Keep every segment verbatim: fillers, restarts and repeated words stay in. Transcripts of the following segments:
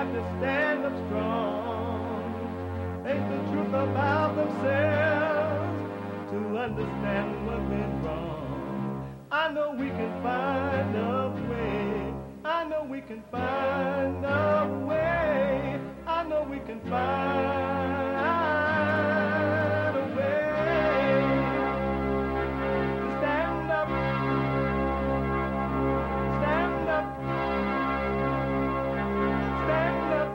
have to stand up strong, face the truth about themselves, to understand what went wrong. I know we can find a way. I know we can find a way. I know we can find a way to stand up, stand up, stand up.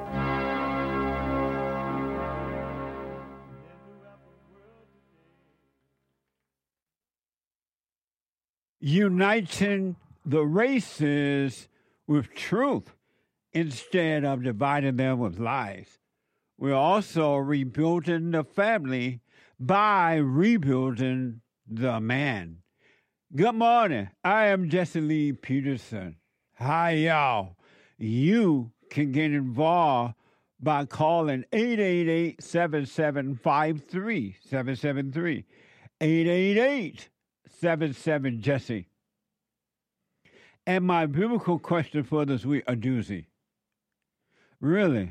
Uniting the races with truth instead of dividing them with lies. We're also rebuilding the family by rebuilding the man. Good morning. I am Jesse Lee Peterson. Hi, y'all. You can get involved by calling eight eight eight, seven seven five, three seven seven three. eight eight eight, seven seven, Jesse. And my biblical question for this week, a doozy. Really?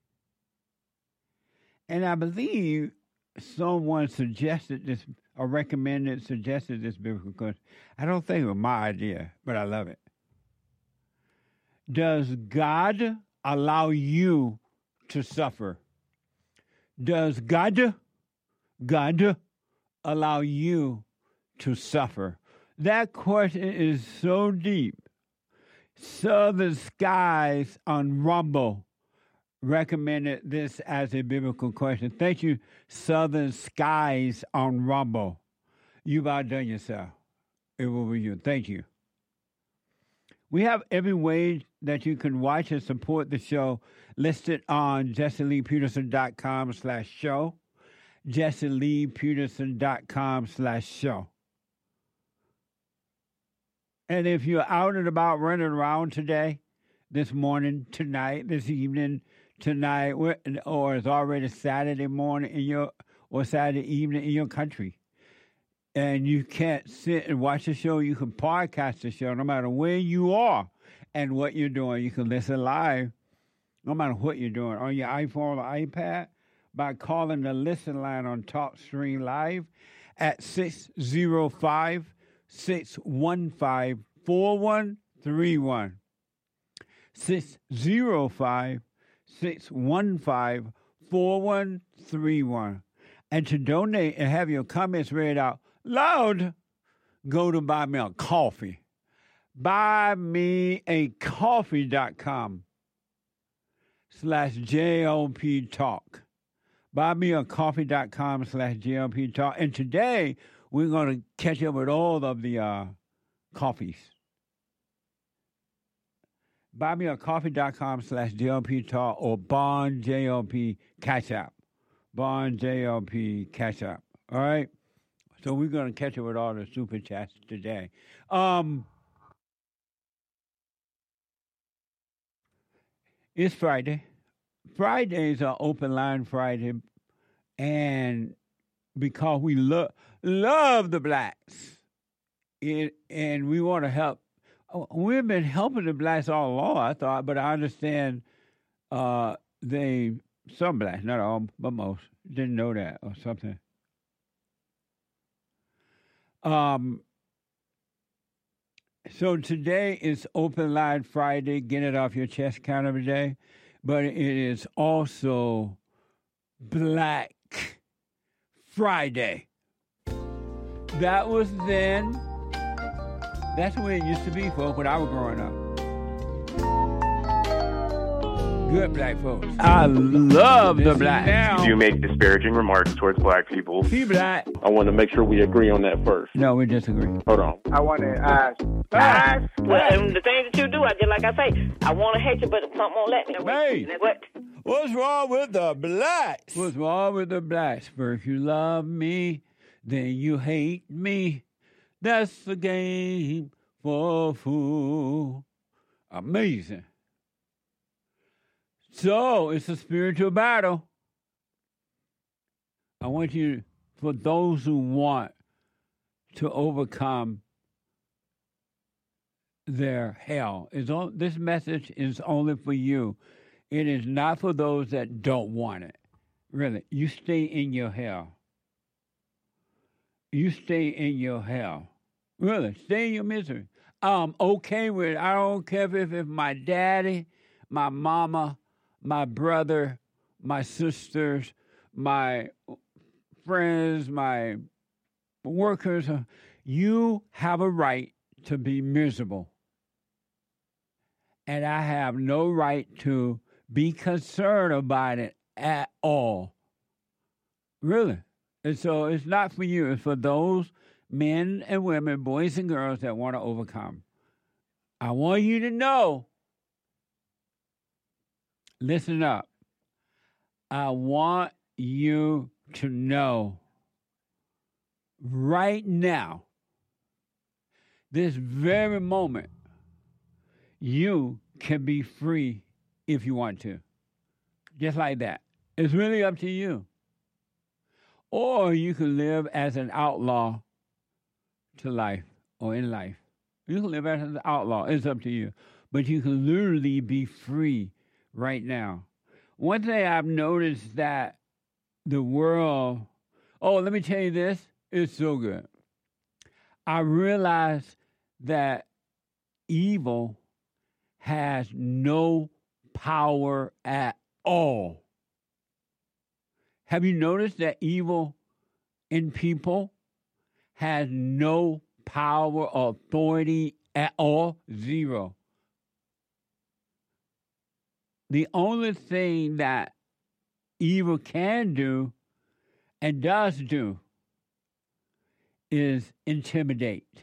And I believe someone suggested this, or recommended, suggested this biblical question. I don't think it was my idea, but I love it. Does God allow you to suffer? Does God, God allow you to suffer? That question is so deep. Southern Skies on Rumble recommended this as a biblical question. Thank you, Southern Skies on Rumble. You've outdone yourself. It will be you. Thank you. We have every way that you can watch and support the show listed on jesseleepeterson.com slash show. jesseleepeterson.com slash show. And if you're out and about running around today, this morning, tonight, this evening, tonight, or it's already Saturday morning in your, or Saturday evening in your country, and you can't sit and watch the show, you can podcast the show no matter where you are and what you're doing. You can listen live no matter what you're doing on your iPhone or iPad by calling the listen line on TalkStream Live at six oh five, six one five, four one three one. six oh five, six one five, four one three one. And to donate and have your comments read out loud, go to Buy Me a Coffee. buy me a coffee dot com slash J O P Talk. buy me a coffee dot com slash J O P Talk. And today, we're going to catch up with all of the uh, coffees. buy me a coffee dot com slash J O P Talk or Bond J O P Cash App. Bond J O P Cash App. All right? So we're going to catch up with all the super chats today. Um, it's Friday. Fridays are open line Friday. And because we love love the blacks, it, and we want to help. We've been helping the blacks all along, I thought, but I understand uh, they some blacks, not all, but most, didn't know that or something. Um. So today is Open Line Friday. Get it off your chest kind of a day, but it is also Black Friday. That was then. That's the way it used to be, folks, when I was growing up. Good black folks. I love the black. You make disparaging remarks towards black people. He black. I want to make sure we agree on that first. No, we disagree. Hold on. I want to ask. Ask. Well, and the things that you do, I just like I say, I want to hate you, but something won't let me. Hey. What? What's wrong with the blacks? What's wrong with the blacks? First you love me, then you hate me. That's the game for a fool. Amazing. So, it's a spiritual battle. I want you, for those who want to overcome their hell, is on, this message is only for you. It is not for those that don't want it. Really, you stay in your hell. You stay in your hell. Really, stay in your misery. I'm okay with it. I don't care if it's my daddy, my mama, my brother, my sisters, my friends, my workers. You have a right to be miserable. And I have no right to be concerned about it at all. Really. And so it's not for you. It's for those men and women, boys and girls that want to overcome. I want you to know, listen up. I want you to know right now, this very moment, you can be free if you want to. Just like that. It's really up to you. Or you can live as an outlaw to life or in life. You can live as an outlaw. It's up to you. But you can literally be free right now. One thing I've noticed that the world, oh, let me tell you this, it's so good. I realized that evil has no power at all. Have you noticed that evil in people has no power or authority at all? Zero. The only thing that evil can do and does do is intimidate.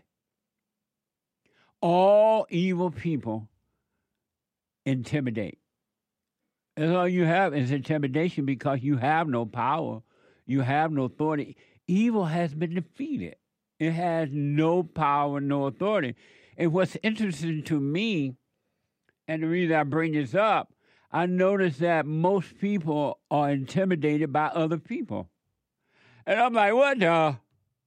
All evil people intimidate. That's all you have is intimidation because you have no power. You have no authority. Evil has been defeated. It has no power, no authority. And what's interesting to me, and the reason I bring this up, I notice that most people are intimidated by other people. And I'm like, what the?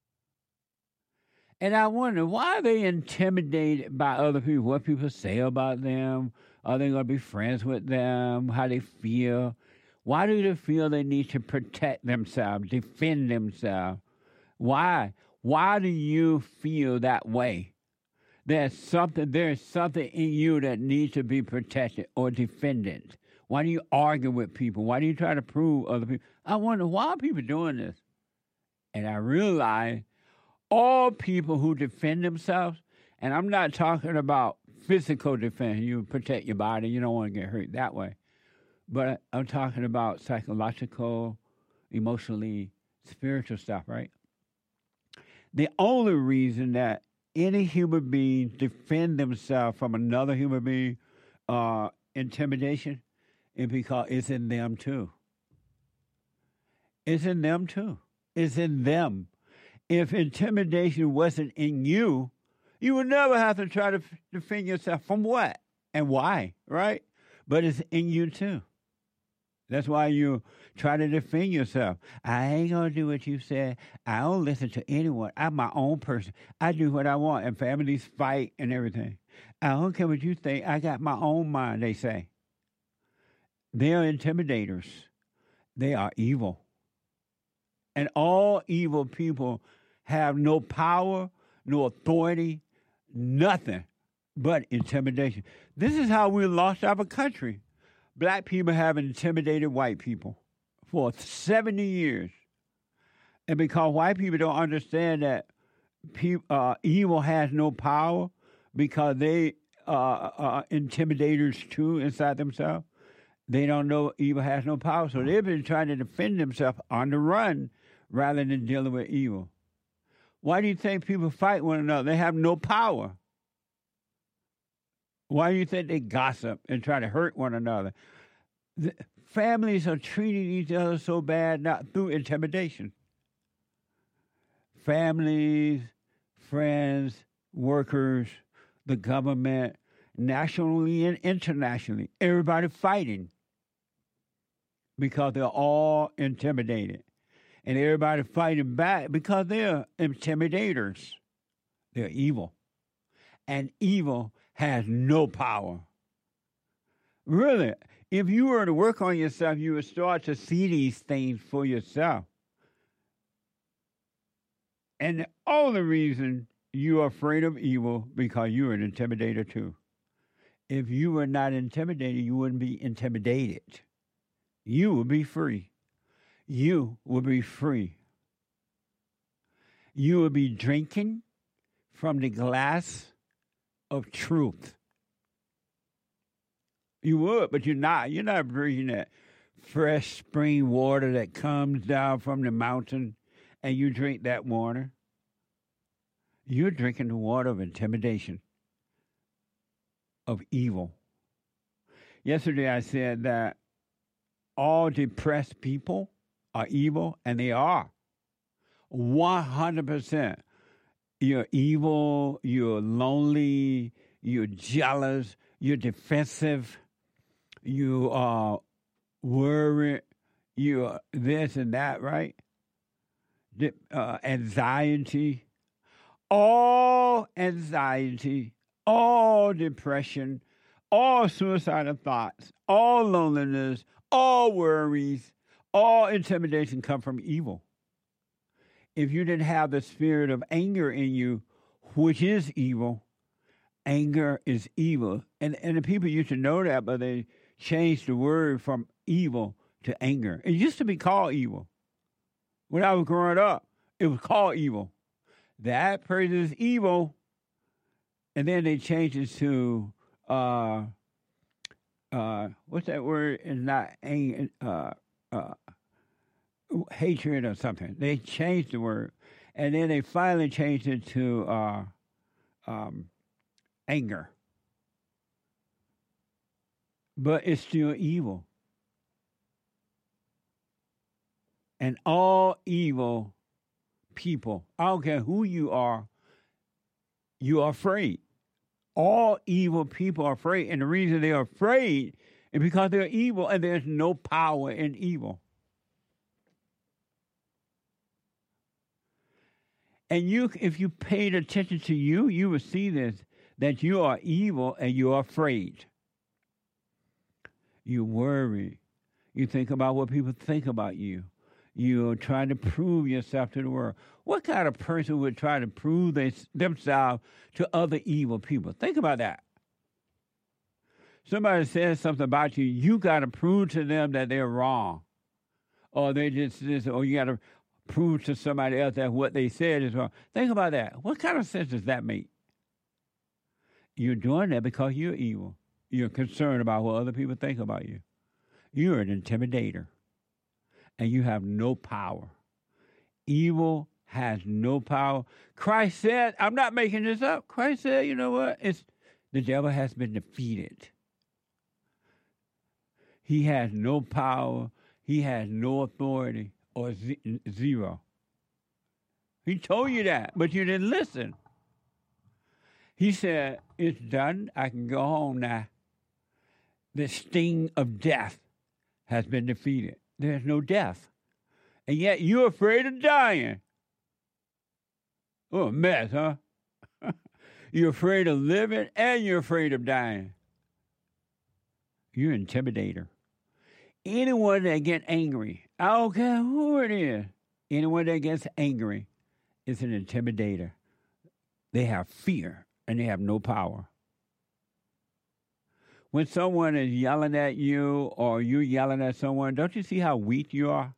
And I wonder, why are they intimidated by other people? What people say about them? Are they going to be friends with them? How they feel? Why do they feel they need to protect themselves, defend themselves? Why? Why do you feel that way? There's something, there's something in you that needs to be protected or defended. Why do you argue with people? Why do you try to prove other people? I wonder, why are people doing this? And I realize all people who defend themselves, and I'm not talking about physical defense, you protect your body, you don't want to get hurt that way. But I'm talking about psychological, emotionally, spiritual stuff, right? The only reason that any human being defend themselves from another human being, uh, intimidation, is because it's in them too. It's in them too. It's in them. If intimidation wasn't in you, you would never have to try to defend yourself from what and why, right? But it's in you too. That's why you try to defend yourself. I ain't going to do what you said. I don't listen to anyone. I'm my own person. I do what I want. And families fight and everything. I don't care what you think. I got my own mind, they say. They are intimidators. They are evil. And all evil people have no power, no authority, nothing but intimidation. This is how we lost our country. Black people have intimidated white people for seventy years. And because white people don't understand that pe- uh, evil has no power because they uh, are intimidators too inside themselves, they don't know evil has no power. So they've been trying to defend themselves on the run rather than dealing with evil. Why do you think people fight one another? They have no power. Why do you think they gossip and try to hurt one another? The families are treating each other so bad not through intimidation. Families, friends, workers, the government, nationally and internationally, everybody fighting because they're all intimidated. And everybody fighting back because they're intimidators. They're evil. And evil has no power. Really, If you were to work on yourself, you would start to see these things for yourself. And the only reason you are afraid of evil because you're an intimidator too. If you were not intimidated, you wouldn't be intimidated. You would be free. You would be free. You would be drinking from the glass of truth. You would, but you're not. You're not drinking that fresh spring water that comes down from the mountain and you drink that water. You're drinking the water of intimidation, of evil. Yesterday I said that all depressed people are evil, and they are. one hundred percent. You're evil, you're lonely, you're jealous, you're defensive, you are worried, you're this and that, right? De- uh, anxiety, all anxiety, all depression, all suicidal thoughts, all loneliness, all worries, all intimidation come from evil. If you didn't have the spirit of anger in you, which is evil, anger is evil. And, and the people used to know that, but they changed the word from evil to anger. It used to be called evil. When I was growing up, it was called evil. That person is evil. And then they changed it to, uh, uh, what's that word? It's not anger, uh, uh, hatred or something. They changed the word. And then they finally changed it to uh, um, anger. But it's still evil. And all evil people, I don't care who you are, you are afraid. All evil people are afraid. And the reason they are afraid is because they're evil and there's no power in evil. And you, if you paid attention to you, you would see this, that you are evil and you are afraid. You worry. You think about what people think about you. You're trying to prove yourself to the world. What kind of person would try to prove they, themselves to other evil people? Think about that. Somebody says something about you, you got to prove to them that they're wrong. Or they just, this, or you got to prove to somebody else that what they said is wrong. Think about that. What kind of sense does that make? You're doing that because you're evil. You're concerned about what other people think about you. You're an intimidator. And you have no power. Evil has no power. Christ said, I'm not making this up. Christ said, you know what? It's the devil has been defeated. He has no power. He has no authority. Or z- zero. He told you that, but you didn't listen. He said, it's done. I can go home now. The sting of death has been defeated. There's no death. And yet you're afraid of dying. Oh, a mess, huh? You're afraid of living and you're afraid of dying. You're an intimidator. Anyone that gets angry, I don't care who it is, anyone that gets angry is an intimidator. They have fear and they have no power. When someone is yelling at you or you're yelling at someone, don't you see how weak you are?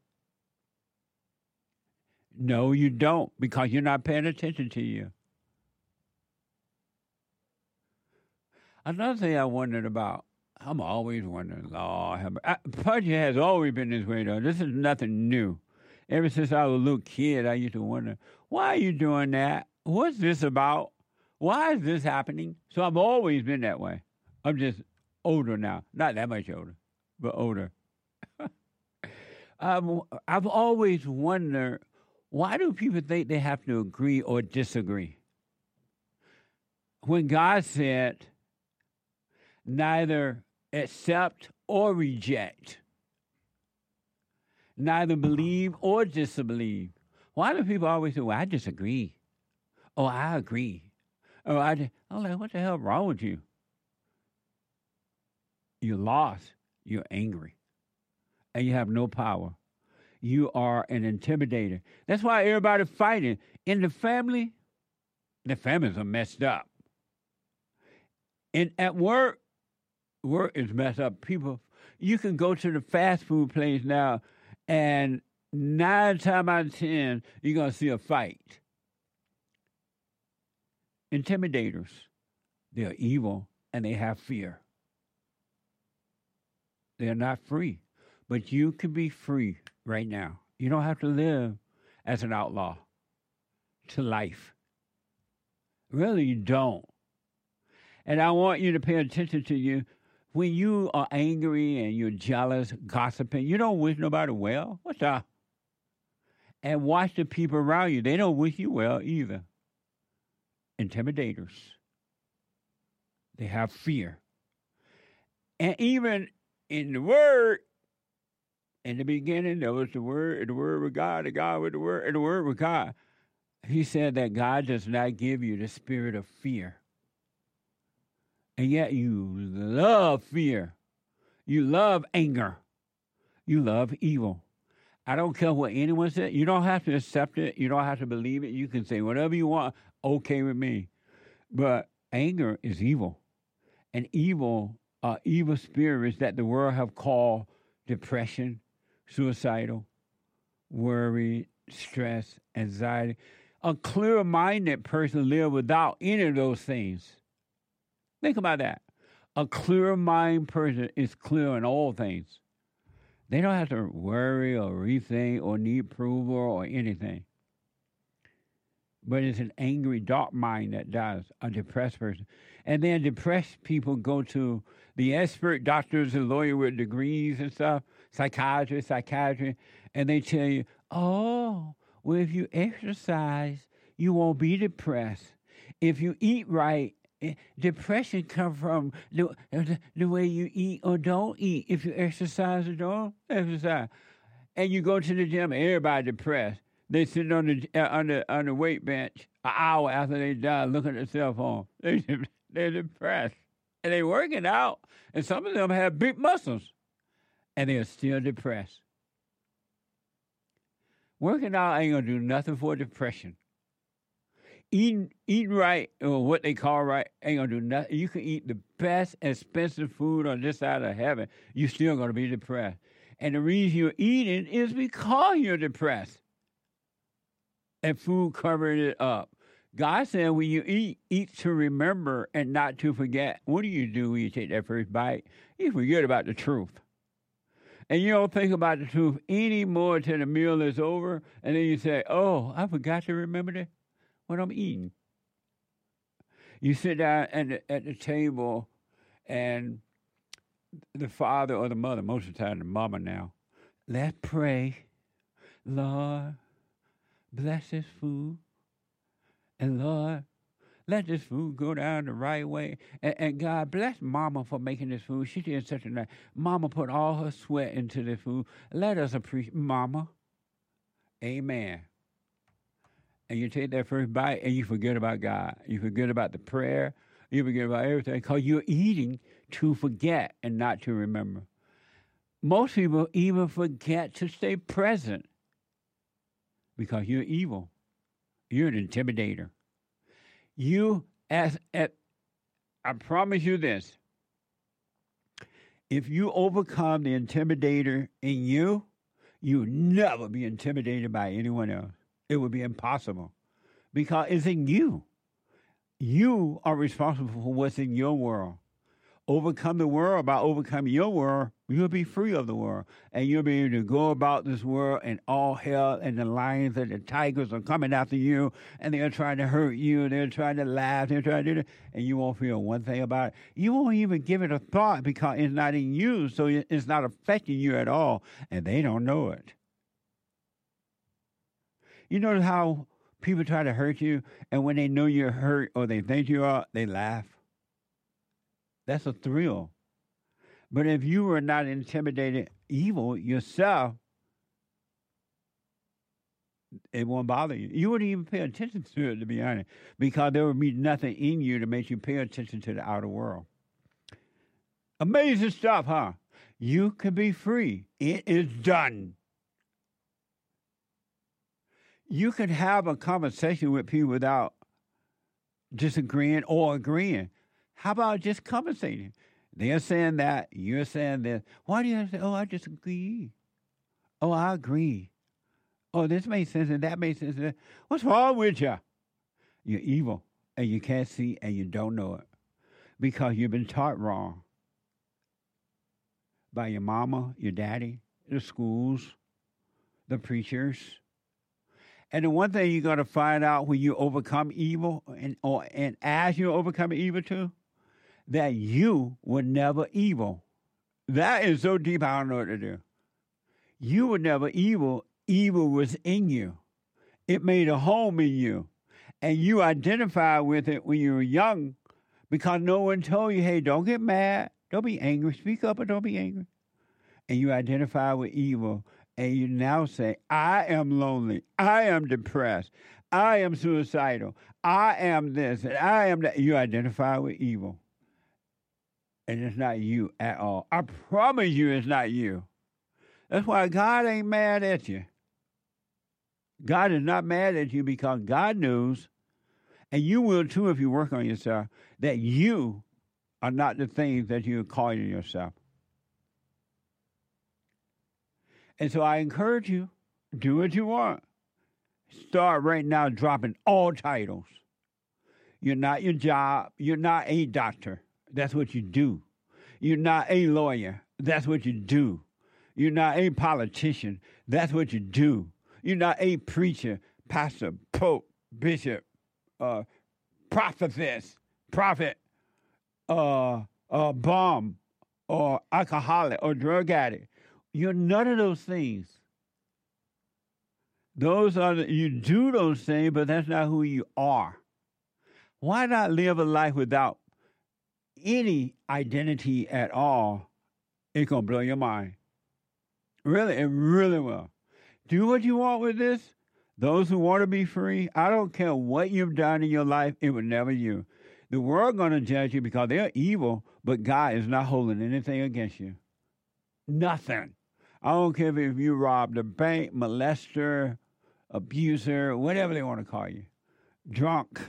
No, you don't, because you're not paying attention to you. Another thing I wondered about, I'm always wondering, Lord, Pudgy has always been this way, though. This is nothing new. Ever since I was a little kid, I used to wonder, why are you doing that? What's this about? Why is this happening? So I've always been that way. I'm just older now. Not that much older, but older. um, I've always wondered, why do people think they have to agree or disagree? When God said, neither accept or reject, neither believe or disbelieve. Why do people always say, well, I disagree? Oh, I agree. Oh, I, I'm like, what the hell wrong with you? You're lost. You're angry. And you have no power. You are an intimidator. That's why everybody's fighting. In the family, the families are messed up. And at work, work is messed up. People, you can go to the fast food place now, and nine times out of ten, you're going to see a fight. Intimidators. They're evil, and they have fear. They're not free. But you can be free right now. You don't have to live as an outlaw to life. Really, you don't. And I want you to pay attention to you. When you are angry and you're jealous, gossiping, you don't wish nobody well. What's up? And watch the people around you. They don't wish you well either. Intimidators. They have fear. And even in the Word, in the beginning, there was the Word, and the Word with God, and God with the Word, and the Word with God. He said that God does not give you the spirit of fear. And yet you love fear. You love anger. You love evil. I don't care what anyone says. You don't have to accept it. You don't have to believe it. You can say whatever you want. Okay with me. But anger is evil. And evil are evil spirits that the world have called depression, suicidal, worry, stress, anxiety. A clear-minded person lives without any of those things. Think about that. A clear-minded person is clear in all things. They don't have to worry or rethink or need approval or anything. But it's an angry, dark mind that does, a depressed person. And then depressed people go to the expert doctors and lawyers with degrees and stuff, psychiatrists, psychiatry, and they tell you, oh, well, if you exercise, you won't be depressed. If you eat right, depression comes from the, the, the way you eat or don't eat. If you exercise or don't exercise. And you go to the gym, everybody depressed. They sit on the, uh, on the, on the weight bench an hour after they die looking at their cell phone. They, they're depressed. And they're working out. And some of them have big muscles. And they're still depressed. Working out ain't going to do nothing for depression. Eating, eating right, or what they call right, ain't going to do nothing. You can eat the best expensive food on this side of heaven. You're still going to be depressed. And the reason you're eating is because you're depressed. And food covered it up. God said when you eat, eat to remember and not to forget. What do you do when you take that first bite? You forget about the truth. And you don't think about the truth anymore until the meal is over. And then you say, oh, I forgot to remember that when I'm eating. You sit down at the, at the table and the father or the mother, most of the time the mama now, let's pray. Lord, bless this food. And Lord, let this food go down the right way. And, and God, bless Mama for making this food. She did such a nice. Mama put all her sweat into this food. Let us appreciate Mama. Amen. And you take that first bite and you forget about God. You forget about the prayer. You forget about everything because you're eating to forget and not to remember. Most people even forget to stay present because you're evil. You're an intimidator. You, as, as I promise you this, if you overcome the intimidator in you, you'll never be intimidated by anyone else. It would be impossible because it's in you. You are responsible for what's in your world. Overcome the world by overcoming your world, you'll be free of the world. And you'll be able to go about this world and all hell and the lions and the tigers are coming after you and they're trying to hurt you. They're trying to laugh. They're trying to do that. And you won't feel one thing about it. You won't even give it a thought because it's not in you. So it's not affecting you at all. And they don't know it. You notice how people try to hurt you and when they know you're hurt or they think you are, they laugh. That's a thrill. But if you were not intimidated evil yourself, it won't bother you. You wouldn't even pay attention to it, to be honest, because there would be nothing in you to make you pay attention to the outer world. Amazing stuff, huh? You can be free. It is done. You can have a conversation with people without disagreeing or agreeing. How about just conversating? They're saying that, you're saying this. Why do you say, oh, I disagree? Oh, I agree. Oh, this makes sense and that makes sense. What's wrong with you? You're evil and you can't see and you don't know it because you've been taught wrong by your mama, your daddy, the schools, the preachers. And the one thing you're going to find out when you overcome evil, and or and as you overcome evil too, that you were never evil. That is so deep, I don't know what to do. You were never evil. Evil was in you. It made a home in you. And you identified with it when you were young because no one told you, hey, don't get mad. Don't be angry. Speak up or don't be angry. And you identify with evil. And you now say, I am lonely. I am depressed. I am suicidal. I am this and I am that. You identify with evil. And it's not you at all. I promise you it's not you. That's why God ain't mad at you. God is not mad at you because God knows, and you will too if you work on yourself, that you are not the things that you're calling yourself. And so I encourage you, do what you want. Start right now dropping all titles. You're not your job. You're not a doctor. That's what you do. You're not a lawyer. That's what you do. You're not a politician. That's what you do. You're not a preacher, pastor, pope, bishop, uh, prophetess, prophet, uh, uh, bomb, or alcoholic, or drug addict. You're none of those things. Those are the, you do those things, but that's not who you are. Why not live a life without any identity at all? It's gonna blow your mind. Really, it really will. Do what you want with this. Those who want to be free, I don't care what you've done in your life, it was never you. The world going to judge you because they're evil, but God is not holding anything against you. Nothing. I don't care if you robbed a bank, molester, abuser, whatever they want to call you, drunk,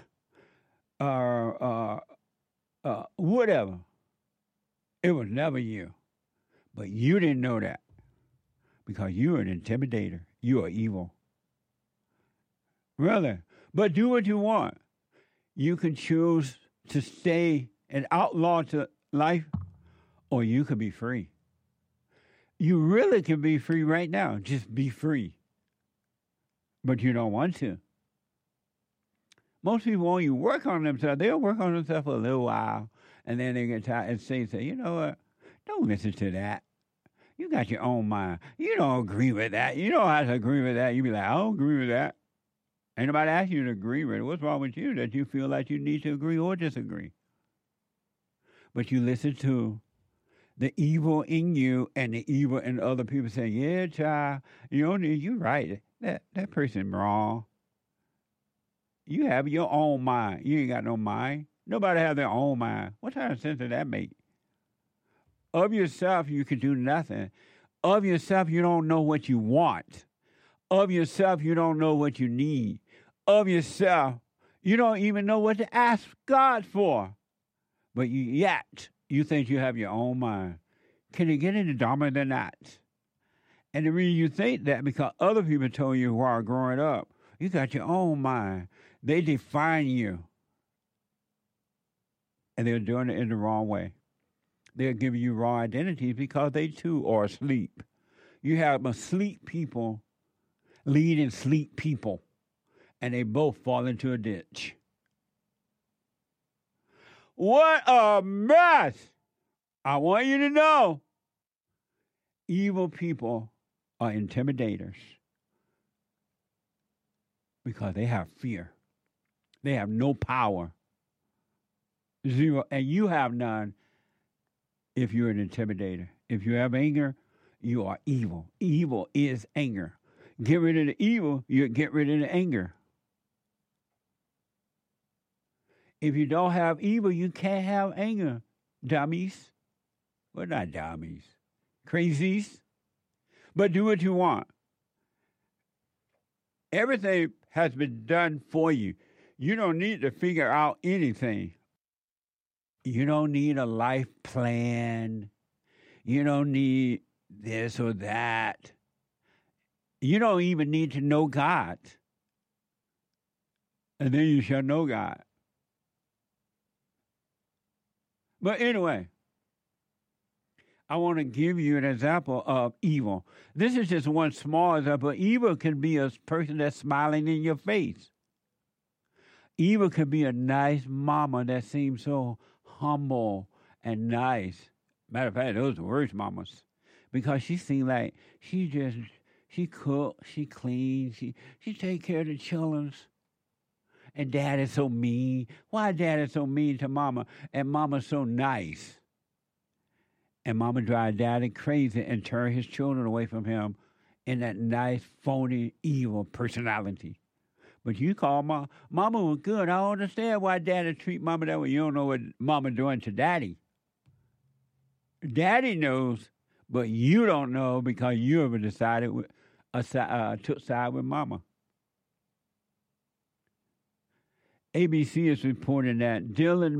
or uh, uh, whatever. It was never you. But you didn't know that because you are an intimidator. You are evil. Really. But do what you want. You can choose to stay an outlaw to life, or you can be free. You really can be free right now. Just be free. But you don't want to. Most people won't even work on themselves. They'll work on themselves for a little while, and then they get tired and say, say, you know what? Don't listen to that. You got your own mind. You don't agree with that. You don't have to agree with that. You be like, I don't agree with that. Ain't nobody ask you to agree with it. What's wrong with you that you feel like you need to agree or disagree? But you listen to the evil in you and the evil in other people saying, yeah, child, you know, you're right. That, that person wrong. You have your own mind. You ain't got no mind. Nobody have their own mind. What kind of sense does that make? Of yourself, you can do nothing. Of yourself, you don't know what you want. Of yourself, you don't know what you need. Of yourself, you don't even know what to ask God for. But you, yet, you think you have your own mind. Can it get any dumber than that? And the reason you think that because other people told you while growing up, you got your own mind. They define you. And they're doing it in the wrong way. They're giving you wrong identities because they too are asleep. You have asleep people leading sleep people, and they both fall into a ditch. What a mess! I want you to know, evil people are intimidators because they have fear. They have no power. Zero. And you have none if you're an intimidator. If you have anger, you are evil. Evil is anger. Get rid of the evil, you get rid of the anger. If you don't have evil, you can't have anger, dummies. Well, not dummies. crazies, but do what you want. Everything has been done for you. You don't need to figure out anything. You don't need a life plan. You don't need this or that. You don't even need to know God. And then you shall know God. But anyway, I want to give you an example of evil. This is just one small example. Evil can be a person that's smiling in your face. Evil could be a nice mama that seems so humble and nice. Matter of fact, those are the worst mamas. Because she seems like she just, she cook, she clean, she, she take care of the children. And dad is so mean. Why dad is so mean to mama? And mama's so nice. And mama drive daddy crazy and turn his children away from him in that nice, phony, evil personality. But you call mama, mama was good. I don't understand why daddy treat mama that way. You don't know what mama doing to daddy. Daddy knows, but you don't know because you ever decided, uh, uh, took side with mama. A B C is reporting that Dylan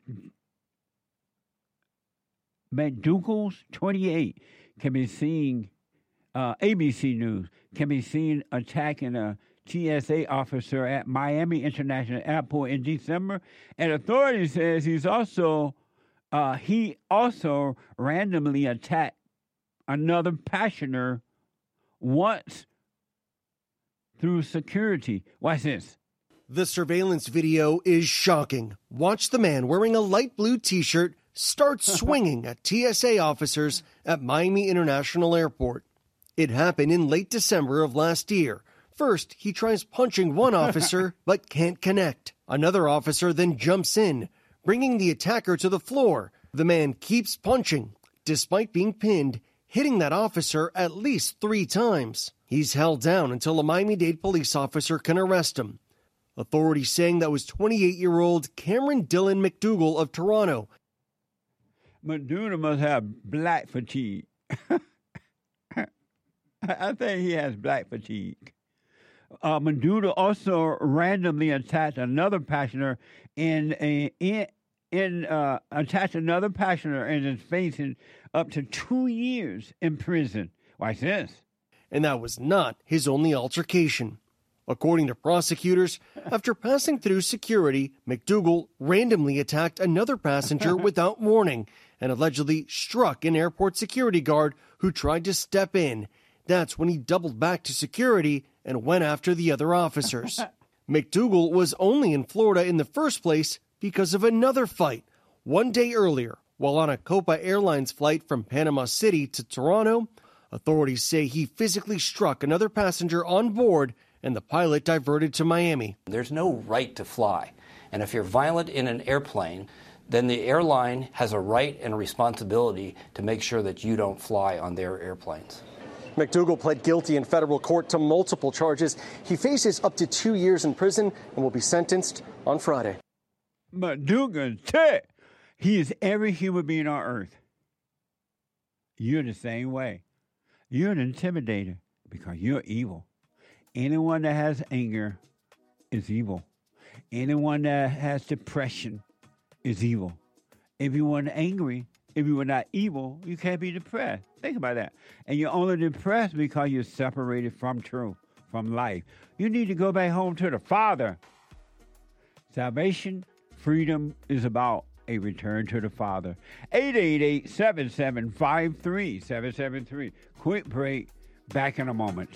McDougal's twenty-eight can be seen, uh, A B C News, can be seen attacking a T S A officer at Miami International Airport in December. And authorities says he's also, uh, he also randomly attacked another passenger once through security. Watch this. The surveillance video is shocking. Watch the man wearing a light blue T-shirt start swinging at T S A officers at Miami International Airport. It happened in late December of last year. First, he tries punching one officer but can't connect. Another officer then jumps in, bringing the attacker to the floor. The man keeps punching, despite being pinned, hitting that officer at least three times. He's held down until a Miami-Dade police officer can arrest him. Authorities saying that was twenty-eight-year-old Cameron Dylan McDougal of Toronto. McDougal must have black fatigue. I think he has black fatigue. Uh, McDougal also randomly attacked another passenger in a in, in uh, attacked another passenger and is facing up to two years in prison. Watch this. And that was not his only altercation. According to prosecutors, after passing through security, McDougal randomly attacked another passenger without warning and allegedly struck an airport security guard who tried to step in. That's when he doubled back to security and went after the other officers. McDougal was only in Florida in the first place because of another fight. One day earlier, while on a Copa Airlines flight from Panama City to Toronto, authorities say he physically struck another passenger on board and the pilot diverted to Miami. There's no right to fly. And if you're violent in an airplane, then the airline has a right and a responsibility to make sure that you don't fly on their airplanes. McDougal pled guilty in federal court to multiple charges. He faces up to two years in prison and will be sentenced on Friday. McDougal, he is every human being on earth. You're the same way. You're an intimidator because you're evil. Anyone that has anger is evil. Anyone that has depression is evil. If you weren't angry, if you were not evil, you can't be depressed. Think about that. And you're only depressed because you're separated from truth, from life. You need to go back home to the Father. Salvation, freedom is about a return to the Father. eight eight eight, seven seven five, three seven seven three. Quick break. Back in a moment.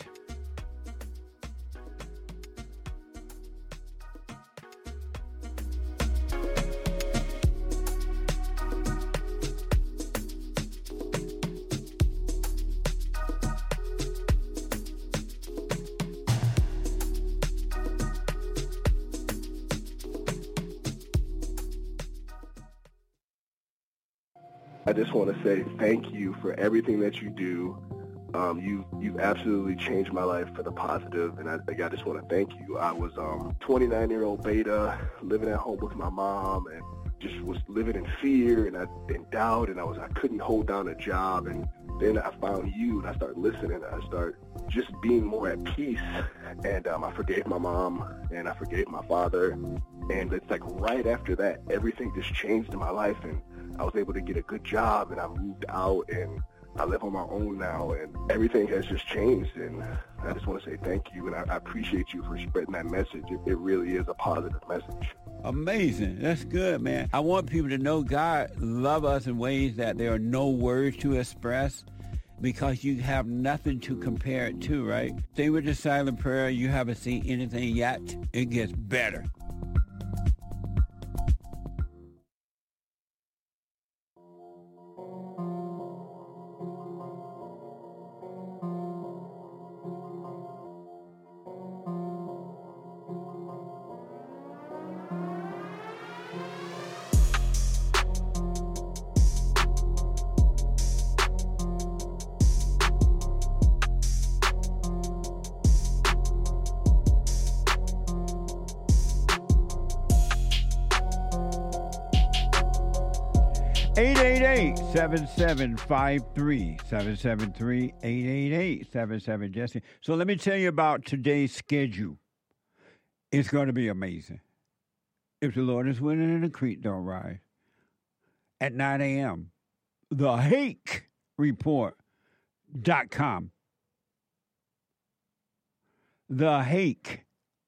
I just want to say thank you for everything that you do. Um, you you absolutely changed my life for the positive, and I, I just want to thank you. I was um twenty-nine-year-old beta, living at home with my mom, and just was living in fear and I, in doubt, and I was I couldn't hold down a job, and then I found you, and I started listening. I started just being more at peace, and um, I forgave my mom, and I forgave my father, and it's like right after that, everything just changed in my life, and I was able to get a good job, and I moved out, and I live on my own now, and everything has just changed, and I just want to say thank you, and I, I appreciate you for spreading that message. It, it really is a positive message. Amazing. That's good, man. I want people to know God love us in ways that there are no words to express, because you have nothing to compare it to, right? Stay with the silent prayer. You haven't seen anything yet. It gets better. eight eight eight, seven seven five three, seven seven three, eight eight eight, seven seven Jesse. So let me tell you about today's schedule. It's going to be amazing. If the Lord is willing and the creek don't rise. At nine a.m., the hake report dot com. The Hake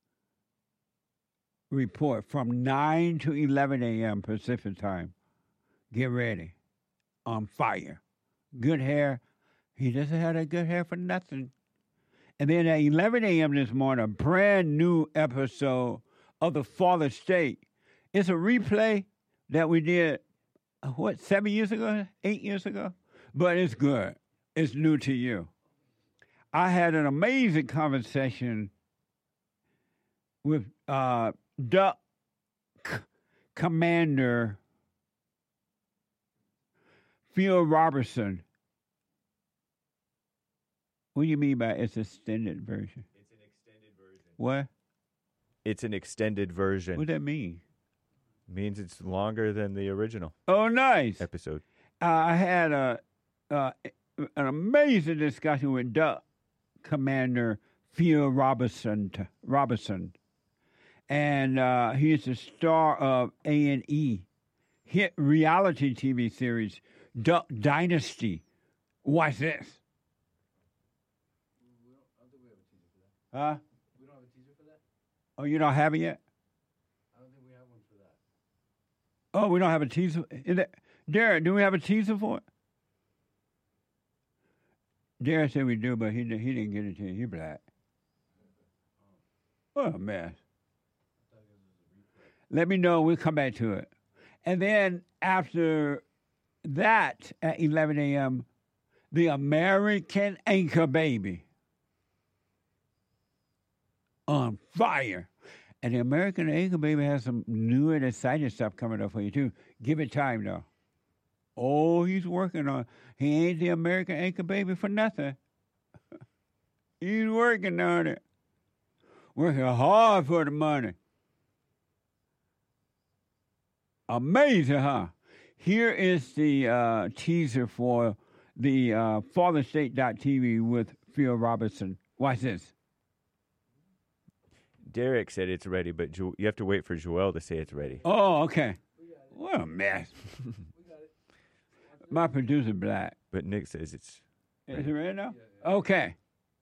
Report from nine to eleven a.m. Pacific time. Get ready. On fire. Good hair. He doesn't have that good hair for nothing. And then at eleven a.m. this morning, a brand new episode of The Fallen State. It's a replay that we did, uh, what, seven years ago? Eight years ago? But it's good. It's new to you. I had an amazing conversation with uh, Duck Commander Phil Robertson. What do you mean by it's extended version? It's an extended version. What? It's an extended version. What does that mean? Means it's longer than the original. Oh, nice. Episode. Uh, I had a uh, an amazing discussion with Duck Commander Phil Robertson. Robertson, and uh, he's the star of A and E hit reality T V series Duck Dynasty. Watch this. Huh? We don't have a teaser for that? Oh, you don't have it yet? I don't think we have one for that. Oh, we don't have a teaser? Is it, Derek, do we have a teaser for it? Derek said we do, but he, he didn't get it to you. He black. What a mess. Let me know. We'll come back to it. And then after that, at eleven a.m., the American Anchor Baby. On fire. And the American Anchor Baby has some new and exciting stuff coming up for you, too. Give it time, though. Oh, he's working on He ain't the American Anchor Baby for nothing. He's working on it. Working hard for the money. Amazing, huh? Here is the uh, teaser for the uh, fallen state dot t v with Phil Robertson. Watch this. Derek said it's ready, but jo- you have to wait for Joel to say it's ready. Oh, okay. What a mess. My producer black. But Nick says it's ready. Is it ready now? Okay.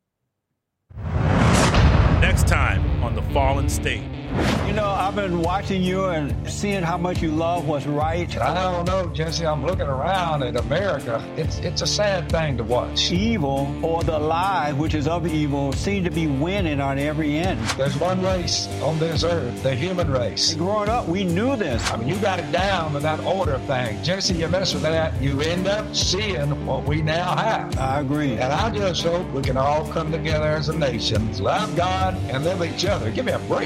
Next time on The Fallen State. You know, I've been watching you and seeing how much you love what's right. I don't know, Jesse. I'm looking around at America. It's it's a sad thing to watch. Evil, or the lie, which is of evil, seem to be winning on every end. There's one race on this earth, the human race. Growing up, we knew this. I mean, you got it down with that order thing. Jesse, you mess with that, you end up seeing what we now have. I agree. And I just hope we can all come together as a nation, love God, and live each other. Give me a break.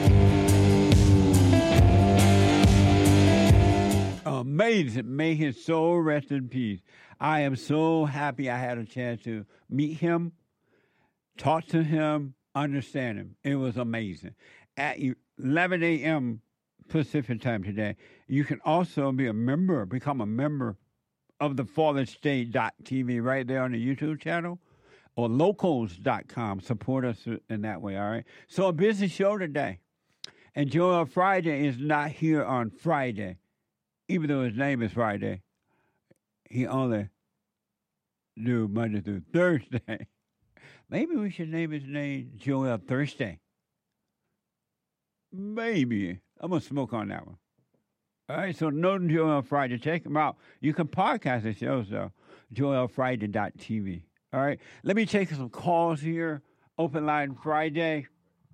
Amazing. May his soul rest in peace. I am so happy I had a chance to meet him, talk to him, understand him. It was amazing. At eleven a.m. Pacific time today, you can also be a member, become a member of the fallen state dot T V right there on the YouTube channel or locals dot com. Support us in that way, all right? So a busy show today. And Joel Friday is not here on Friday, even though his name is Friday. He only do Monday through Thursday. Maybe we should name his name Joel Thursday. Maybe. I'm going to smoke on that one. All right, so no Joel Friday. Check him out. You can podcast the shows, though. Joel Friday dot T V. All right, let me take some calls here. Open line Friday.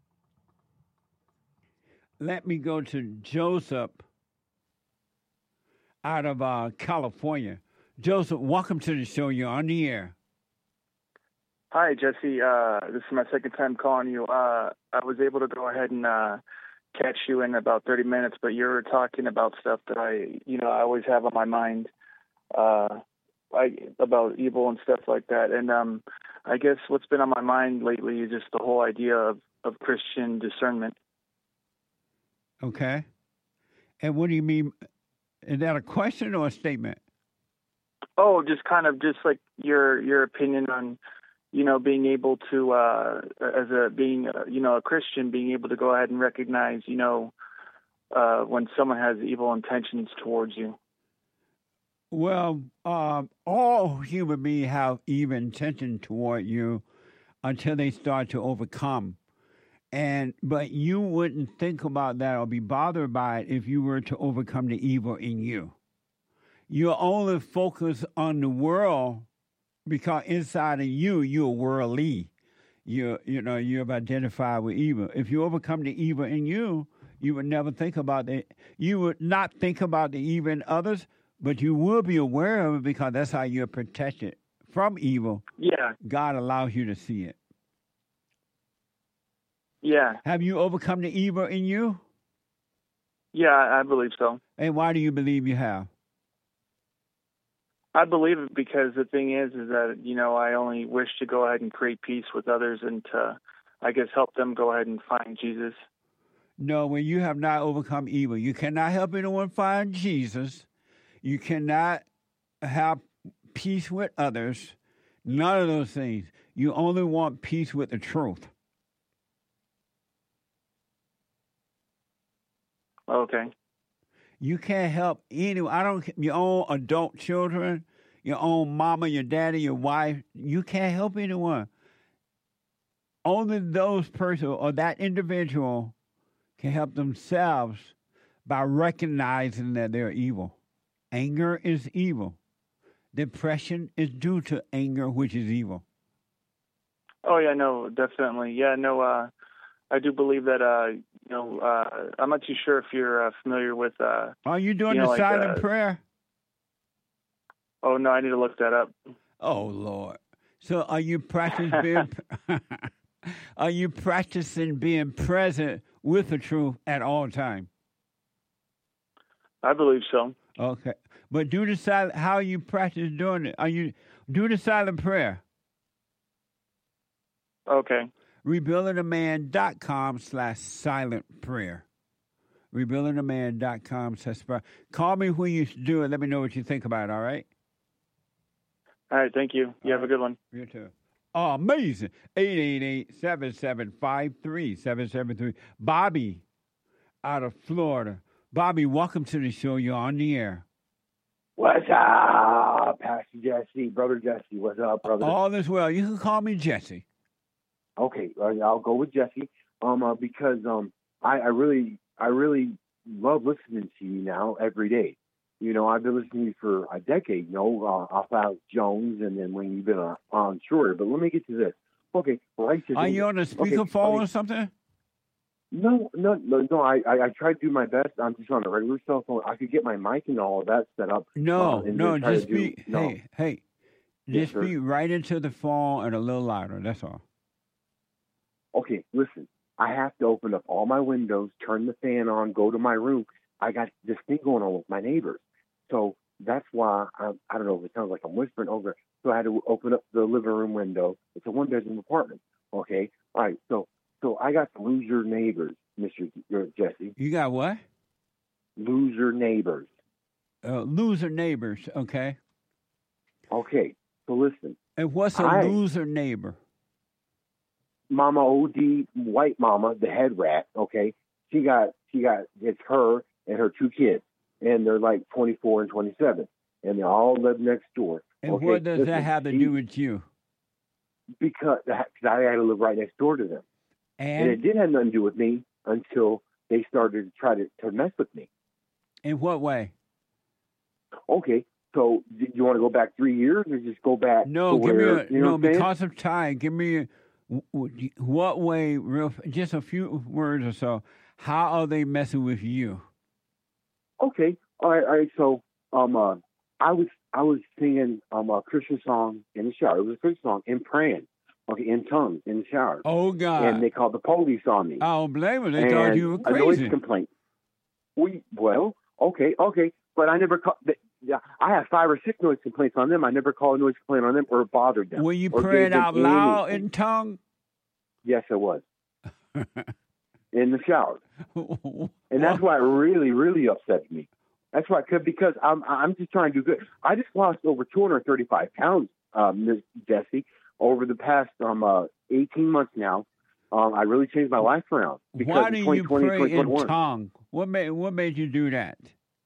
Let me go to Joseph out of uh, California. Joseph, welcome to the show. You're on the air. Hi, Jesse. Uh, this is my second time calling you. Uh, I was able to go ahead and uh, catch you in about thirty minutes, but you were talking about stuff that I, you know, I always have on my mind, uh, I, about evil and stuff like that. And um, I guess what's been on my mind lately is just the whole idea of, of Christian discernment. Okay. And what do you mean? Is that a question or a statement? Oh, just kind of just like your your opinion on, you know, being able to, uh, as a being, uh, you know, a Christian, being able to go ahead and recognize, you know, uh, when someone has evil intentions towards you. Well, um, all human beings have evil intention toward you until they start to overcome. And but you wouldn't think about that or be bothered by it if you were to overcome the evil in you. You only focus on the world because inside of you, you're worldly. You you know you've identified with evil. If you overcome the evil in you, you would never think about it. You would not think about the evil in others, but you will be aware of it because that's how you're protected from evil. Yeah. God allows you to see it. Yeah. Have you overcome the evil in you? Yeah, I believe so. And why do you believe you have? I believe it because the thing is, is that, you know, I only wish to go ahead and create peace with others and to, I guess, help them go ahead and find Jesus. No, when you have not overcome evil, you cannot help anyone find Jesus. You cannot have peace with others. None of those things. You only want peace with the truth. Okay. You can't help anyone. I don't. Your own adult children, your own mama, your daddy, your wife. You can't help anyone. Only those person or that individual can help themselves by recognizing that they're evil. Anger is evil. Depression is due to anger, which is evil. Oh yeah, no, definitely. Yeah, no. Uh, I do believe that. Uh, you know, uh, I'm not too sure if you're uh, familiar with. Uh, Are you doing you know, the like, silent uh, prayer? Oh no, I need to look that up. Oh Lord! So are you practicing being? Are you practicing being present with the truth at all times? I believe so. Okay, but do the silent. How you practice doing it? Are you do the silent prayer? Okay. rebuilding a man dot com slash silent prayer. rebuilding a man dot com slash prayer. Call me when you do it. Let me know what you think about it, all right? All right, thank you. You All have right. a good one. You too. Oh, amazing. eight eight eight, seven seven five, three seven seven three. Bobby out of Florida. Bobby, welcome to the show. You're on the air. What's up, Pastor Jesse? Brother Jesse, what's up, brother? All is well. You can call me Jesse. Okay, I'll go with Jesse. Um, uh, because um, I, I really, I really love listening to you now every day. You know, I've been listening to you for a decade. You know, uh, off Alex Jones, and then when you've been uh, on Shorter. But let me get to this. Okay, right today. Are you on a speakerphone okay, okay. or something? No, no, no, no. I, I, I tried to do my best. I'm just on a regular cell phone. I could get my mic and all of that set up. No, uh, and no, then try just to do- speak. no. Hey, hey, Yes, just sir. speak right into the phone and a little louder. That's all. Okay, listen, I have to open up all my windows, turn the fan on, go to my room. I got this thing going on with my neighbors. So that's why, I, I don't know if it sounds like I'm whispering over. So I had to open up the living room window. It's a one-bedroom apartment, okay? All right, so so I got loser neighbors, Mister Jesse. You got what? Loser neighbors. Uh, loser neighbors, okay. Okay, so listen. And what's a I, loser neighbor? Mama O D, white mama, the head rat. Okay, she got she got it's her and her two kids, and they're like twenty-four and twenty-seven, and they all live next door. And okay? what does listen, that have to she, do with you? Because, because I had to live right next door to them, and, and it did have nothing to do with me until they started to try to, to mess with me. In what way? Okay, so do you want to go back three years or just go back? No, to give where, me a, you know no. what I'm Because of time, give me a, what way? Real, just a few words or so. How are they messing with you? Okay, all right, all right. So, um, uh, I was I was singing um a Christian song in the shower. It was a Christian song and praying, okay, in tongues in the shower. Oh God! And they called the police on me. I don't blame them. They and thought you were a noise crazy. complaint. We well, okay, okay, but I never called. Yeah, I have five or six noise complaints on them. I never called a noise complaint on them or bothered them. Were you or praying gave them out loud anything. in tongue? Yes, I was. In the shower. And that's why it really, really upset me. That's why, because I'm I'm just trying to do good. I just lost over two hundred thirty-five pounds, um, Miz Jesse, over the past um uh, eighteen months now. Um, I really changed my life around. Because Why do in you pray in twenty, tongue? What made what made you do that?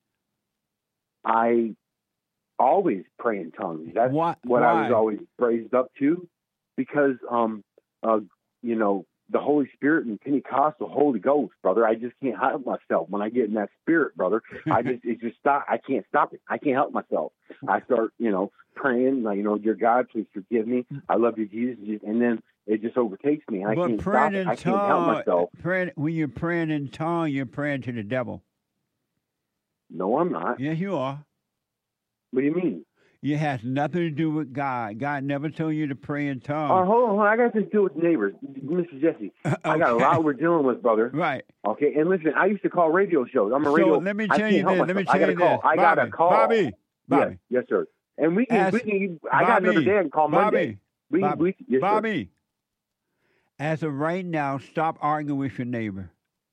I always pray in tongues. That's what, what why? I was always raised up to, because um uh you know. The Holy Spirit and Pentecostal Holy Ghost, brother. I just can't help myself when I get in that spirit, brother. I just it just stop. I can't stop it. I can't help myself. I start, you know, praying, like, you know, dear God, please forgive me. I love you, Jesus, and then it just overtakes me. And I but can't praying stop it. in I can't help tongue, myself. Praying, when you're praying in tongue, you're praying to the devil. No, I'm not. Yes, you are. What do you mean? It has nothing to do with God. God never told you to pray in tongues. Oh, hold on, hold on. I got to deal with neighbors, Mister Jesse. Okay. I got a lot we're dealing with, brother. Right. Okay, and listen, I used to call radio shows. I'm a So radio. let me I tell can't you help this. Let me myself. tell I got you to call. this. I got to Bobby, call. Bobby, Bobby. Yes, yes, sir. And we can, As, we can. I got Bobby, another day and call Monday. Bobby, We, Bobby, we, yes, Bobby. Sir. As of right now, stop arguing with your neighbor.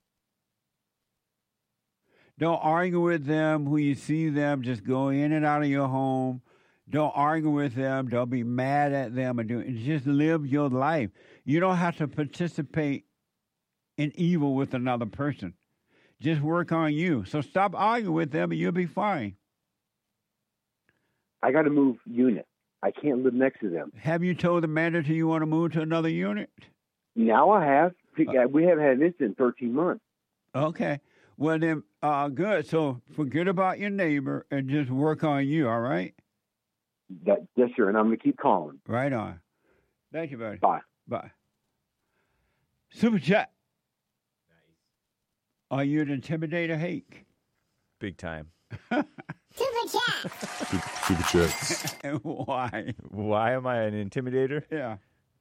Don't argue with them when you see them. Just go in and out of your home. Don't argue with them. Don't be mad at them. Or do, just live your life. You don't have to participate in evil with another person. Just work on you. So stop arguing with them and you'll be fine. I got to move unit. I can't live next to them. Have you told the manager you want to move to another unit? Now I have. We haven't had this in thirteen months. Okay. Well, then, uh, good. So forget about your neighbor and just work on you, all right? That, yes, sir. And I'm going to keep calling. Right on. Thank you, buddy. Bye. Bye. Super chat. Nice. Are you an intimidator, Hake? Big time. Super chat. Super, super chats. And why? Why am I an intimidator? Yeah.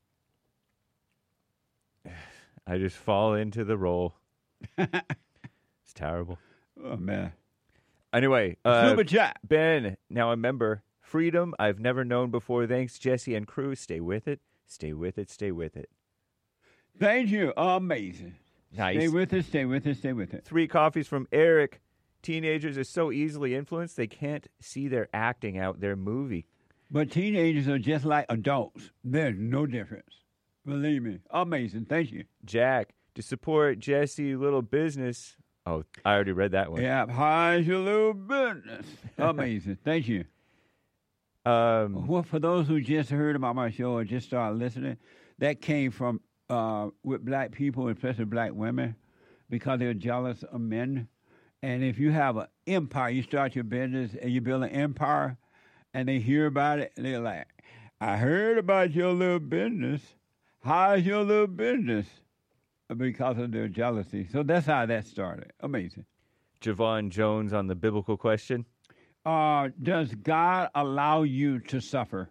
I just fall into the role. It's terrible. Oh, man. Anyway, uh, Super chat. Ben, now a member. Freedom I've never known before. Thanks, Jesse and crew. Stay with it. Stay with it. Stay with it. Thank you. Amazing. Nice. Stay with it. Stay with it. Stay with it. Three coffees from Eric. Teenagers are so easily influenced they can't see their acting out their movie. But teenagers are just like adults. There's no difference. Believe me. Amazing. Thank you. Jack, to support Jesse Little Business. Oh, I already read that one. Yeah. How's your little business? Amazing. Thank you. Um, well, for those who just heard about my show or just started listening, that came from uh, with black people, especially black women, because they're jealous of men. And if you have an empire, you start your business and you build an empire, and they hear about it, and they're like, I heard about your little business. How's your little business? Because of their jealousy. So that's how that started. Amazing. Javon Jones on the biblical question. Uh, does God allow you to suffer?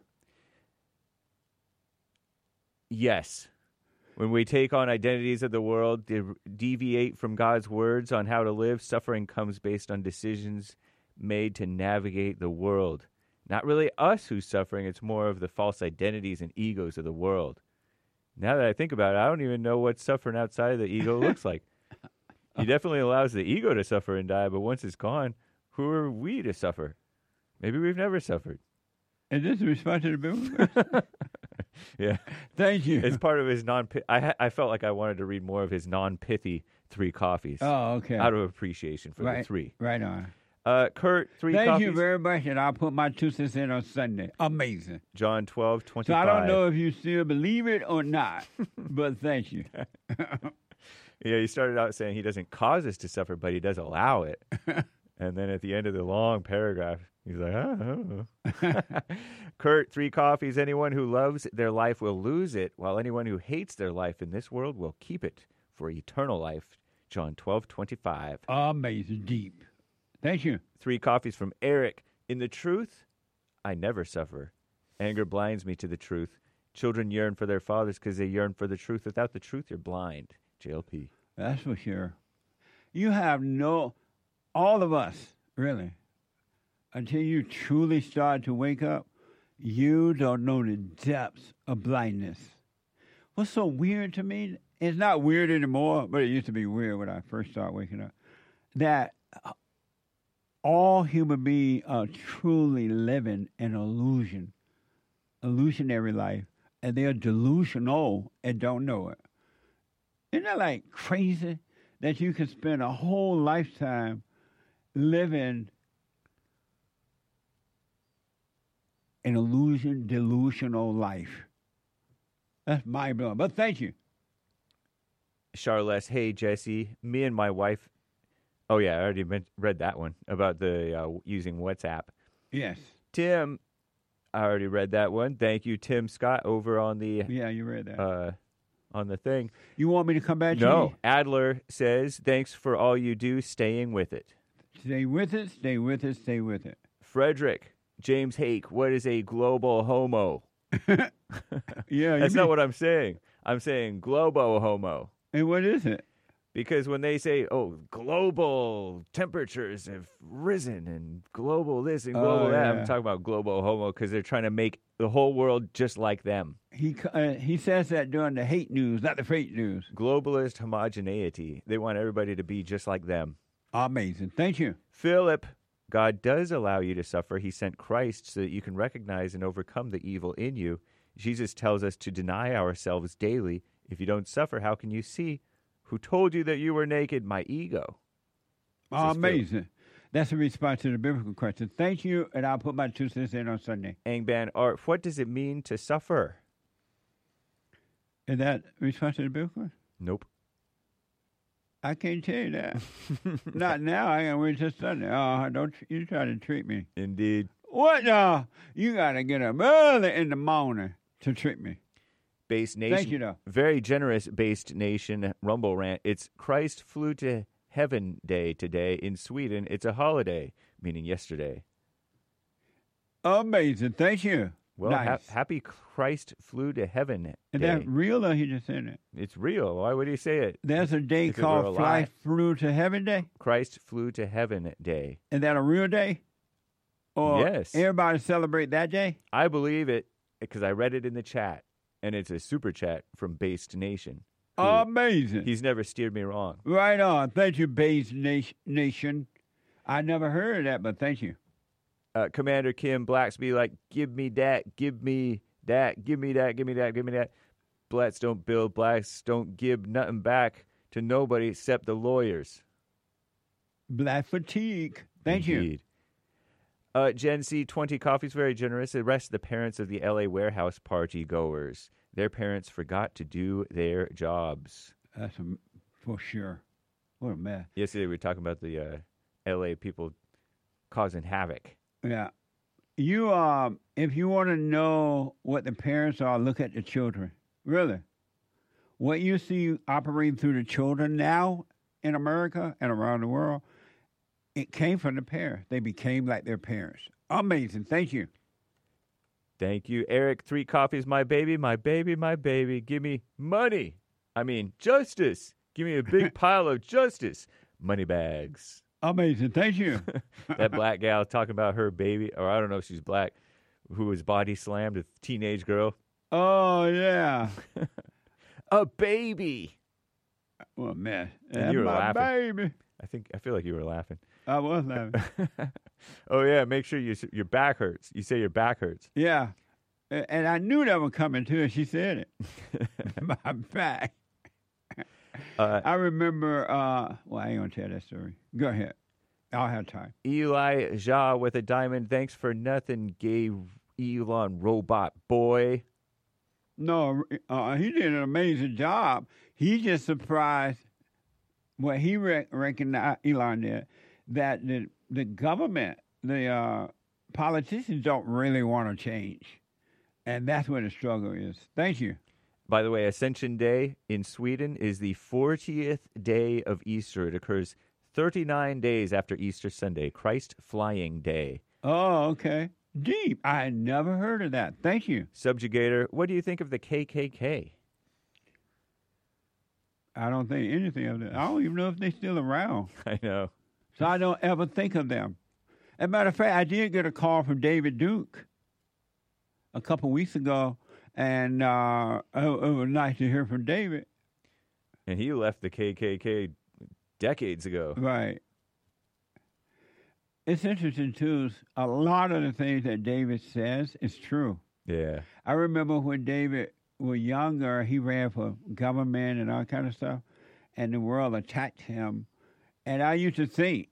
Yes. When we take on identities of the world, de- deviate from God's words on how to live, suffering comes based on decisions made to navigate the world. Not really us who's suffering, it's more of the false identities and egos of the world. Now that I think about it, I don't even know what suffering outside of the ego looks like. He definitely allows the ego to suffer and die, but once it's gone, who are we to suffer? Maybe we've never suffered. Is this a response to the biblical? Yeah. Thank you. It's part of his non. I ha- I felt like I wanted to read more of his non-pithy three coffees. Oh, okay. Out of appreciation for right, the three. Right on. Uh, Kurt, three Thank coffees. you very much, and I'll put my two cents in on Sunday. Amazing. John twelve twenty-five. So I don't know if you still believe it or not, but thank you. Yeah, he started out saying he doesn't cause us to suffer, but he does allow it. And then at the end of the long paragraph, he's like, oh. Kurt, three coffees. Anyone who loves their life will lose it, while anyone who hates their life in this world will keep it for eternal life. John twelve twenty-five. Amazing. Deep. Thank you. Three coffees from Eric. In the truth, I never suffer. Anger blinds me to the truth. Children yearn for their fathers because they yearn for the truth. Without the truth, you're blind. J L P. That's for sure. You have no, all of us, really, until you truly start to wake up, you don't know the depths of blindness. What's so weird to me, it's not weird anymore, but it used to be weird when I first started waking up, that all human beings are truly living an illusion, illusionary life, and they're delusional and don't know it. Isn't that like crazy that you can spend a whole lifetime living an illusion, delusional life? That's mind blowing. But thank you. Charles, hey, Jesse, me and my wife. Oh, yeah, I already meant, read that one about the uh, using WhatsApp. Yes. Tim, I already read that one. Thank you, Tim Scott, over on the. Yeah, you read that. Uh, on the thing. You want me to come back to No. you? Adler says, thanks for all you do, staying with it. Stay with it, stay with it, stay with it. Frederick, James Hake, what is a global homo? Yeah, That's you not mean- what I'm saying. I'm saying globo homo. And what is it? Because when they say, oh, global temperatures have risen and global this and global Oh, that, yeah. I'm talking about global homo because they're trying to make the whole world just like them. He uh, he says that during the hate news, not the fake news. Globalist homogeneity. They want everybody to be just like them. Amazing. Thank you. Philip, God does allow you to suffer. He sent Christ so that you can recognize and overcome the evil in you. Jesus tells us to deny ourselves daily. If you don't suffer, how can you see? Who told you that you were naked? My ego. Amazing. That's a response to the biblical question. Thank you, and I'll put my two cents in on Sunday. Angban Art, what does it mean to suffer? Is that a response to the biblical question? Nope. I can't tell you that. Not now. I gotta wait till Sunday. Oh, don't you try to treat me. Indeed. What now? You gotta get up early in the morning to treat me. Based Nation. Thank you, though. Very generous Based Nation Rumble Rant. It's Christ flew to heaven day today. In Sweden, it's a holiday, meaning yesterday. Amazing. Thank you. Well, nice. ha- happy Christ flew to heaven Is day. that real or he just said it? It's real. Why would he say it? There's a day If it were called a Fly lie. Flew to Heaven Day? Christ flew to heaven day. Is that a real day? Or Yes. everybody celebrate that day? I believe it because I read it in the chat, and it's a super chat from Based Nation. who- Amazing. He's never steered me wrong. Right on. Thank you, Bays Nation. Nation. I never heard of that, but thank you. Uh, Commander Kim Blacksby, like, give me that, give me that, give me that, give me that, give me that. Blacks don't build, blacks don't give nothing back to nobody except the lawyers. Black fatigue. Thank you. Indeed. Uh, Gen C, twenty coffees, very generous. The rest of the parents of the L A warehouse party goers. Their parents forgot to do their jobs. That's a, for sure. What a mess. Yesterday we were talking about the uh, L A people causing havoc. Yeah. You, um, if you want to know what the parents are, look at the children. Really. What you see operating through the children now in America and around the world, it came from the parents. They became like their parents. Amazing. Thank you. Thank you, Eric. Three coffees, my baby, my baby, my baby. Give me money. I mean, justice. Give me a big pile of justice. Money bags. Amazing. Thank you. That black gal talking about her baby, or I don't know if she's black, who was body slammed, a teenage girl. Oh, yeah. A baby. What a mess. And That's you were my laughing. baby. I think I feel like you were laughing. I was laughing. Oh, yeah, make sure you, your back hurts. You say your back hurts. Yeah. And I knew that was coming, too, and she said it. My back. Uh, I remember, uh, well, I ain't going to tell that story. Go ahead. I'll have time. Eli Jha with a diamond. Thanks for nothing, gay Elon robot boy. No, uh, he did an amazing job. He just surprised what he re- recognized, Elon did, that the, the government, the uh, politicians don't really want to change. And that's where the struggle is. Thank you. By the way, Ascension Day in Sweden is the fortieth day of Easter. It occurs thirty-nine days after Easter Sunday, Christ Flying Day. Oh, okay. Deep. I had never heard of that. Thank you. Subjugator, what do you think of the K K K? I don't think anything of that. I don't even know if they're still around. I know. So I don't ever think of them. As a matter of fact, I did get a call from David Duke a couple weeks ago, and uh, it, it was nice to hear from David. And he left the K K K decades ago. Right. It's interesting, too. A lot of the things that David says is true. Yeah. I remember when David was younger, he ran for government and all kind of stuff, and the world attacked him. And I used to think,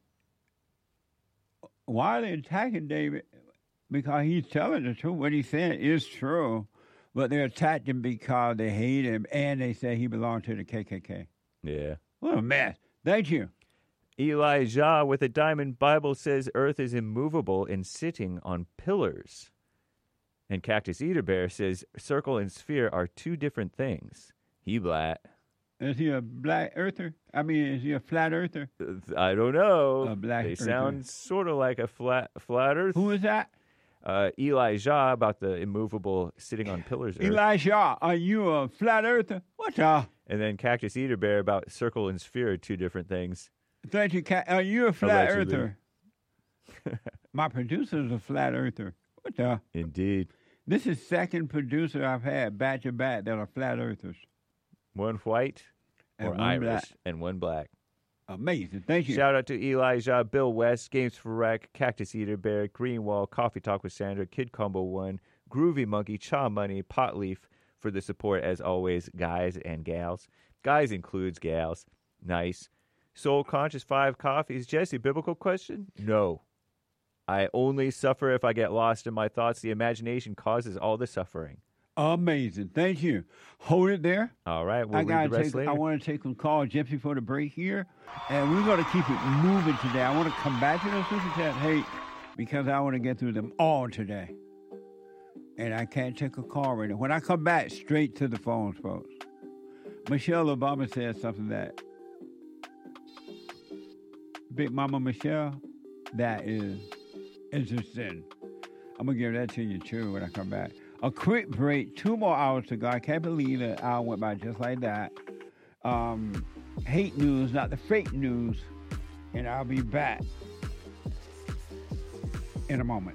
why are they attacking David? Because he's telling the truth. What he said is true, but they attacked him because they hate him, and they say he belonged to the K K K. Yeah. What a mess. Thank you. Eli Jha with a diamond. Bible says Earth is immovable and sitting on pillars. And Cactus Eater Bear says circle and sphere are two different things. He black. Is he a black earther? I mean, is he a flat earther? I don't know. A black they earther. sound sort of like a flat flat Earth. Who is that? Uh, Eli Jha about the immovable sitting on pillars. Earth. Eli Jha, are you a flat earther? What the? And then Cactus Eater Bear about circle and sphere are two different things. Thank you, Cat. Are you a flat Allegedly. earther? My producer is a flat earther. What the? Indeed. This is second producer I've had back to back that are flat earthers. One white And or one Irish black. and one black. Amazing. Thank you. Shout out to Eli Jha, Bill West, Games for Rec, Cactus Eater Bear, Greenwall, Coffee Talk with Sandra, Kid Combo One, Groovy Monkey, Cha Money, Potleaf for the support as always, guys and gals. Guys includes gals. Nice. Soul Conscious Five Coffees. Jesse, biblical question? No. I only suffer if I get lost in my thoughts. The imagination causes all the suffering. Amazing. Thank you. Hold it there. All right. We'll I read gotta the rest take. later. I want to take some calls just before the break here, and we're going to keep it moving today. I want to come back to those super chat hate because I want to get through them all today, and I can't take a call right now. When I come back, straight to the phones, folks. Michelle Obama said something that Big Mama Michelle, that is interesting. I'm gonna give that to you too when I come back. A quick break, two more hours to go. I can't believe that hour went by just like that. Um, hate news, not the fake news. And I'll be back in a moment.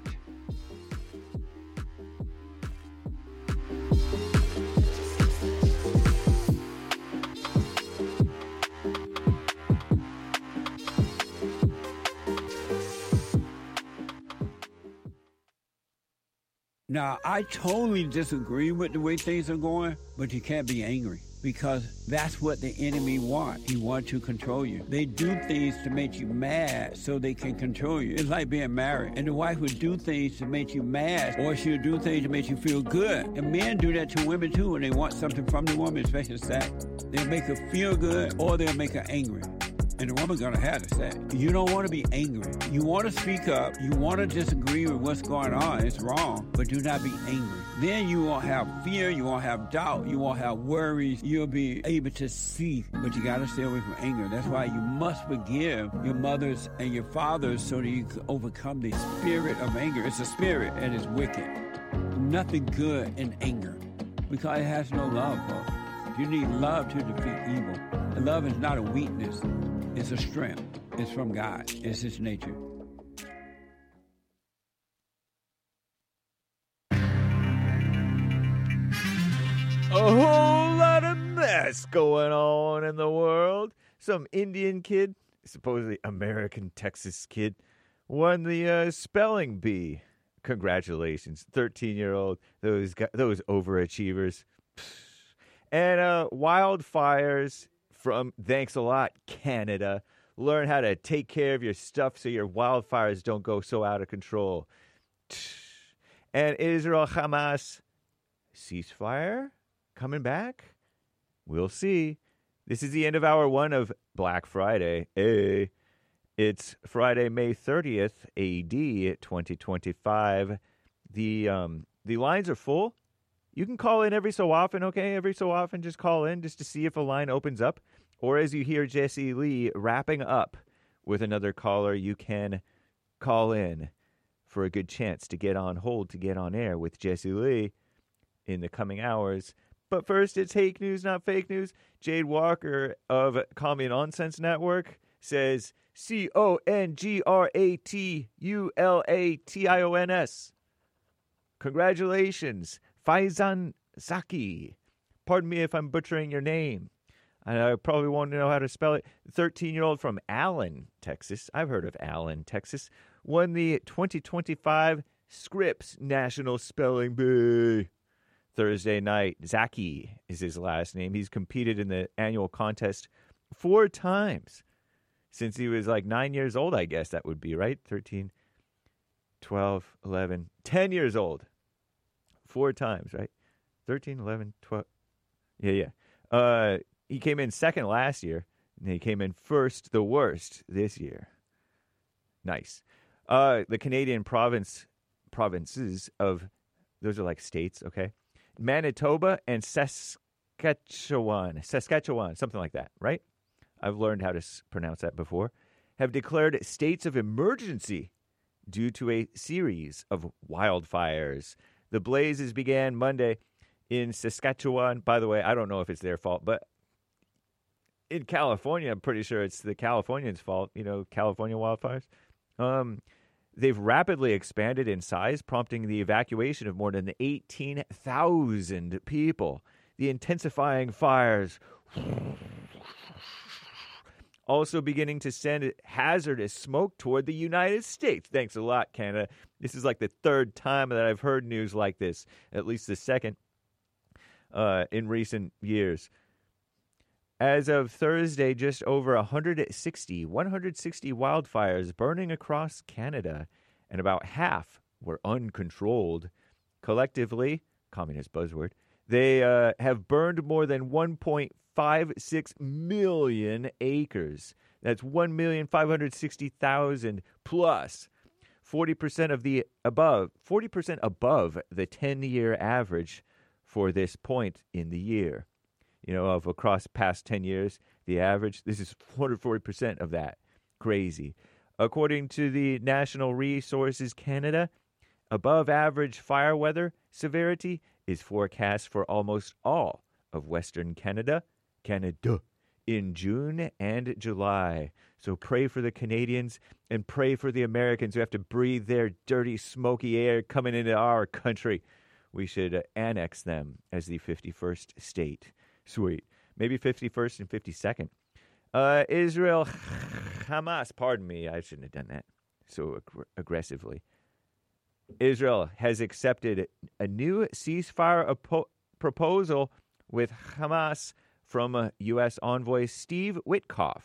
Now, I totally disagree with the way things are going, but you can't be angry because that's what the enemy wants. He wants to control you. They do things to make you mad so they can control you. It's like being married. And the wife would do things to make you mad, or she'll do things to make you feel good. And men do that to women too when they want something from the woman, especially sex. They'll make her feel good or they'll make her angry. And the woman's going to have to say, you don't want to be angry. You want to speak up. You want to disagree with what's going on. It's wrong, but do not be angry. Then you won't have fear. You won't have doubt. You won't have worries. You'll be able to see, but you got to stay away from anger. That's why you must forgive your mothers and your fathers so that you can overcome the spirit of anger. It's a spirit and it's wicked. Nothing good in anger because it has no love, folks. You need love to defeat evil. And love is not a weakness. It's a strength. It's from God. It's His nature. A whole lot of mess going on in the world. Some Indian kid supposedly American Texas kid, won the uh, spelling bee. Congratulations, thirteen-year-old, those guys, those overachievers. And uh, wildfires from Thanks a Lot, Canada. Learn how to take care of your stuff so your wildfires don't go so out of control. And Israel Hamas ceasefire coming back? We'll see. This is the end of hour one of Black Friday. Hey. It's Friday, May thirtieth, A D twenty twenty-five. The um the lines are full. You can call in every so often, okay? Every so often, just call in just to see if a line opens up. Or as you hear Jesse Lee wrapping up with another caller, you can call in for a good chance to get on hold, to get on air with Jesse Lee in the coming hours. But first, it's Hake News, not fake news. Jade Walker of Call Me Nonsense Network says C O N G R A T U L A T I O N S. Congratulations, Faizan Zaki. Pardon me if I'm butchering your name. I probably won't know how to spell it. thirteen-year-old from Allen, Texas. I've heard of Allen, Texas. Won the twenty twenty-five Scripps National Spelling Bee. Thursday night, Zaki is his last name. He's competed in the annual contest four times since he was like nine years old, I guess that would be, right? thirteen, twelve, eleven, ten years old. Four times, right? thirteen, eleven, twelve. Yeah, yeah. Uh, he came in second last year, and he came in first, the worst, this year. Nice. Uh, the Canadian province provinces of, those are like states, okay? Manitoba and Saskatchewan. Saskatchewan, something like that, right? I've learned how to s- pronounce that before. Have declared states of emergency due to a series of wildfires. The blazes began Monday in Saskatchewan. By the way, I don't know if it's their fault, but in California, I'm pretty sure it's the Californians' fault, you know, California wildfires. Um, they've rapidly expanded in size, prompting the evacuation of more than eighteen thousand people. The intensifying fires also beginning to send hazardous smoke toward the United States. Thanks a lot, Canada. This is like the third time that I've heard news like this, at least the second uh, in recent years. As of Thursday, just over one hundred sixty, one hundred sixty wildfires burning across Canada, and about half were uncontrolled. Collectively, communist buzzword, they uh, have burned more than one point five six million acres. That's one million five hundred sixty thousand plus forty percent of the above, forty percent above the ten-year average for this point in the year. You know, of across past ten years, the average, this is one hundred forty percent of that. Crazy. According to the National Resources Canada, above average fire weather severity is forecast for almost all of Western Canada, Canada, in June and July. So pray for the Canadians and pray for the Americans who have to breathe their dirty, smoky air coming into our country. We should uh, annex them as the fifty-first state. Sweet. Maybe fifty-first and fifty-second. Uh, Israel Hamas, pardon me, I shouldn't have done that so ag- aggressively. Israel has accepted a new ceasefire apo- proposal with Hamas from uh, U S envoy Steve Witkoff,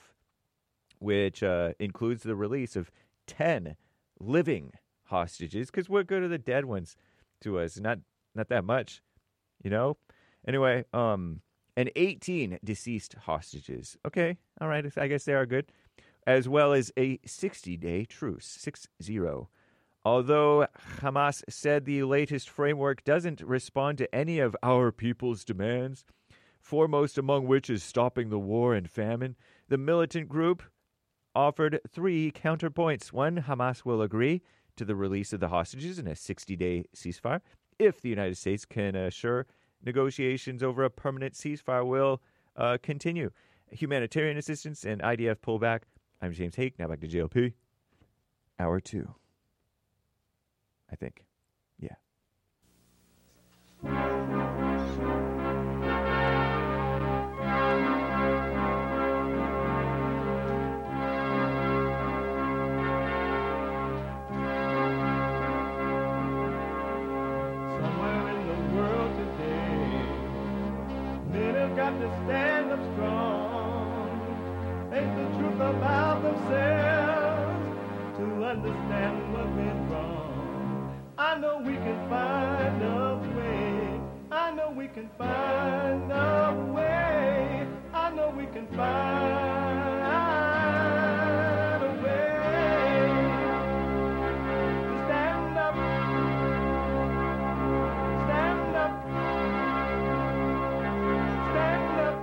which uh, includes the release of ten living hostages, because what good are the dead ones to us? Not not that much, you know? Anyway, um... and eighteen deceased hostages. Okay, all right, I guess they are good. As well as a sixty-day truce, six zero. Although Hamas said the latest framework doesn't respond to any of our people's demands, foremost among which is stopping the war and famine, the militant group offered three counterpoints. One, Hamas will agree to the release of the hostages in a sixty-day ceasefire if the United States can assure negotiations over a permanent ceasefire will uh, continue. Humanitarian assistance and I D F pullback. I'm James Hake. Now back to J L P. Hour two. I think. Yeah. to stand up strong, face the truth about themselves, to understand what went wrong. I know we can find a way. I know we can find a way. I know we can find a way to stand up, stand up, stand up.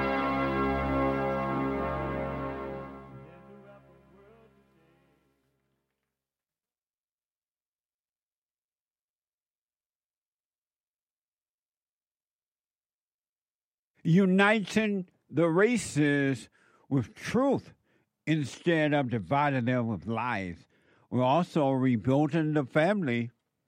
Uniting the races with truth instead of dividing them with lies. We're also rebuilding the family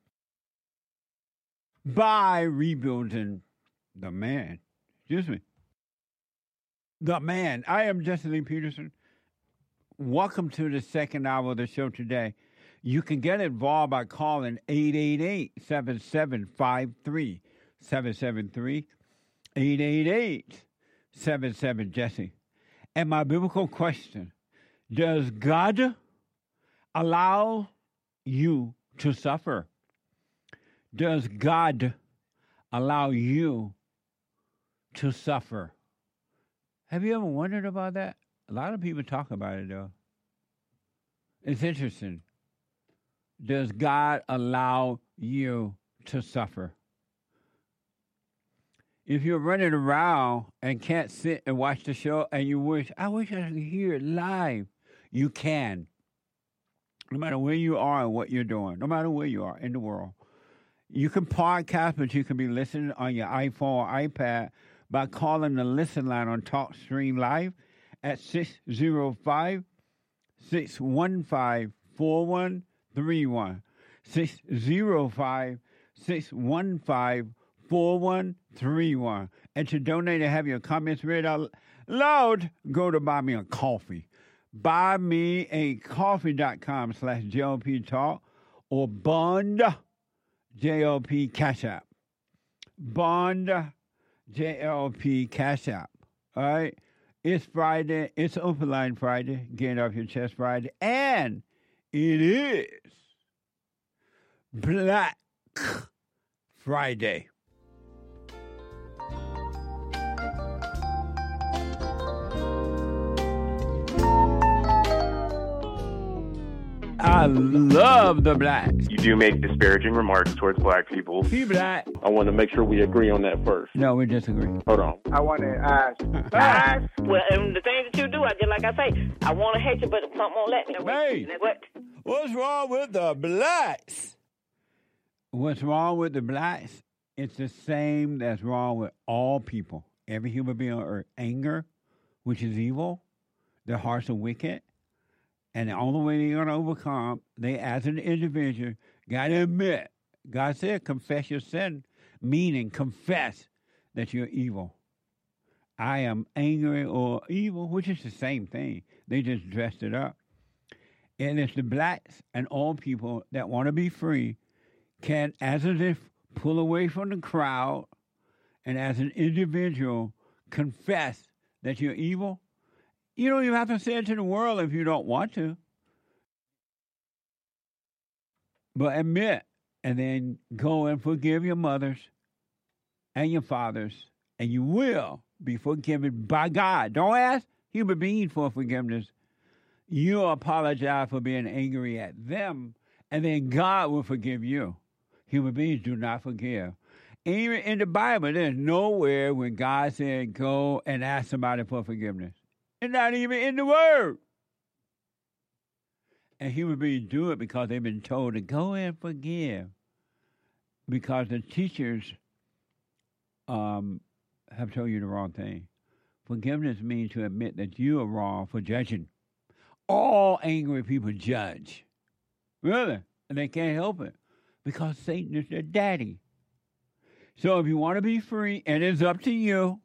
by rebuilding the man. Excuse me. The man. I am Jesse Lee Peterson. Welcome to the second hour of the show today. You can get involved by calling eight eight eight, seven seven five three, seven seven three. eight eight eight, seven seven, Jesse. And my biblical question, does God allow you to suffer? Does God allow you to suffer? Have you ever wondered about that? A lot of people talk about it, though. It's interesting. Does God allow you to suffer? If you're running around and can't sit and watch the show and you wish, I wish I could hear it live, you can. No matter where you are and what you're doing, no matter where you are in the world. You can podcast, but you can be listening on your iPhone or iPad by calling the listen line on TalkStream Live at six oh five, six one five, four one three one. six oh five, six one five, four one three one. And to donate and have your comments read out loud, go to Buy Me a Coffee. buymeacoffee.com slash JLP Talk or Bond J L P Cash App. Bond J L P Cash App. All right? It's Friday. It's Open Line Friday. Get off your chest Friday. And it is Black Friday. I love the blacks. You do make disparaging remarks towards black people. Be black. I want to make sure we agree on that first. No, we disagree. Hold on. I want to ask. ask. Well, and the things that you do, I just like I say, I want to hate you, but something won't let me. Hey, what? What's wrong with the blacks? What's wrong with the blacks? It's the same that's wrong with all people. Every human being on earth. Anger, which is evil. Their hearts are wicked. And the only way they're going to overcome, they as an individual got to admit. God said, confess your sin, meaning confess that you're evil. I am angry or evil, which is the same thing. They just dressed it up. And it's the blacks and all people that want to be free can, as if, pull away from the crowd and as an individual confess that you're evil. You don't even have to say it to the world if you don't want to. But admit, and then go and forgive your mothers and your fathers, and you will be forgiven by God. Don't ask human beings for forgiveness. You apologize for being angry at them, and then God will forgive you. Human beings do not forgive. Even in the Bible, there's nowhere when God said, go and ask somebody for forgiveness. It's not even in the Word. And human beings do it because they've been told to go and forgive. Because the teachers um, have told you the wrong thing. Forgiveness means to admit that you are wrong for judging. All angry people judge. Really. And they can't help it. Because Satan is their daddy. So if you want to be free, and it's up to you,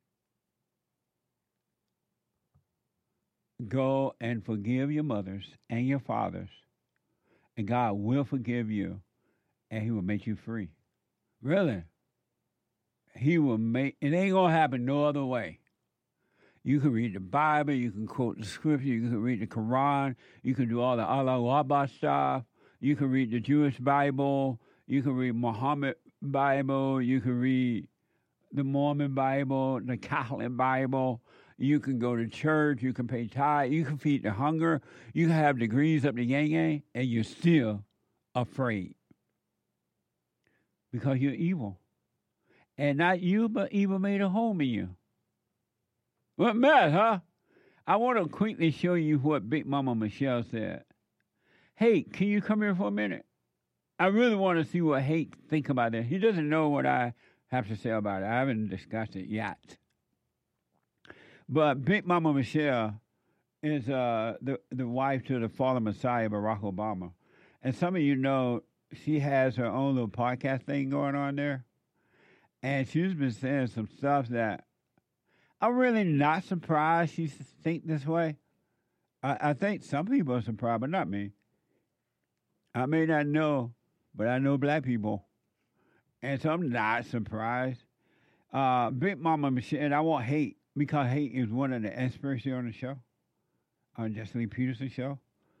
go and forgive your mothers and your fathers, and God will forgive you, and He will make you free. Really? He will make, it ain't going to happen no other way. You can read the Bible, you can quote the scripture, you can read the Quran, you can do all the Allah Akbar stuff, you can read the Jewish Bible, you can read Muhammad Bible, you can read the Mormon Bible, the Catholic Bible, you can go to church, you can pay tithe, you can feed the hunger, you can have degrees up the yang yang, and you're still afraid. Because you're evil. And not you, but evil made a home in you. What mess, huh? I want to quickly show you what Big Mama Michelle said. Hey, can you come here for a minute? I really want to see what Hake think about it. He doesn't know what I have to say about it. I haven't discussed it yet. But Big Mama Michelle is uh, the, the wife to the fallen Messiah, Barack Obama. And some of you know she has her own little podcast thing going on there. And she's been saying some stuff that I'm really not surprised she think this way. I, I think some people are surprised, but not me. I may not know, but I know black people. And so I'm not surprised. Uh, Big Mama Michelle, and I want Hate, because Hate is one of the experts here on the show, on Jesse Lee Peterson show.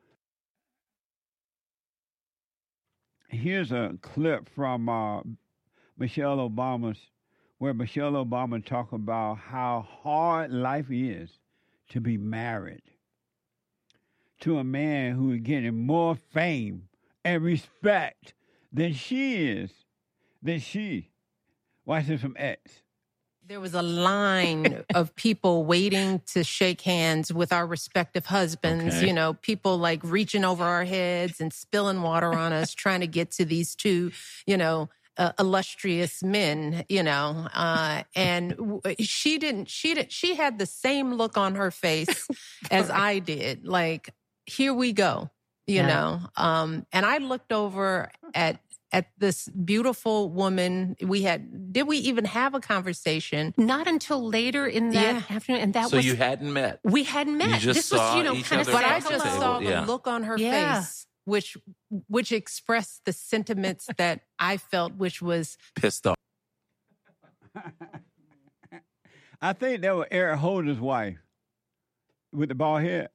Here's a clip from uh, Michelle Obama's, where Michelle Obama talked about how hard life is to be married to a man who is getting more fame and respect than she is, than she. Watch this from X. There was a line of people waiting to shake hands with our respective husbands, Okay. you know, people like reaching over our heads and spilling water on us, trying to get to these two, you know, uh, illustrious men, you know, uh, and w- she didn't, she did, she had the same look on her face as I did. Like, here we go, you Yeah. know, um, and I looked over at, at this beautiful woman. We had, did we even have a conversation? Not until later in that Yeah. afternoon. And that So was. you hadn't met? We hadn't met. You just this saw was, you know, each kind of other But I at the just table. saw the Yeah. look on her Yeah. face, which which expressed the sentiments that I felt, which was Pissed off. I think that was Eric Holder's wife with the bald head.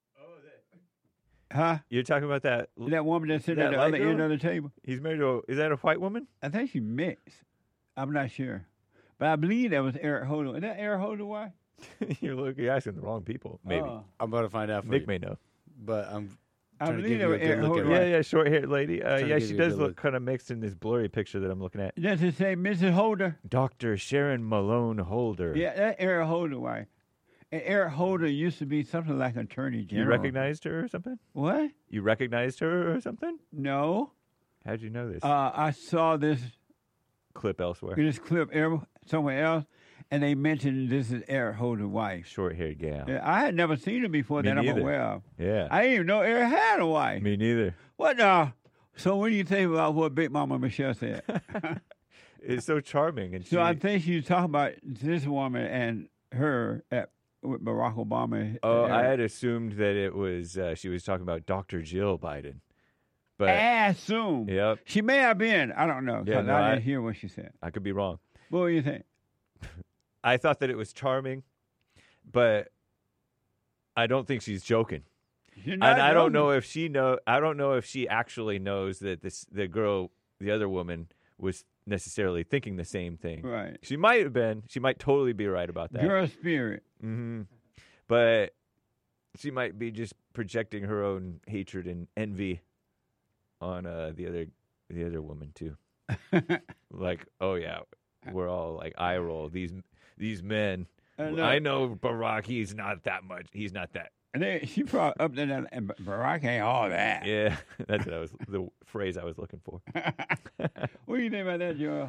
Huh? You're talking about that That woman that's sitting that at the light other girl? end of the table. He's married to a, is that a white woman? I think she mixed. I'm not sure. But I believe that was Eric Holder. Is that Eric Holder wife? you're looking, you're asking the wrong people. Maybe. Oh. I'm about to find out for Nick you. may know. But I'm I trying to believe give that you a was Eric good look at Holder. Yeah, her. yeah, short haired lady. Uh, Trying to yeah, give she you a does good look look. kind of mixed in this blurry picture that I'm looking at. Does it say Missus Holder? Doctor Sharon Malone Holder. Yeah, that Eric Holder wife. And Eric Holder used to be something like Attorney You General. recognized her or something? What? You recognized her or something? No. How'd you know this? Uh, I saw this Clip elsewhere. this clip ever- somewhere else, and they mentioned this is Eric Holder's wife. Short haired gal. Yeah, I had never seen her before Me that I'm neither. aware of. Yeah. I didn't even know Eric had a wife. Me neither. What the? So what do you think about what Big Mama Michelle said? It's so charming. And So she, I think she was talking about this woman and her at with Barack Obama. Oh, and I Eric. had assumed that it was, uh, she was talking about Doctor Jill Biden. But I assume. Yep. She may have been. I don't know. 'Cause Yeah, no, I I- didn't hear what she said. I could be wrong. What do you think? I thought that it was charming, but I don't think she's joking. You're not And I don't joking. know if she know. I don't know if she actually knows that this the girl, the other woman, was necessarily thinking the same thing. Right. She might have been. She might totally be right about that. Girl spirit. hmm But she might be just projecting her own hatred and envy on uh, the other the other woman too. Like, oh yeah, we're all like eye roll. These these men. I know. I know Barack. He's not that much. He's not that. And they, she probably up there, and and Barack ain't all that. Yeah, that's what I was the phrase I was looking for. What do you think about that, Joel?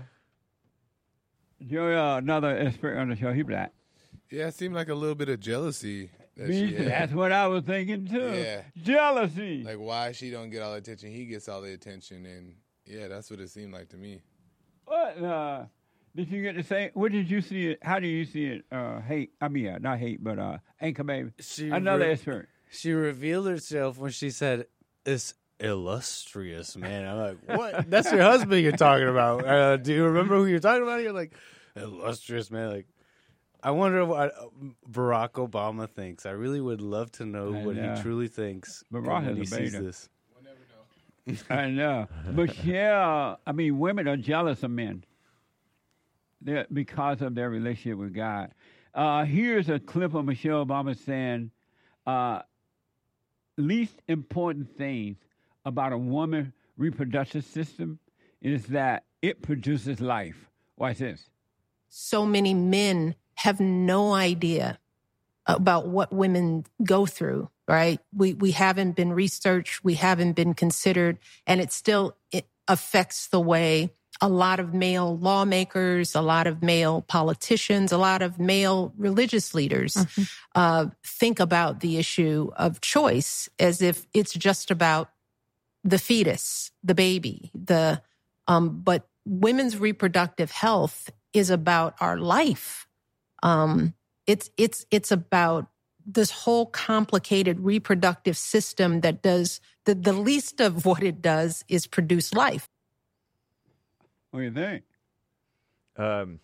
Joel, uh, another expert on the show, he black. Yeah, it seemed like a little bit of jealousy. That Me- she had. That's what I was thinking too. Yeah. Jealousy. Like why she don't get all the attention, he gets all the attention, and yeah, that's what it seemed like to me. What? Uh, did you get to say? What did you see it? How do you see it? Uh, hate. I mean, uh, not hate, but uh, Anchor Baby. She Another re- expert. She revealed herself when she said, "This illustrious man." I'm like, "What? That's your husband you're talking about? Uh, do you remember who you're talking about?" You're like, illustrious man. Like, I wonder what Barack Obama thinks. I really would love to know I what know. he truly thinks Barack when he is a sees beta. this. I know. Michelle, I mean, women are jealous of men They're, because of their relationship with God. Uh, here's a clip of Michelle Obama saying, uh, least important things about a woman's reproductive system is that it produces life. Watch this. So many men have no idea about what women go through, right? We we haven't been researched, we haven't been considered, and it still it affects the way a lot of male lawmakers, a lot of male politicians, a lot of male religious leaders mm-hmm. uh, think about the issue of choice as if it's just about the fetus, the baby, the um, but women's reproductive health is about our life. Um, it's it's it's about this whole complicated reproductive system that does the, the least of what it does is produce life. What do you think? Um,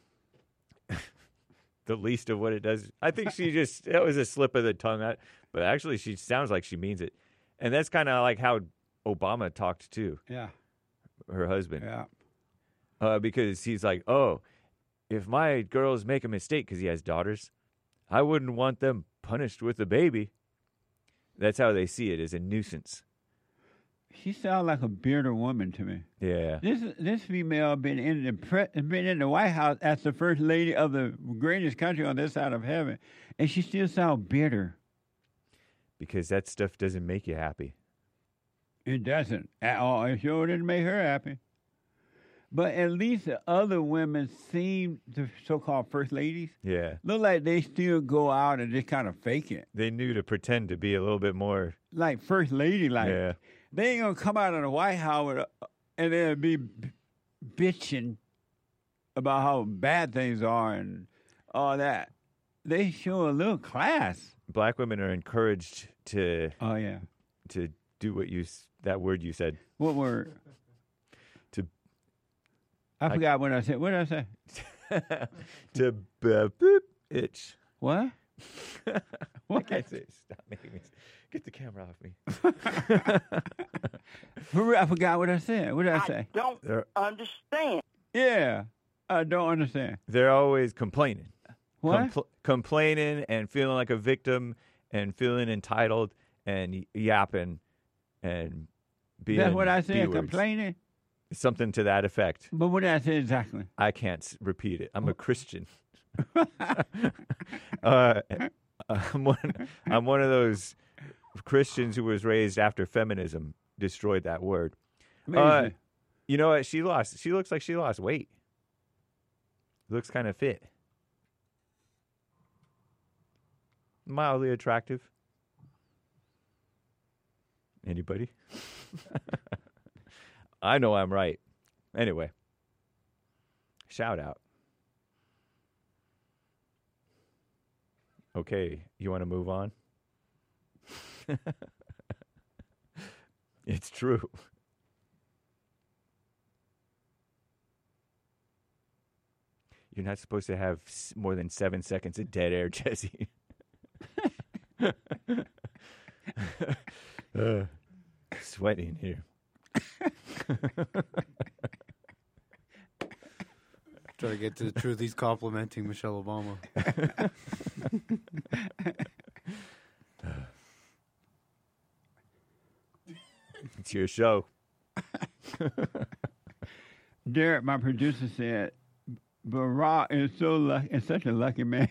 the least of what it does. I think she just, that was a slip of the tongue. I- But actually, she sounds like she means it. And that's kind of like how Obama talked too. Yeah. Her husband. Yeah. Uh, because he's like, oh, if my girls make a mistake, because he has daughters, I wouldn't want them punished with a baby. That's how they see it, as a nuisance. She sounds like a bearded woman to me. Yeah. This this female been in the pre, been in the White House as the first lady of the greatest country on this side of heaven, and she still sounds bitter. Because that stuff doesn't make you happy. It doesn't at all. It sure didn't make her happy. But at least the other women seem, the so-called first ladies, Yeah. look like they still go out and just kind of fake it. They knew to pretend to be a little bit more. Like first lady, like. Yeah. They ain't going to come out of the White House with a, and then be b- bitching about how bad things are and all that. They show a little class. Black women are encouraged to. Oh, yeah. To do what you, s- that word you said. What word? To. I, I forgot what I said. What did I say? to b- boop itch. What? What? I can't say it. Stop making me. Get the camera off me. I forgot what I said. What did I say? Don't They're- understand. Yeah. I don't understand. They're always complaining. What? Compl- complaining and feeling like a victim and feeling entitled and y- yapping and being. That's what I said, B-words. complaining? Something to that effect. But what did I say exactly? I can't s- repeat it. I'm a Christian. uh, I'm one. I'm one of those Christians who was raised after feminism destroyed that word. Uh, Amazing. you know what? She lost. She looks like she lost weight. Looks kind of fit. Mildly attractive. Anybody? I know I'm right. Anyway. Shout out. Okay, you want to move on? It's true. You're not supposed to have s- more than seven seconds of dead air, Jesse. uh, sweating here. Try to get to the truth. He's complimenting Michelle Obama. It's your show. Derek, my producer, said, Barack is so lucky, is such a lucky man.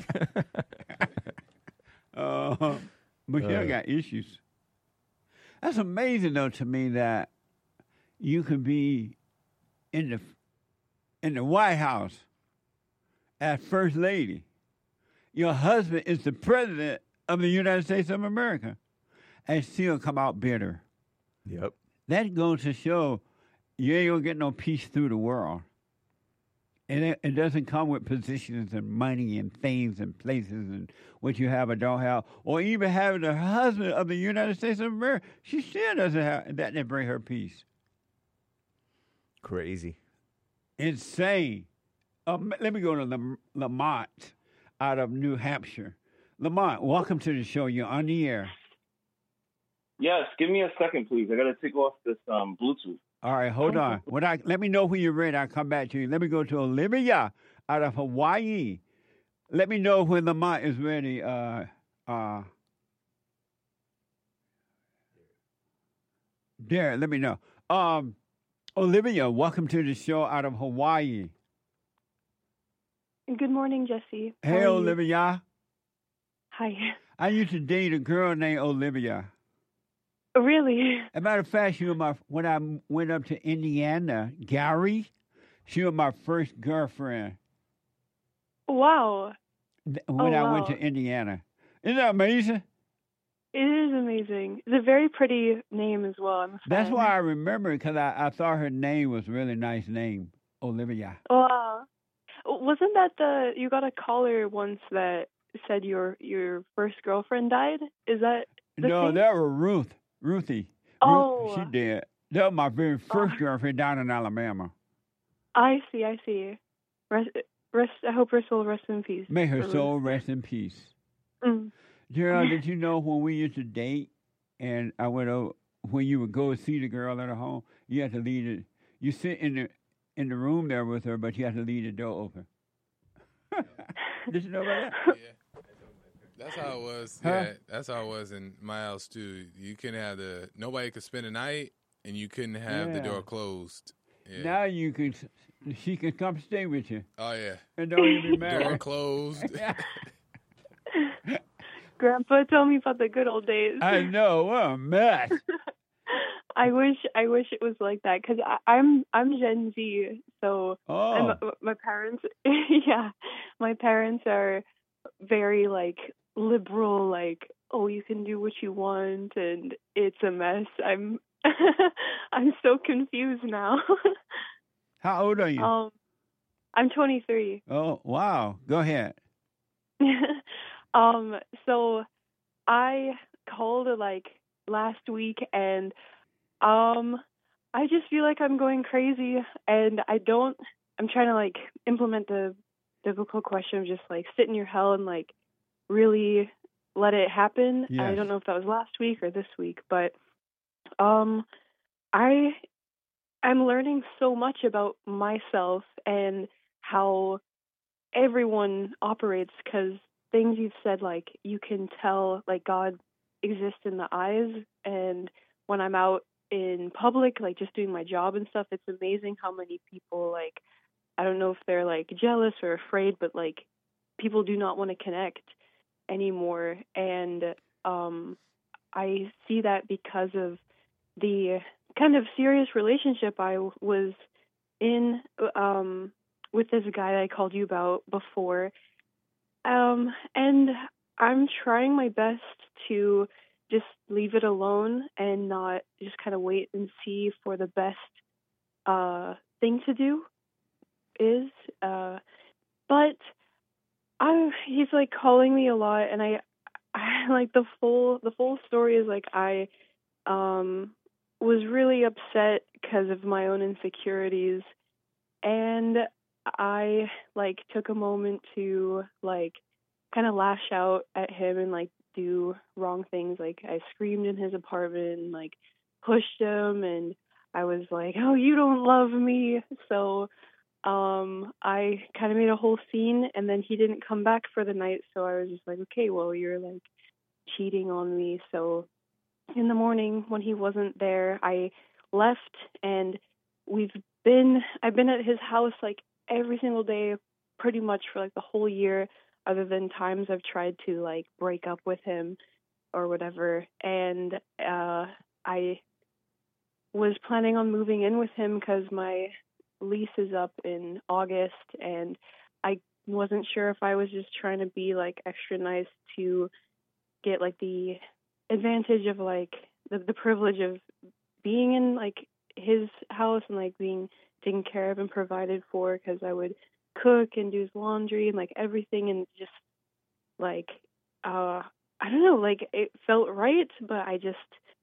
uh, Michelle Uh. got issues. That's amazing, though, to me that you could be in the in the White House as First Lady. Your husband is the President of the United States of America and still come out bitter. Yep. That goes to show you ain't going to get no peace through the world. And it, it doesn't come with positions and money and things and places and what you have or don't have, or even having the husband of the United States of America. She still doesn't have that. Didn't bring her peace. Crazy. Insane. Um, let me go to Lam- Lamont out of New Hampshire. Lamont, welcome to the show. You're on the air. Yes, give me a second, please. I got to take off this um, Bluetooth. All right, hold on. When I let me know when you're ready, I'll come back to you. Let me go to Olivia out of Hawaii. Let me know when Lamont is ready. Uh, uh, there, let me know. Um, Olivia, welcome to the show out of Hawaii. Good morning, Jesse. How Hey, are you? Olivia. Hi. I used to date a girl named Olivia. Really? As a matter of fact, she was my when I went up to Indiana, Gary. She was my first girlfriend Wow. th- when Oh, I went wow. to Indiana. Isn't that amazing? It is amazing. It's a very pretty name as well. I'm a That's fan. why I remember it because I, I thought her name was a really nice name, Olivia. Wow. Wasn't that the you got a caller once that said your your first girlfriend died? Is that the No, same? that was Ruth, Ruthie. Oh. Ruth, she did. That was my very first girlfriend down in Alabama. I see. I see. Rest. Rest. I hope her soul rests in peace. May her Ruth. soul rest in peace. Mm. Gerald, did you know when we used to date and I went over, when you would go see the girl at her home, you had to leave it. You sit in the in the room there with her, but you had to leave the door open. Did you know about that? That's how it was. Huh? Yeah, that's how it was in my house too. You couldn't have the nobody could spend the night, and you couldn't have the Yeah. door closed. Yeah. Now you can, she can come stay with you. Oh yeah. And don't even be married. Door closed. Grandpa, tell me about the good old days. I know, what a mess. I wish I wish it was like that because I'm I'm Gen Z, so Oh. I'm, my parents, yeah, my parents are very like liberal, like oh you can do what you want, and it's a mess. I'm I'm so confused now. How old are you? um, I'm twenty-three. Oh, wow. Go ahead. um, so I called like last week and um I just feel like I'm going crazy and I don't I'm trying to like implement the biblical question of just like sit in your hell and like really let it happen. I Yes. don't know if that was last week or this week, but um I I'm learning so much about myself and how everyone operates because things you've said like you can tell like God exists in the eyes, and when I'm out in public like just doing my job and stuff, it's amazing how many people like I don't know if they're like jealous or afraid, but like people do not want to connect anymore, and um I see that because of the kind of serious relationship I was in um with this guy I called you about before. Um, and I'm trying my best to just leave it alone and not just kind of wait and see for the best uh, thing to do is. Uh, but I, he's like calling me a lot, and I, I like the full the full story is like I um, was really upset because of my own insecurities, and I like took a moment to like kind of lash out at him and like do wrong things. Like I screamed in his apartment and like pushed him, and I was like, "Oh, you don't love me." So um I kind of made a whole scene, and then he didn't come back for the night, so I was just like, "Okay, well, you're like cheating on me." So in the morning when he wasn't there, I left, and we've been I've been at his house like every single day pretty much for like the whole year, other than times I've tried to like break up with him or whatever. And uh I was planning on moving in with him because my lease is up in August, and I wasn't sure if I was just trying to be like extra nice to get like the advantage of like the, the privilege of being in like his house and like being taken care of and provided for, because I would cook and do his laundry and like everything, and just like uh I don't know, like it felt right, but I just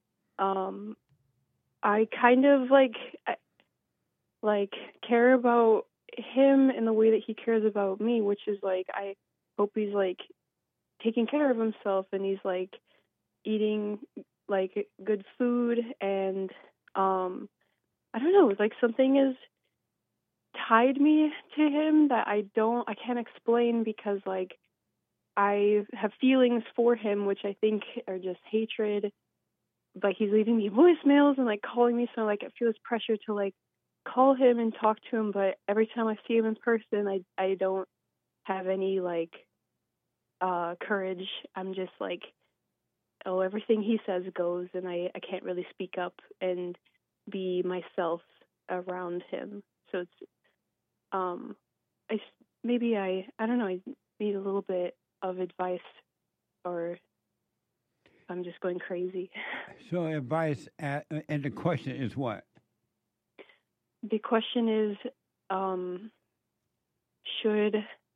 um I kind of like I, like care about him in the way that he cares about me, which is like, I hope he's like taking care of himself and he's like eating like good food, and um I don't know, it's like something is tied me to him that I don't I can't explain, because like I have feelings for him which I think are just hatred, but he's leaving me voicemails and like calling me, so like I feel this pressure to like call him and talk to him, but every time I see him in person I I don't have any like uh courage. I'm just like, oh, everything he says goes, and I, I can't really speak up and be myself around him. So it's, um, I, maybe I, I don't know, I need a little bit of advice, or I'm just going crazy. So advice, at, and the question is what? The question is, um, should,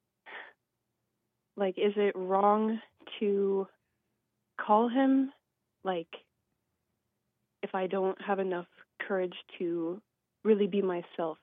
like, is it wrong to call him, like, if I don't have enough courage to really be myself?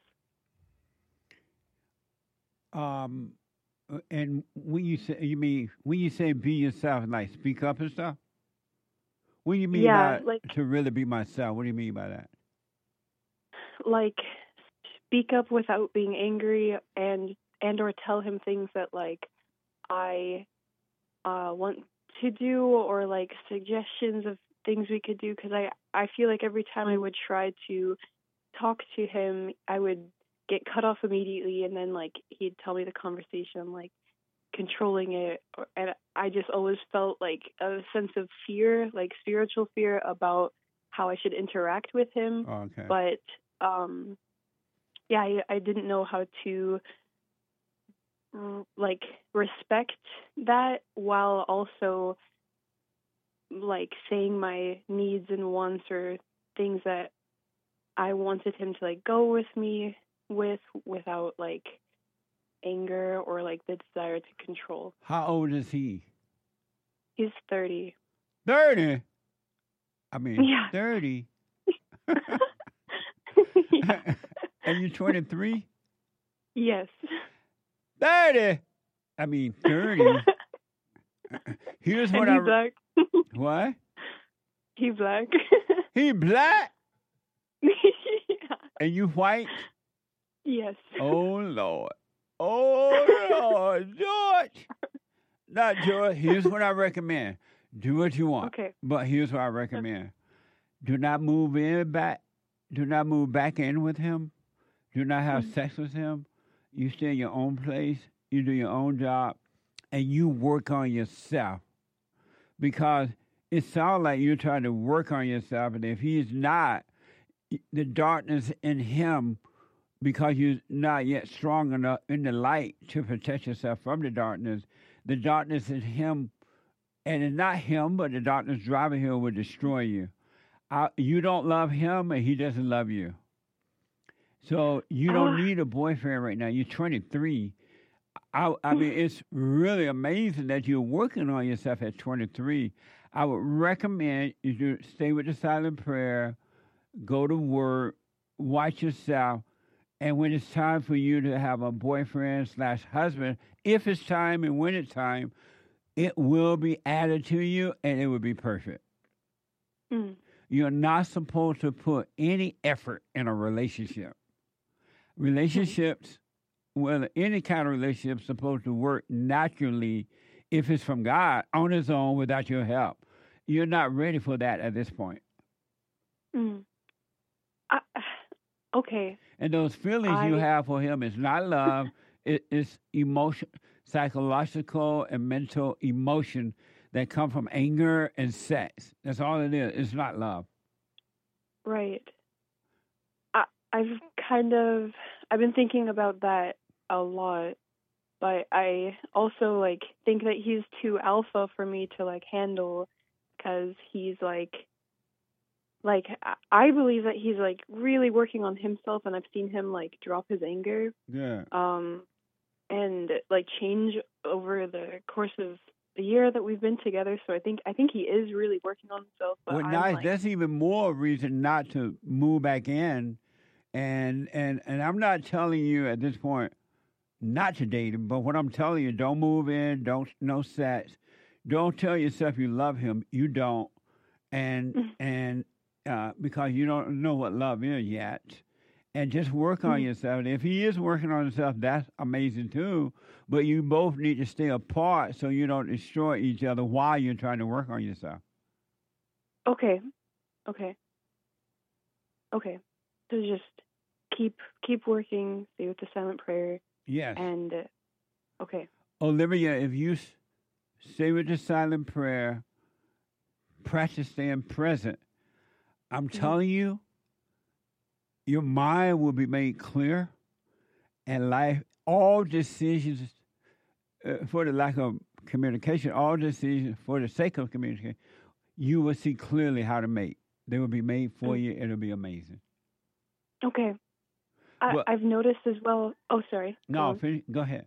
Um, and when you say, you mean, when you say be yourself, like speak up and stuff? What do you mean Yeah, by like- to really be myself? What do you mean by that? Like, speak up without being angry, and and or tell him things that like I uh, want to do, or like suggestions of things we could do, because I I feel like every time I would try to talk to him, I would get cut off immediately, and then like he'd tell me the conversation, I'm like controlling it, or, and I just always felt like a sense of fear, like spiritual fear about how I should interact with him. Oh, okay. But um yeah, I, I didn't know how to r- like respect that while also like saying my needs and wants, or things that I wanted him to like go with me with, without like anger or like the desire to control. How old is he? He's thirty. thirty? I mean, Yeah. thirty? And you're twenty-three? Yes. thirty? I mean, thirty. Here's And what he I... black. What? He black. He black? Yeah. And you white? Yes. Oh, Lord. Oh, Lord. George. Not George. Here's what I recommend. Do what you want. Okay. But here's what I recommend. Do not move in back. Do not move back in with him. Do not have Mm-hmm. sex with him. You stay in your own place. You do your own job. And you work on yourself. Because it sounds like you're trying to work on yourself. And if he's not, the darkness in him, because you're not yet strong enough in the light to protect yourself from the darkness, the darkness in him, and it's not him, but the darkness driving him will destroy you. I, you don't love him, and he doesn't love you. So you don't Oh. need a boyfriend right now. You're twenty-three. I, I mean, it's really amazing that you're working on yourself at twenty-three. I would recommend you to stay with the silent prayer, go to work, watch yourself, and when it's time for you to have a boyfriend slash husband, if it's time and when it's time, it will be added to you, and it will be perfect. Mm. You're not supposed to put any effort in a relationship. Relationships, well, any kind of relationship, is supposed to work naturally if it's from God on its own without your help. You're not ready for that at this point. Mm. I, okay. And those feelings you I- have for him is not love. it, it's emotion, psychological and mental emotion that come from anger and sex. That's all it is. It's not love. Right. I, I've kind of, I've been thinking about that a lot, but I also like think that he's too alpha for me to like handle, because he's like, like I- I believe that he's like really working on himself, and I've seen him like drop his anger, Yeah. um, and like change over the course of the year that we've been together. So I think I think he is really working on himself. But Well, I'm nice. like, That's even more reason not to move back in And and and I'm not telling you at this point not to date him, but what I'm telling you, don't move in, don't no sex, don't tell yourself you love him. You don't, and and uh, because you don't know what love is yet, and just work on yourself. And if he is working on himself, that's amazing too. But you both need to stay apart so you don't destroy each other while you're trying to work on yourself. Okay. Okay. Okay. So just keep keep working, stay with the silent prayer. Yes. And, uh, okay. Olivia, if you s- stay with the silent prayer, practice staying present, I'm Mm-hmm. telling you, your mind will be made clear, and life, all decisions, uh, for the lack of communication, all decisions for the sake of communication, you will see clearly how to make. They will be made for Mm. you. It'll be amazing. Okay. I, Well- I've noticed as well. Oh, sorry. Go No, on. finish, go ahead.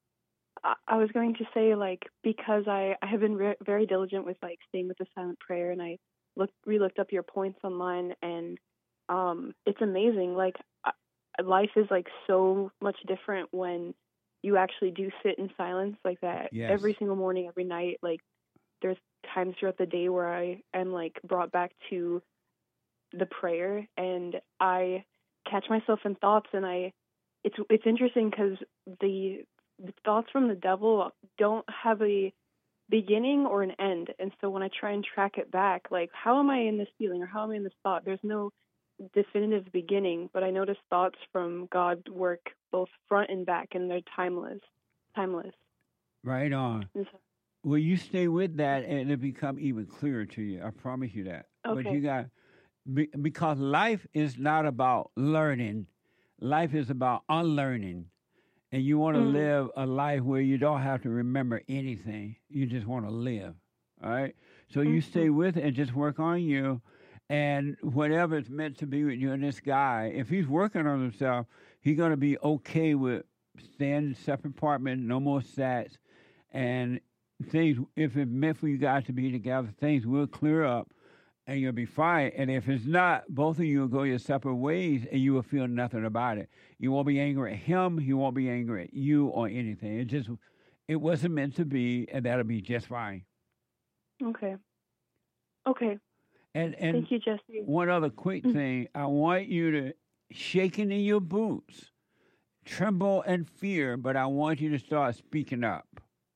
I, I was going to say, like, because I, I have been re- very diligent with, like, staying with the silent prayer, and I looked re-looked up your points online, and um, it's amazing. Like, I, life is, like, so much different when you actually do sit in silence like that. Yes. Every single morning, every night. Like, there's times throughout the day where I am, like, brought back to the prayer, and I catch myself in thoughts, and I, it's it's interesting because the, the thoughts from the devil don't have a beginning or an end, and so when I try and track it back, like, how am I in this feeling or how am I in this thought? There's no definitive beginning, but I notice thoughts from God work both front and back, and they're timeless, timeless. Right on. And so- Well, you stay with that, and it'll become even clearer to you. I promise you that. But Okay. you got be- because life is not about learning. Life is about unlearning, and you want to Mhm. live a life where you don't have to remember anything. You just want to live. All right. So you stay with it and just work on you, and whatever it's meant to be with you and this guy. If he's working on himself, he's gonna be okay with staying in separate apartment, no more sex, and things, if it's meant for you guys to be together, things will clear up and you'll be fine. And if it's not, both of you will go your separate ways and you will feel nothing about it. You won't be angry at him, he won't be angry at you or anything. It just, it wasn't meant to be, and that'll be just fine. Okay. Okay. And, and Thank you, Jesse. one other quick thing, I want you to shaking in your boots, tremble and fear, but I want you to start speaking up.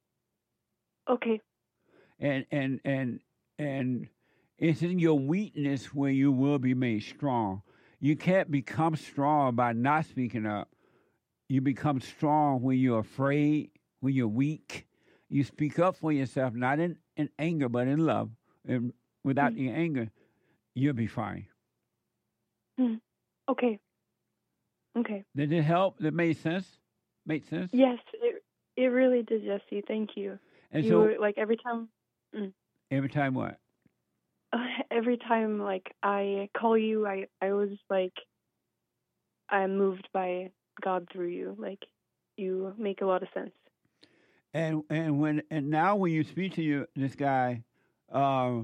Okay. And and and and it's in your weakness where you will be made strong. You can't become strong by not speaking up. You become strong when you're afraid, when you're weak. You speak up for yourself, not in, in anger, but in love. And without the anger, you'll be fine. Hmm. Okay. Okay. Did it help? That made sense? Made sense? Yes, it it really did, Jesse. Thank you. And you so- were, like every time, mm, Every time what? every time like I call you, I I was like, I'm moved by God through you. Like, you make a lot of sense. And and when and now when you speak to you this guy, um,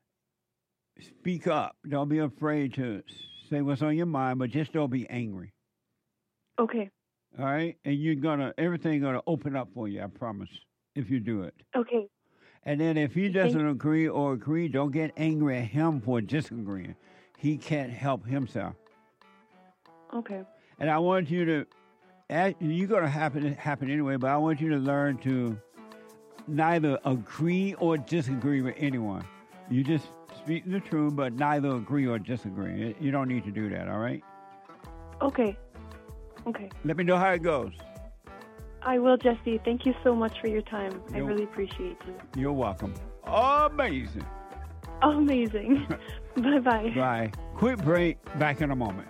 speak up. Don't be afraid to say what's on your mind, but just don't be angry. Okay. All right, and you're gonna everything gonna open up for you. I promise. If you do it. Okay. And then if he doesn't agree or agree, don't get angry at him for disagreeing. He can't help himself. Okay. And I want you to, you're going to happen happen anyway, but I want you to learn to neither agree or disagree with anyone. You just speak the truth, but neither agree or disagree. You don't need to do that, all right? Okay. Okay. Let me know how it goes. I will, Jesse. Thank you so much for your time. I You're- really appreciate you. You're welcome. Amazing. Amazing. Bye-bye. Bye. Quick break. Back in a moment.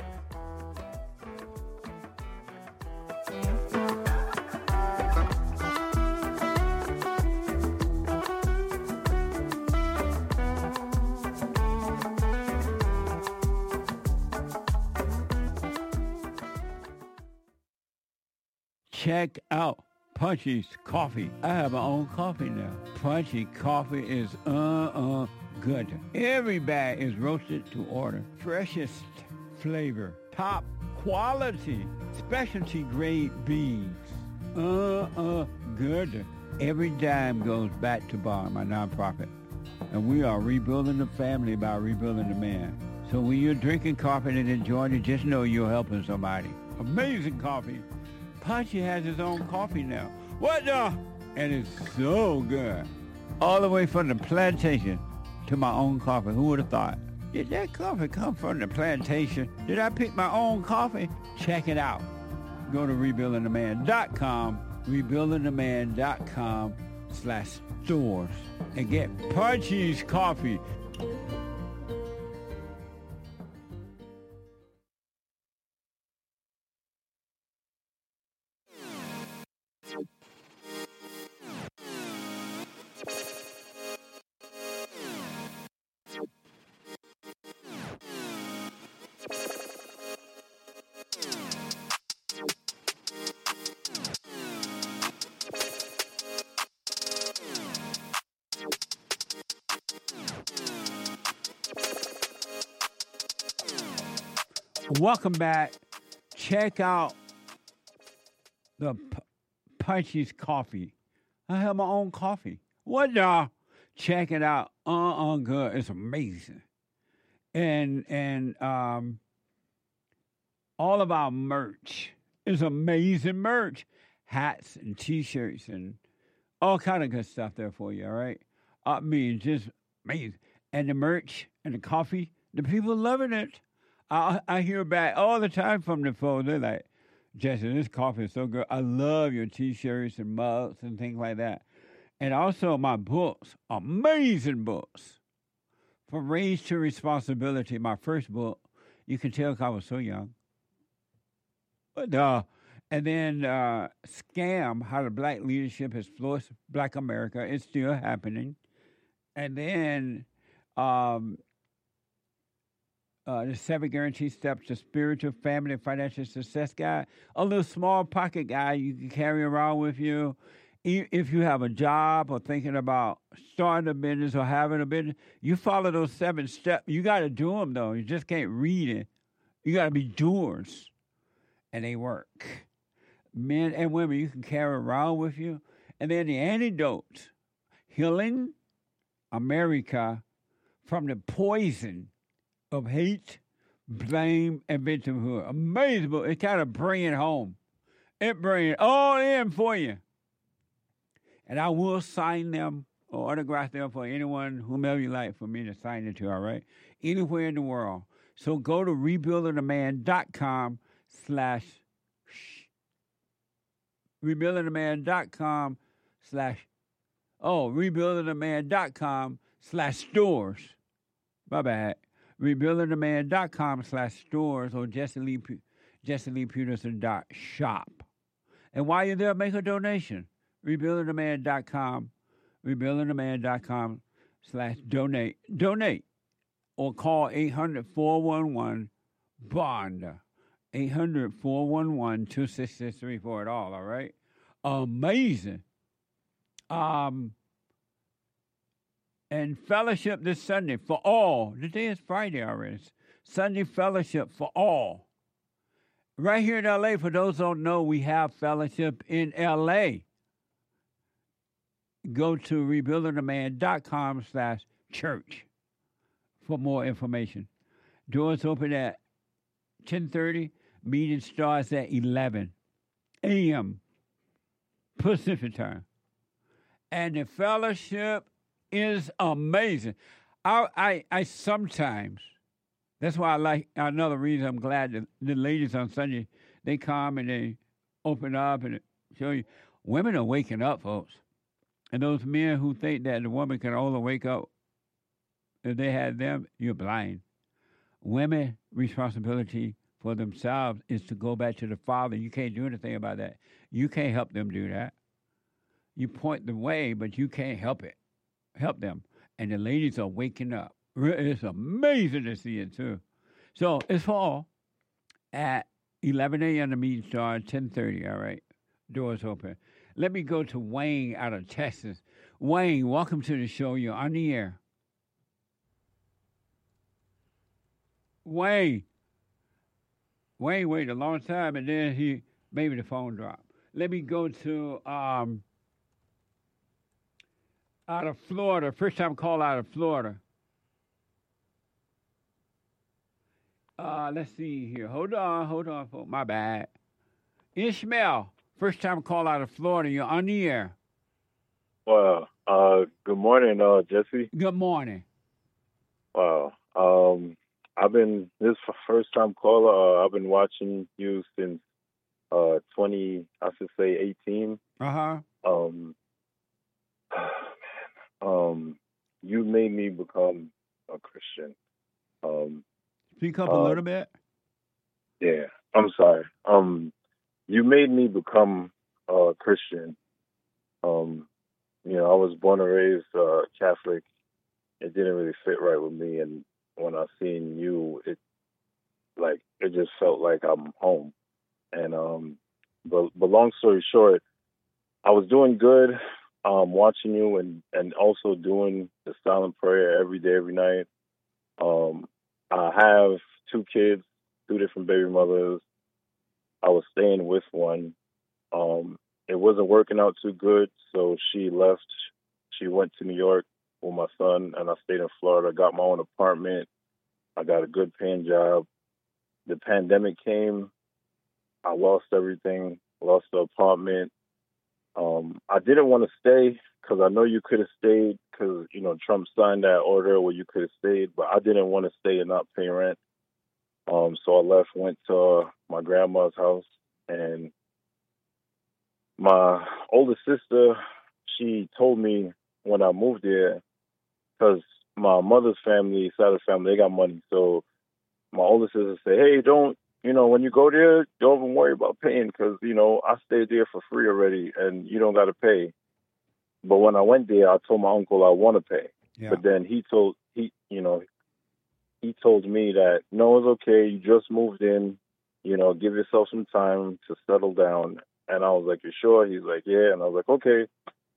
Check out Punchy's Coffee. I have my own coffee now. Punchy Coffee is uh-uh good. Every bag is roasted to order. Freshest flavor, top quality, specialty grade beads. Uh-uh, good. Every dime goes back to Bond, my nonprofit. And we are rebuilding the family by rebuilding the man. So when you're drinking coffee and enjoying it, just know you're helping somebody. Amazing coffee. Punchy has his own coffee now. What the? And it's so good. All the way from the plantation to my own coffee. Who would have thought? Did that coffee come from the plantation? Did I pick my own coffee? Check it out. Go to rebuilding the man dot com, rebuilding the man dot com slash stores, and get Punchy's coffee. Welcome back. Check out the P- Punchy's coffee. I have my own coffee. What the? Check it out. Uh-uh, good. It's amazing. And and um, all of our merch is amazing merch. Hats and T-shirts and all kind of good stuff there for you, all right? I mean, just amazing. And the merch and the coffee, the people loving it. I, I hear back all the time from the phone. They're like, Jesse, this coffee is so good. I love your T-shirts and mugs and things like that. And also my books, amazing books. From Raised to Responsibility, my first book. You can tell I was so young. But, uh, and then uh, Scam, How the Black Leadership Has Flourished Black America. It's still happening. And then... Um, Uh, the seven guaranteed steps to spiritual, family, and financial success guide. A little small pocket guide you can carry around with you. If you have a job or thinking about starting a business or having a business, you follow those seven steps. You got to do them, though. You just can't read it. You got to be doers, and they work. Men and women you can carry around with you. And then the antidote, Healing America from the Poison of Hate, Blame, and Victimhood. Amazing book. It kind of bring it home. It bring it all in for you. And I will sign them or autograph them for anyone, whomever you like, for me to sign it to, all right? Anywhere in the world. So go to rebuilding the man dot com slash rebuilding the man dot com slash oh, rebuilding the man dot com slash stores. My bad. rebuilding the man dot com slash stores or Jesse Lee, Jesse Lee Peterson dot shop. And while you're there, make a donation. rebuilding the man dot com, rebuilding the man dot com slash donate. Donate. Or call eight hundred, four one one, BOND. eight hundred, four one one, two six six three for it all, all right? Amazing. Um... And fellowship this Sunday for all. Today is Friday already. Sunday fellowship for all. Right here in L A, for those who don't know, we have fellowship in L A. Go to rebuilding the man dot com slash church for more information. Doors open at ten thirty. Meeting starts at eleven a.m. Pacific time. And the fellowship is amazing. I, I I sometimes, that's why I like, another reason I'm glad that the ladies on Sunday, they come and they open up and show you. Women are waking up, folks. And those men who think that the woman can only wake up if they had them, you're blind. Women, responsibility for themselves is to go back to the Father. You can't do anything about that. You can't help them do that. You point the way, but you can't help it. Help them. And the ladies are waking up. It's amazing to see it, too. So it's fall at eleven a.m. The meeting starts, ten thirty, all right? Doors open. Let me go to Wayne out of Texas. Wayne, welcome to the show. You're on the air. Wayne. Wayne waited a long time, and then he maybe the phone dropped. Let me go to um out of Florida. First time call out of Florida. Uh, let's see here. Hold on, hold on. For my bad. Ishmael, first time call out of Florida. You're on the air. Wow. Uh, good morning, uh, Jesse. Good morning. Wow. Um, I've been this f- first time caller. Uh, I've been watching you since uh twenty. I should say eighteen. Uh huh. Um, um, you made me become a Christian. Um, Speak up a uh, little bit. Yeah. I'm sorry. Um, you made me become a Christian. Um, you know, I was born and raised uh, Catholic. It didn't really fit right with me, and when I seen you, it like it just felt like I'm home. And um, but but long story short, I was doing good, um, watching you, and and also doing the silent prayer every day, every night. Um, I have two kids, two different baby mothers. I was staying with one. Um, it wasn't working out too good, so she left. She went to New York with my son, and I stayed in Florida. I got my own apartment. I got a good paying job. The pandemic came. I lost everything, lost the apartment. Um, I didn't want to stay because I know you could have stayed because, you know, Trump signed that order where you could have stayed, but I didn't want to stay and not pay rent. Um, so I left, went to uh, my grandma's house, and my older sister, she told me when I moved there, because my mother's family, side of the family, they got money. So my older sister said, hey, don't, you know, when you go there, don't even worry about paying because, you know, I stayed there for free already and you don't got to pay. But when I went there, I told my uncle I want to pay. Yeah. But then he told, he, you know, he told me that, no, it's okay. You just moved in, you know, give yourself some time to settle down. And I was like, you sure? He's like, yeah. And I was like, okay.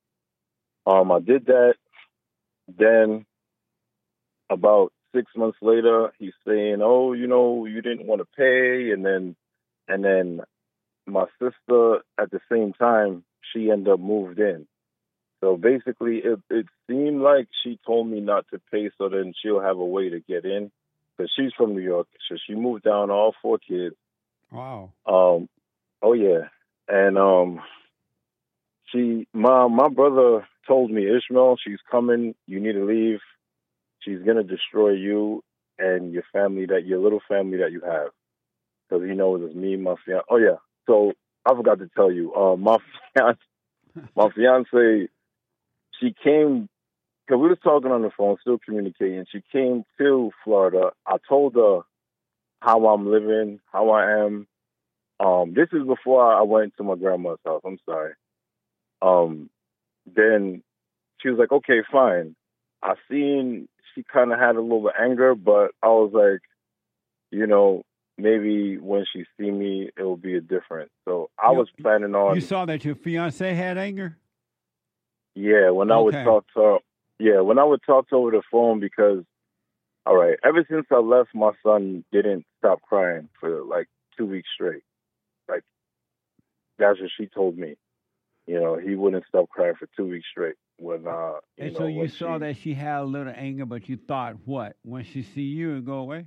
Um, I did that. Then about six months later, he's saying, oh, you know, you didn't want to pay. And then, and then my sister at the same time, she ended up moved in. So basically it, it seemed like she told me not to pay so then she'll have a way to get in because she's from New York. So she moved down all four kids. Wow. Um, oh yeah. And, um, she, my, my brother told me, Ishmael, she's coming. You need to leave. She's going to destroy you and your family, that your little family that you have. Because he knows it's me, my fiance. Oh, yeah. So I forgot to tell you, uh, my fiance, my fiance, she came, because we were talking on the phone, still communicating. She came to Florida. I told her how I'm living, how I am. Um, this is before I went to my grandma's house. I'm sorry. Um, then she was like, okay, fine. I seen she kind of had a little bit of anger, but I was like, you know, maybe when she see me, it will be a different. So I You- was planning on. You saw that your fiance had anger? Yeah, when I would Okay. talk to her, yeah, when I would talk to her over the phone, because, all right, ever since I left, my son didn't stop crying for like two weeks straight. Like, that's what she told me. You know, he wouldn't stop crying for two weeks straight. When, uh, you And know, so you when saw she, that she had a little anger, but you thought what? When she see you and go away?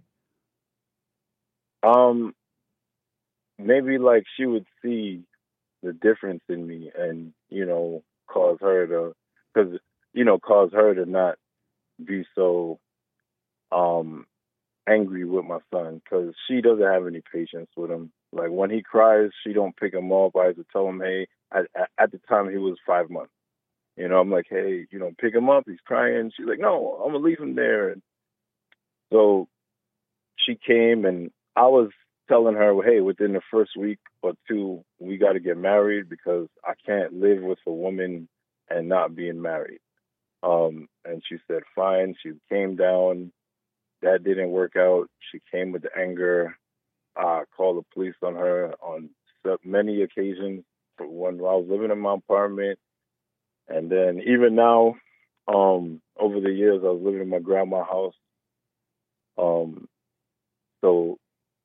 um, maybe like she would see the difference in me and, you know, cause her to, because, you know, cause her to not be so um angry with my son, because she doesn't have any patience with him. Like when he cries, she don't pick him up. I have to tell him, hey, at, at the time he was five months. You know, I'm like, hey, you know, pick him up. He's crying. She's like, no, I'm gonna leave him there. And so she came, and I was telling her, hey, within the first week or two, we got to get married because I can't live with a woman and not being married. Um, and she said, fine. She came down. That didn't work out. She came with the anger. I called the police on her on so- many occasions when I was living in my apartment. And then even now, um, over the years, I was living in my grandma's house. Um, so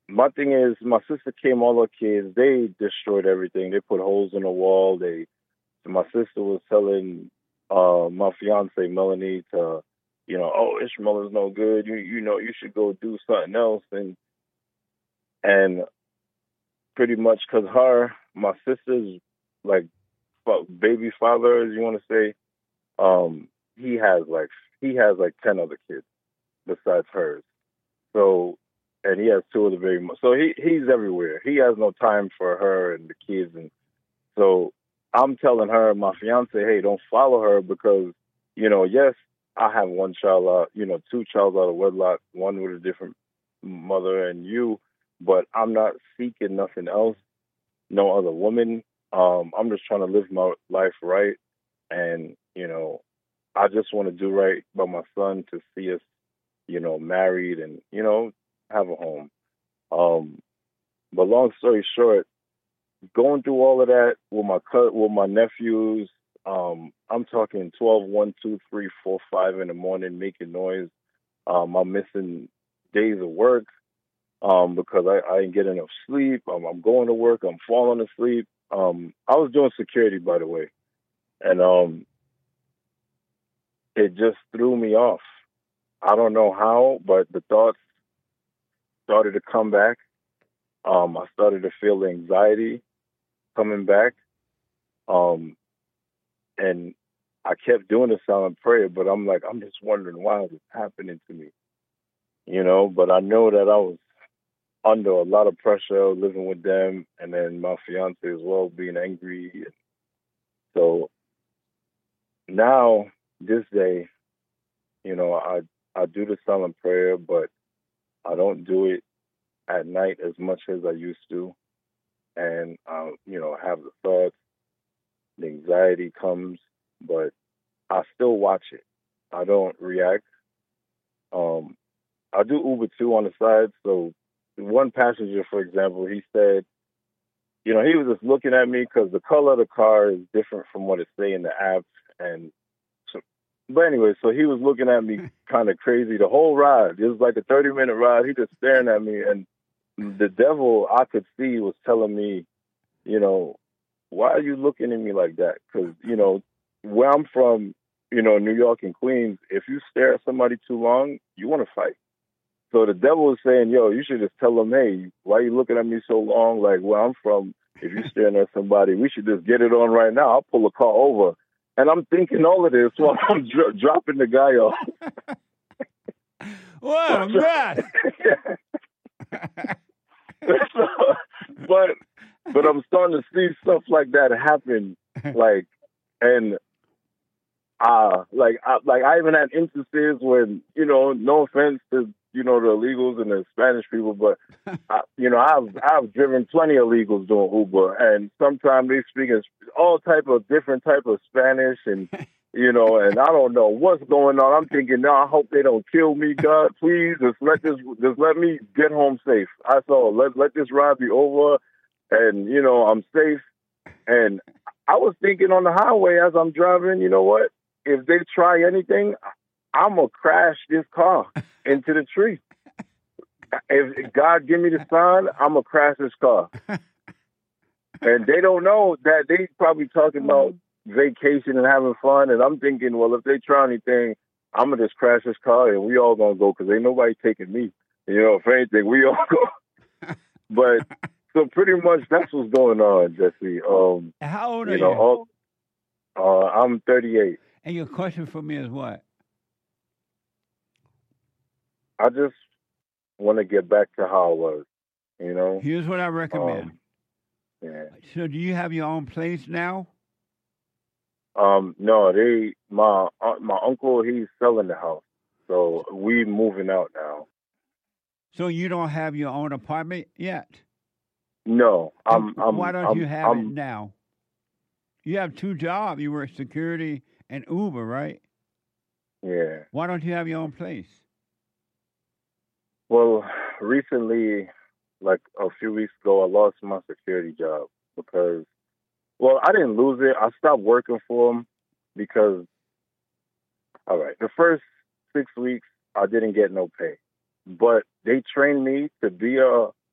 my thing is, my sister came, all her kids, they destroyed everything. They put holes in the wall. They, my sister was telling uh, my fiance Melanie to, you know, oh, Ishmael is no good. You you know, you should go do something else. And and pretty much because her, my sister's like baby father, as you want to say, um, he has like he has like ten other kids besides hers. So, and he has two of the very most. So he he's everywhere. He has no time for her and the kids. And so I'm telling her, my fiance, hey, don't follow her because, you know, yes, I have one child out, you know, two child out of wedlock, one with a different mother and you, but I'm not seeking nothing else, no other woman. Um, I'm just trying to live my life right. And, you know, I just want to do right by my son to see us, you know, married and, you know, have a home. Um, but long story short, going through all of that with my co- with my nephews, um, I'm talking twelve, one, two, three, four, five in the morning, making noise. Um, I'm missing days of work um, because I, I ain't getting enough sleep. Um, I'm going to work. I'm falling asleep. Um, I was doing security, by the way, and um, it just threw me off. I don't know how, but the thoughts started to come back. Um, I started to feel anxiety coming back. Um, and I kept doing the silent prayer, but I'm like, I'm just wondering why is this happening to me? You know, but I know that I was under a lot of pressure living with them, and then my fiance as well being angry. So now, this day, you know, I, I do the silent prayer, but I don't do it at night as much as I used to. And, uh, you know, I have the thoughts, the anxiety comes, but I still watch it. I don't react. Um, I do Uber too on the side. So one passenger, for example, he said, you know, he was just looking at me because the color of the car is different from what it say in the app. And so, but anyway, so he was looking at me kind of crazy the whole ride. It was like a thirty minute ride. He just staring at me, and the devil I could see was telling me, you know, why are you looking at me like that? Because, you know, where I'm from, you know, New York and Queens, if you stare at somebody too long, you want to fight. So the devil is saying, yo, you should just tell them, hey, why are you looking at me so long? Like, where I'm from, if you're staring at somebody, we should just get it on right now. I'll pull a car over. And I'm thinking all of this while I'm dro- dropping the guy off. What a mess! so, but but I'm starting to see stuff like that happen, like, and uh like I, like I even had instances when, you know, no offense to, you know, the illegals and the Spanish people, but I, you know, I've I've driven plenty of illegals doing Uber, and sometimes they speak in all type of different type of Spanish, and you know, and I don't know what's going on. I'm thinking, no, I hope they don't kill me, God, please, just let this, just let me get home safe. I saw let let this ride be over, and you know, I'm safe. And I was thinking on the highway as I'm driving, you know what? If they try anything, I'm gonna crash this car into the tree. If God give me the sign, I'm gonna crash this car. And they don't know that they probably talking about vacation and having fun. And I'm thinking, well, if they try anything, I'm gonna just crash this car and we all gonna go because ain't nobody taking me. You know, if anything, we all go. But so pretty much that's what's going on, Jesse. Um, How old you are know, you? All, uh, I'm thirty-eight. And your question for me is what? I just want to get back to how I was, you know? Here's what I recommend. Um, yeah. So do you have your own place now? Um, no, they, my, uh, my uncle, he's selling the house. So we moving out now. So you don't have your own apartment yet? No, I'm, I'm Why don't I'm, you have I'm, it now? You have two jobs. You work security and Uber, right? Yeah. Why don't you have your own place? Well, recently, like a few weeks ago, I lost my security job because, well, I didn't lose it. I stopped working for them because, all right, the first six weeks, I didn't get no pay. But they trained me to be a,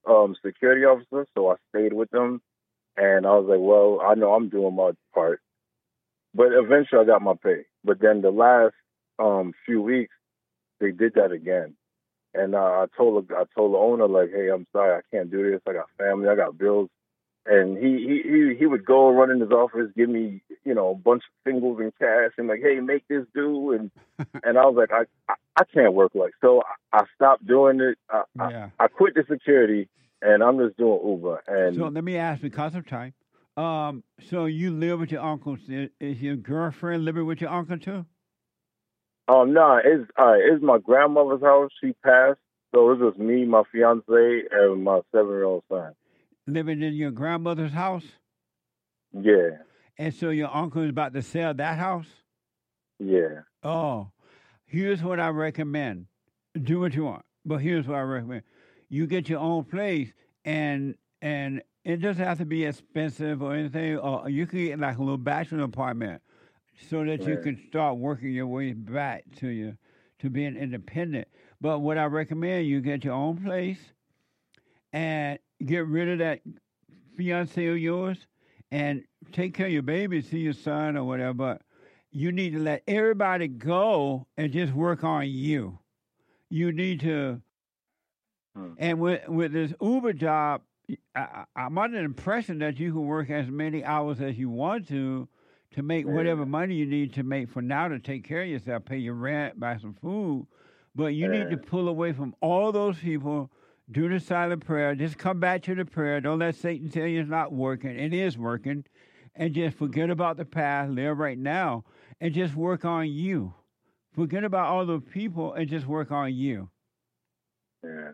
um, security officer, so I stayed with them. And I was like, well, I know I'm doing my part. But eventually I got my pay. But then the last um, few weeks, they did that again. And uh, I told I told the owner, like, hey, I'm sorry, I can't do this. I got family, I got bills. And he, he, he, he would go run in his office, give me, you know, a bunch of singles in cash and like, hey, make this do. And and I was like, I, I, I can't work like so. I, I stopped doing it. I, Yeah. I, I quit the security, and I'm just doing Uber. And So let me ask, because of time, um, so you live with your uncle. Is is your girlfriend living with your uncle too? Um, no, it's uh, it's my grandmother's house. She passed, so it was just me, my fiance, and my seven-year-old son. Living in your grandmother's house? Yeah, And so your uncle is about to sell that house? yeah. Oh, here's what I recommend. Do what you want, but here's what I recommend. You get your own place, and and it doesn't have to be expensive or anything. Or you can get like a little bachelor apartment, so that you Right. can start working your way back to your to being independent. But what I recommend, you get your own place, and get rid of that fiance of yours, and take care of your baby, see your son or whatever. But you need to let everybody go and just work on you. You need to. And with with this Uber job, I, I- I'm under the impression that you can work as many hours as you want to to make whatever money you need to make for now to take care of yourself, pay your rent, buy some food. But you need to pull away from all those people, do the silent prayer, just come back to the prayer. Don't let Satan tell you it's not working. It is working. And just forget about the past, live right now, and just work on you. Forget about all the people and just work on you. Yeah.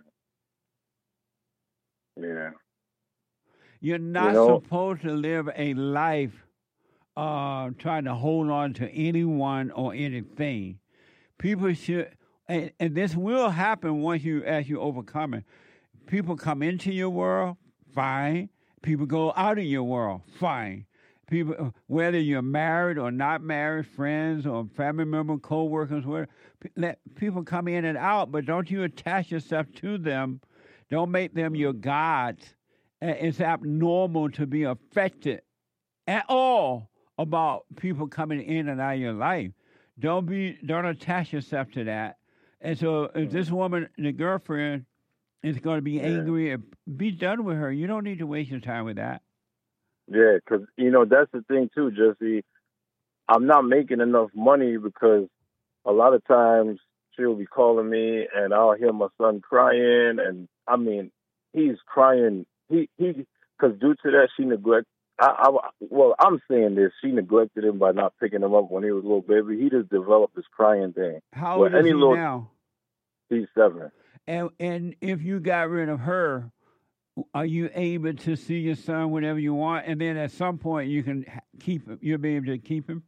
Yeah. You're not know- supposed to live a life uh, trying to hold on to anyone or anything. People should, and, and this will happen once you, as you overcome it. People come into your world, fine. People go out of your world, fine. People, whether you're married or not married, friends or family member, co-workers, whatever, pe- let people come in and out, but don't you attach yourself to them. Don't make them your gods. Uh, It's abnormal to be affected at all about people coming in and out of your life. Don't be, don't attach yourself to that. And so, if this woman, the girlfriend, is going to be angry, be done with her. You don't need to waste your time with that. Yeah, because, you know, that's the thing, too, Jesse. I'm not making enough money because a lot of times she'll be calling me and I'll hear my son crying. And, I mean, he's crying. He, he, because due to that, she neglect. I, I, well, I'm saying this. She neglected him by not picking him up when he was a little baby. He just developed this crying thing. How Well, old is any he little- now? He's seven. And and if you got rid of her, are you able to see your son whenever you want? And then at some point you can ha- keep him. You'll be able to keep him.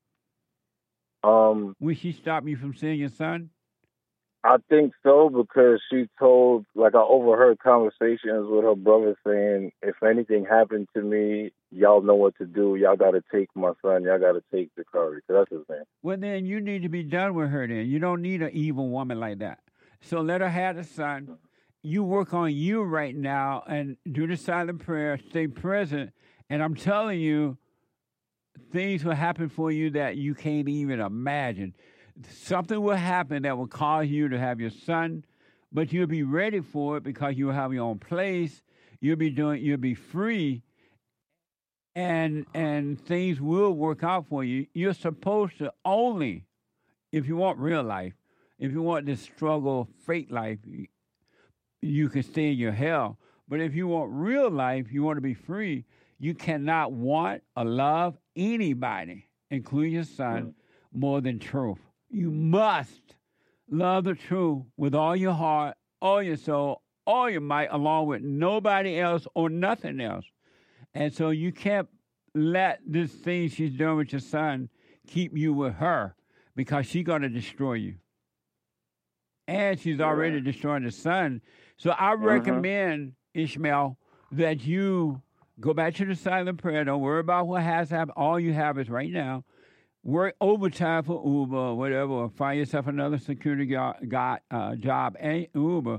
Um, Will she stop you from seeing your son? I think so because she told, like, I overheard conversations with her brother saying, if anything happened to me, y'all know what to do. Y'all got to take my son. Y'all got to take the Curry. So that's his name. Well, then you need to be done with her. Then you don't need an evil woman like that. So let her have the son. You work on you right now and do the silent prayer. Stay present. And I'm telling you, things will happen for you that you can't even imagine. Something will happen that will cause you to have your son, but you'll be ready for it because you'll have your own place. You'll be doing. You'll be free, and and things will work out for you. You're supposed to only, if you want real life, if you want this struggle, fake life, you can stay in your hell. But if you want real life, you want to be free. You cannot want or love anybody, including your son, more than truth. You must love the truth with all your heart, all your soul, all your might, along with nobody else or nothing else. And so you can't let this thing she's doing with your son keep you with her because she's going to destroy you. And she's already destroying the son. So I recommend, Ishmael, that you go back to the silent prayer. Don't worry about what has happened. All you have is right now. Work overtime for Uber or whatever, or find yourself another security go- got, uh, job and Uber.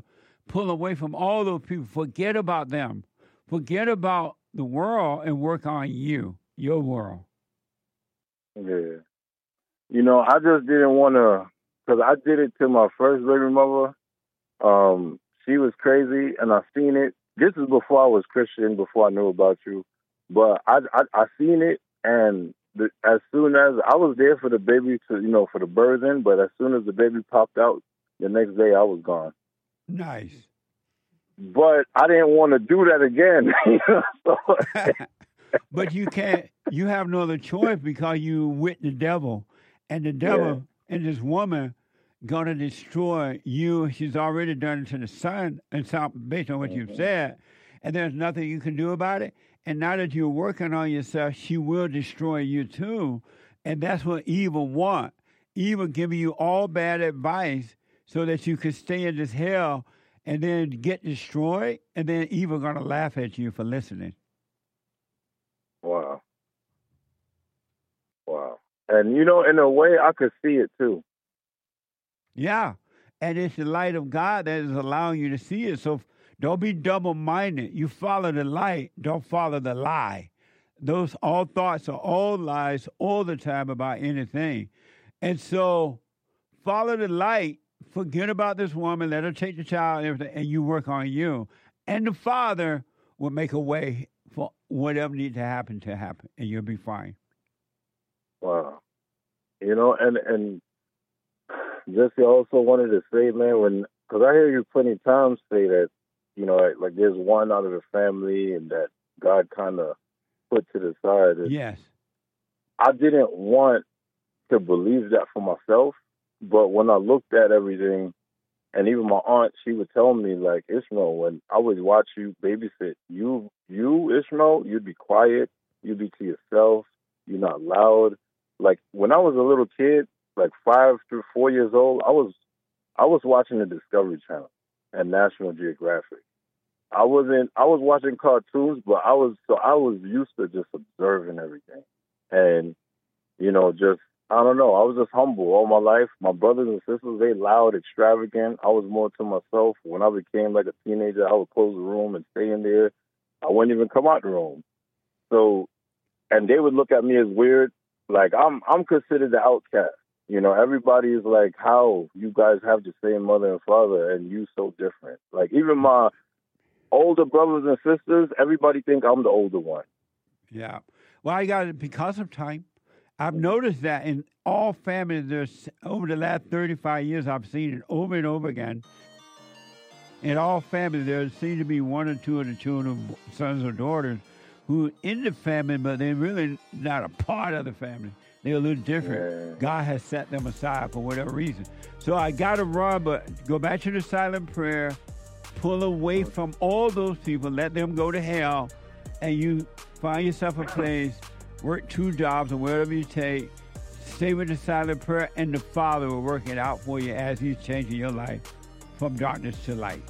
pull away from all those people. Forget about them. Forget about the world and work on you, your world. Yeah. You know, I just didn't want to, because I did it to my first baby mother. Um, she was crazy, and I seen it. This is before I was Christian, before I knew about you. But I, I, I seen it, and the, as soon as I was there for the baby to, you know, for the birthing, but as soon as the baby popped out, the next day I was gone. Nice. But I didn't want to do that again. You know, so. But you can't, you have no other choice because you with the devil. And the devil yeah. and this woman going to destroy you. She's already done it to the son, and so based on what mm-hmm. you've said. And there's nothing you can do about it. And now that you're working on yourself, she will destroy you too. And that's what evil want. Evil giving you all bad advice so that you could stay in this hell and then get destroyed. And then evil going to laugh at you for listening. Wow. Wow. And, you know, in a way, I could see it too. Yeah. And it's the light of God that is allowing you to see it. So don't be double-minded. You follow the light. Don't follow the lie. Those all thoughts are all lies all the time about anything. And so follow the light. Forget about this woman. Let her take the child and everything, and you work on you. And the Father will make a way for whatever needs to happen to happen, and you'll be fine. Wow. You know, and, and Jesse, I also wanted to say, man, when, because I hear you plenty of times say that, you know, like, like there's one out of the family and that God kind of put to the side. And yes. I didn't want to believe that for myself, but when I looked at everything, and even my aunt, she would tell me, like, Ishmael, when I would watch you babysit, you, you, Ishmael, you'd be quiet, you'd be to yourself, you're not loud. Like, when I was a little kid, like five through four years old, I was I was watching the Discovery Channel and National Geographic. I wasn't I was watching cartoons, but I was so I was used to just observing everything. And, you know, just I don't know, I was just humble all my life. My brothers and sisters, they loud, extravagant. I was more to myself. When I became like a teenager, I would close the room and stay in there. I wouldn't even come out the room. So and they would look at me as weird. Like, I'm I'm considered the outcast. You know, everybody is like, how you guys have the same mother and father and you so different. Like, even my older brothers and sisters, everybody think I'm the older one. Yeah. Well, I got it because of time. I've noticed that in all families, there's over the last thirty-five years, I've seen it over and over again. In all families, there seems to be one or two of the children, sons or daughters, who are in the family, but they're really not a part of the family. They're a little different. Yeah. God has set them aside for whatever reason. So I got to run, but go back to the silent prayer, pull away from all those people, let them go to hell, and you find yourself a place, work two jobs or whatever you take, stay with the silent prayer, and the Father will work it out for you as He's changing your life from darkness to light.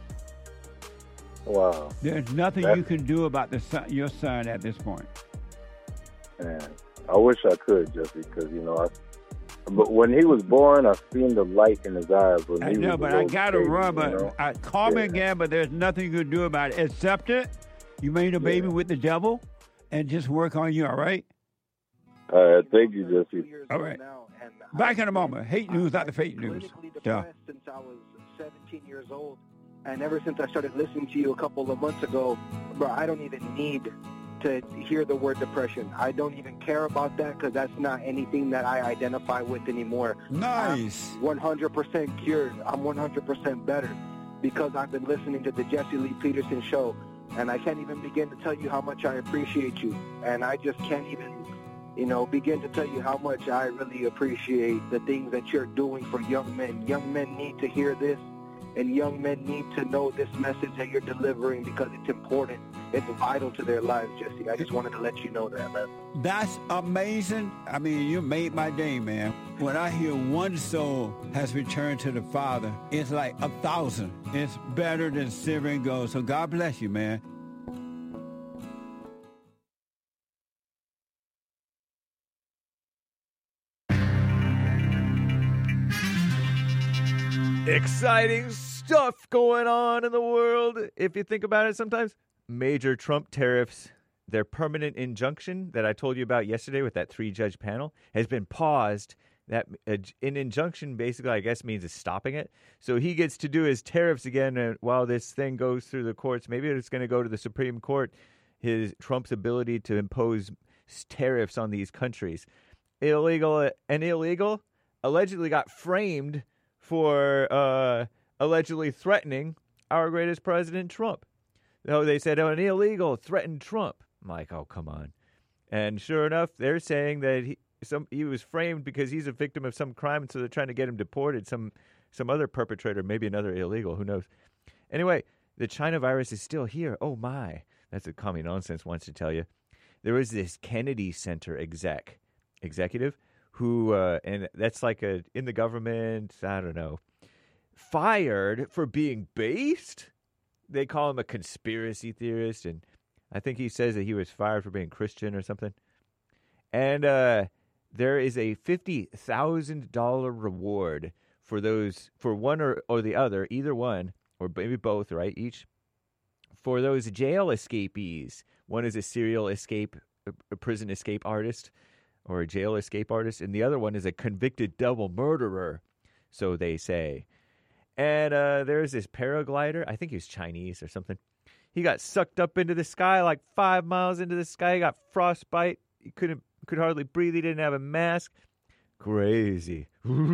Wow. There's nothing That's... you can do about the son, your son at this point. Man, I wish I could, Jesse, because, you know, I, but when he was born, I seen the light in his eyes. When I he know, was but I got to baby, run, but you know? I, call me yeah. again, but there's nothing you can do about it. Accept it. You made a baby yeah. with the devil, and just work on you, all right? All right, thank you, Jesse. All right. Back in a moment. Hate news, not the fake news. Duh. Since I was seventeen years old, and ever since I started listening to you a couple of months ago, bro, I don't even need to hear the word depression. I don't even care about that because that's not anything that I identify with anymore. Nice. I'm one hundred percent cured. I'm one hundred percent better because I've been listening to the Jesse Lee Peterson show, and I can't even begin to tell you how much I appreciate you. And I just can't even, you know, begin to tell you how much I really appreciate the things that you're doing for young men. Young men need to hear this, and young men need to know this message that you're delivering because it's important. It's vital to their lives, Jesse. I just wanted to let you know that, man. That's amazing. I mean, you made my day, man. When I hear one soul has returned to the Father, it's like a thousand. It's better than silver and gold. So God bless you, man. Exciting stuff going on in the world, if you think about it sometimes. Major Trump tariffs, their permanent injunction that I told you about yesterday with that three-judge panel has been paused. That uh, an injunction basically, I guess, means it's stopping it. So he gets to do his tariffs again uh, while this thing goes through the courts. Maybe it's going to go to the Supreme Court, his Trump's ability to impose tariffs on these countries. Illegal and illegal allegedly got framed for uh, allegedly threatening our greatest president, Trump. Oh, they said, oh, an illegal threatened Trump. I'm like, oh, come on. And sure enough, they're saying that he, some, he was framed because he's a victim of some crime, and so they're trying to get him deported, some some other perpetrator, maybe another illegal, who knows. Anyway, the China virus is still here. Oh, my. That's what Commie Nonsense wants to tell you. There was this Kennedy Center exec, executive who, uh, and that's like a in the government, I don't know, fired for being based. They call him a conspiracy theorist, and I think he says that he was fired for being Christian or something. And uh, there is a fifty thousand dollars reward for those, for one or, or the other, either one, or maybe both, right, each, for those jail escapees. One is a serial escape, a prison escape artist, or a jail escape artist, and the other one is a convicted double murderer, so they say. And uh, there's this paraglider. I think he was Chinese or something. He got sucked up into the sky, like five miles into the sky. He got frostbite. He couldn't, could hardly breathe. He didn't have a mask. Crazy.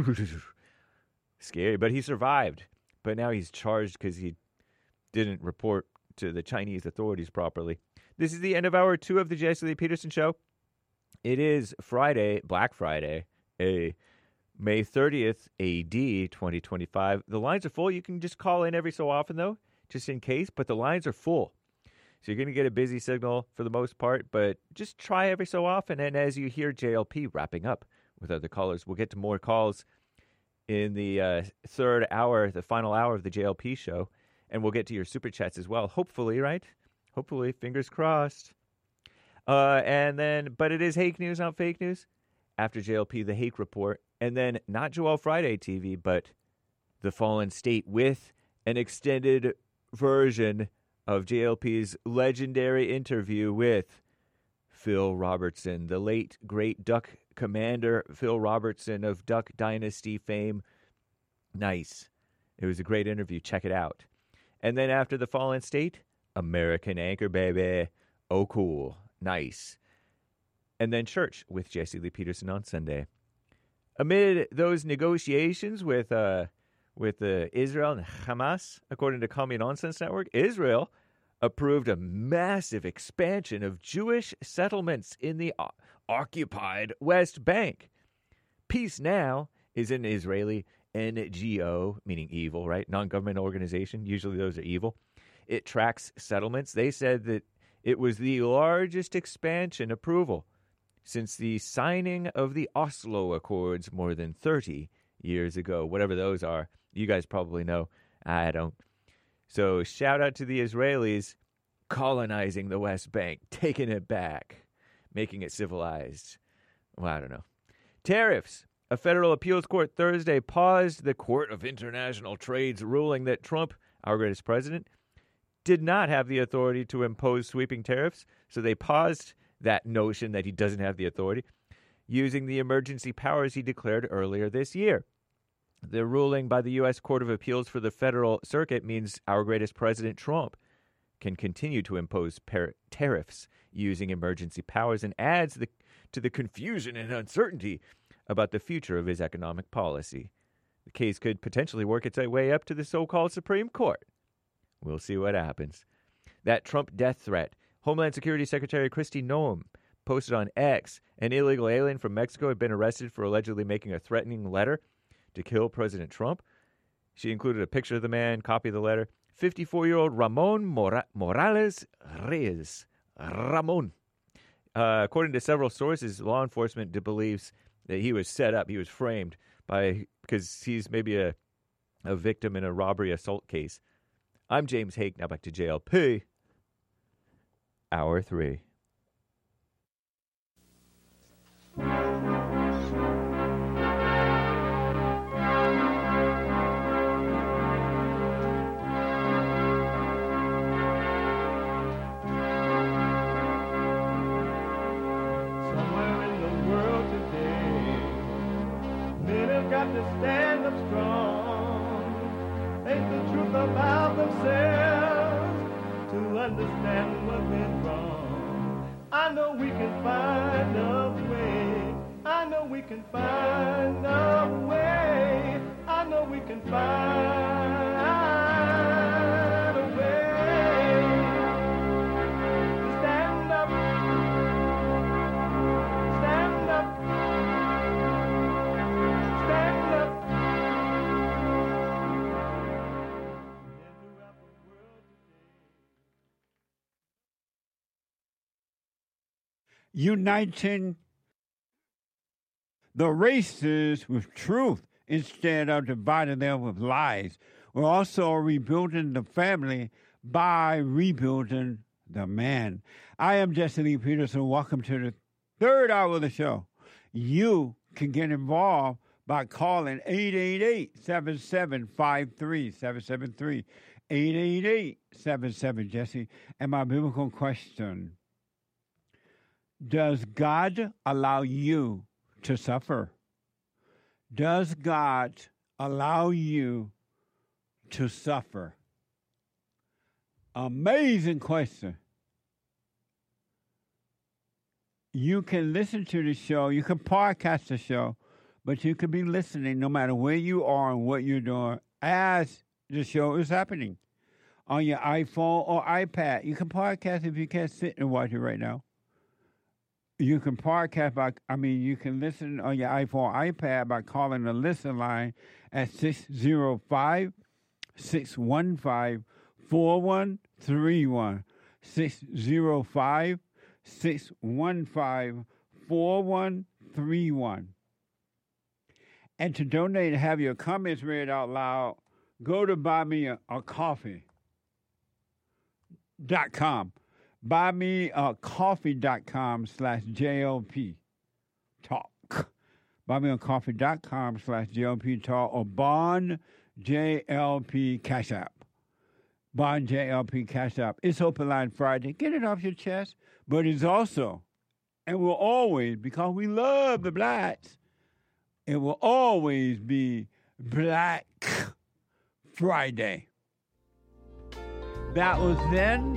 Scary, but he survived. But now he's charged because he didn't report to the Chinese authorities properly. This is the end of hour two of the Jesse Lee Peterson Show. It is Friday, Black Friday, a May thirtieth, A D twenty twenty-five. The lines are full. You can just call in every so often, though, just in case. But the lines are full. So you're going to get a busy signal for the most part. But just try every so often. And as you hear J L P wrapping up with other callers, we'll get to more calls in the uh, third hour, the final hour of the J L P show. And we'll get to your super chats as well. Hopefully, right? Hopefully. Fingers crossed. Uh, and then, but it is Hake News, not fake news. After J L P, the Hake Report. And then not Joel Friday T V, but The Fallen State with an extended version of J L P's legendary interview with Phil Robertson, the late, great Duck commander Phil Robertson of Duck Dynasty fame. Nice. It was a great interview. Check it out. And then after The Fallen State, American Anchor, baby. Oh, cool. Nice. And then Church with Jesse Lee Peterson on Sunday. Amid those negotiations with uh, with uh, Israel and Hamas, according to Commie Nonsense Network, Israel approved a massive expansion of Jewish settlements in the o- occupied West Bank. Peace Now is an Israeli N G O, meaning evil, right? Non-government organization. Usually those are evil. It tracks settlements. They said that it was the largest expansion approval since the signing of the Oslo Accords more than thirty years ago. Whatever those are. You guys probably know. I don't. So shout out to the Israelis colonizing the West Bank, taking it back, making it civilized. Well, I don't know. Tariffs. A federal appeals court Thursday paused the Court of International Trade's ruling that Trump, our greatest president, did not have the authority to impose sweeping tariffs. So they paused that notion that he doesn't have the authority, using the emergency powers he declared earlier this year. The ruling by the U S Court of Appeals for the Federal Circuit means our greatest president, Trump, can continue to impose par- tariffs using emergency powers and adds the, to the confusion and uncertainty about the future of his economic policy. The case could potentially work its way up to the so-called Supreme Court. We'll see what happens. That Trump death threat. Homeland Security Secretary Kristi Noem posted on X an illegal alien from Mexico had been arrested for allegedly making a threatening letter to kill President Trump. She included a picture of the man, copy of the letter. fifty-four-year-old Ramon Mora- Morales Reyes. Ramon. Uh, according to several sources, law enforcement believes that he was set up, he was framed by because he's maybe a a victim in a robbery assault case. I'm James Hake. Now back to J L P. Hour three. have to stand up strong, face the truth about themselves, to understand what went wrong. I know we can find a way. I know we can find a way. I know we can find a way to stand up, stand up, stand up. Uniting the races with truth instead of dividing them with lies. We're also rebuilding the family by rebuilding the man. I am Jesse Lee Peterson. Welcome to the third hour of the show. You can get involved by calling eight eight eight, seven seven five three, seven seven three, eight eight eight, seven seven, Jesse. And my biblical question: does God allow you to suffer? Does God allow you to suffer? Amazing question. You can listen to the show, you can podcast the show, but you can be listening no matter where you are and what you're doing as the show is happening on your iPhone or iPad. You can podcast if you can't sit and watch it right now. You can podcast by, I mean, you can listen on your iPhone or iPad by calling the listen line at six zero five, six one five, four one three one. six zero five, six one five, four one three one. And to donate and have your comments read out loud, go to buy me a, a coffee dot com. buy me a coffee dot com slash J L P talk. buy me a coffee dot com slash J L P talk or Bond J L P Cash App. Bond J L P Cash App. It's Open Line Friday. Get it off your chest. But it's also, and will always, because we love the blacks, it will always be Black Friday. That was then.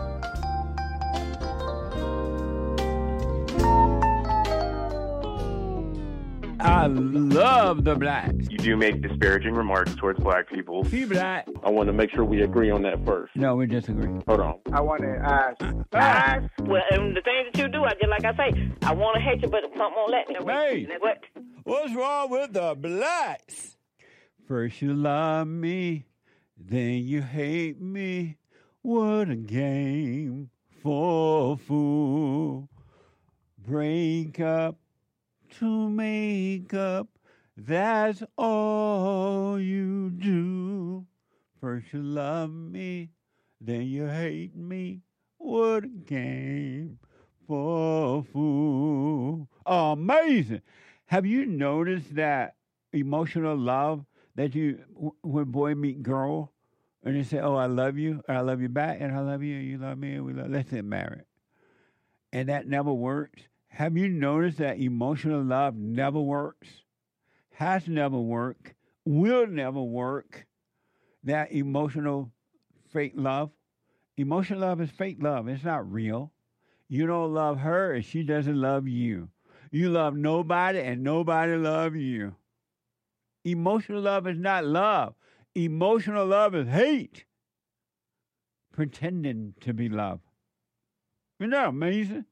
I love the blacks. You do make disparaging remarks towards black people. Be black. I want to make sure we agree on that first. No, we disagree. Hold on. I want to ask. Ask. Well, and the things that you do, I just like I say, I want to hate you, but something won't let me. Hey, what? What's wrong with the blacks? First you love me, then you hate me. What a game for a fool. Break up to make up, that's all you do. First you love me, then you hate me. What a game for a fool. Amazing. Have you noticed that emotional love that you, when boy meet girl, and they say, oh, I love you, and I love you back, and I love you, and you love me, and we love, let's get married. And that never works. Have you noticed that emotional love never works? Has never worked, will never work. That emotional fake love. Emotional love is fake love. It's not real. You don't love her and she doesn't love you. You love nobody and nobody loves you. Emotional love is not love. Emotional love is hate. Pretending to be love. Isn't that amazing?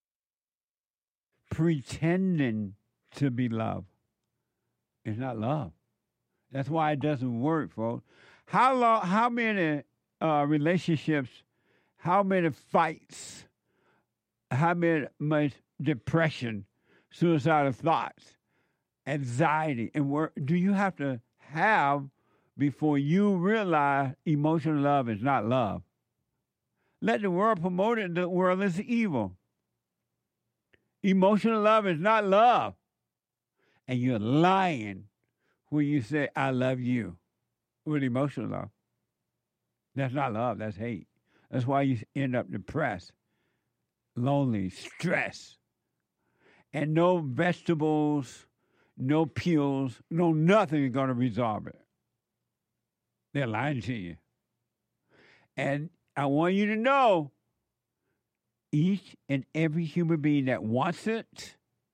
Pretending to be love. It's not love. That's why it doesn't work, folks. How long? How many uh, relationships? How many fights? How many much depression, suicidal thoughts, anxiety, and work do you have to have before you realize emotional love is not love? Let the world promote it. The world is evil. Emotional love is not love. And you're lying when you say, I love you with emotional love. That's not love. That's hate. That's why you end up depressed, lonely, stressed. And no vegetables, no pills, no nothing is going to resolve it. They're lying to you. And I want you to know, each and every human being that wants it,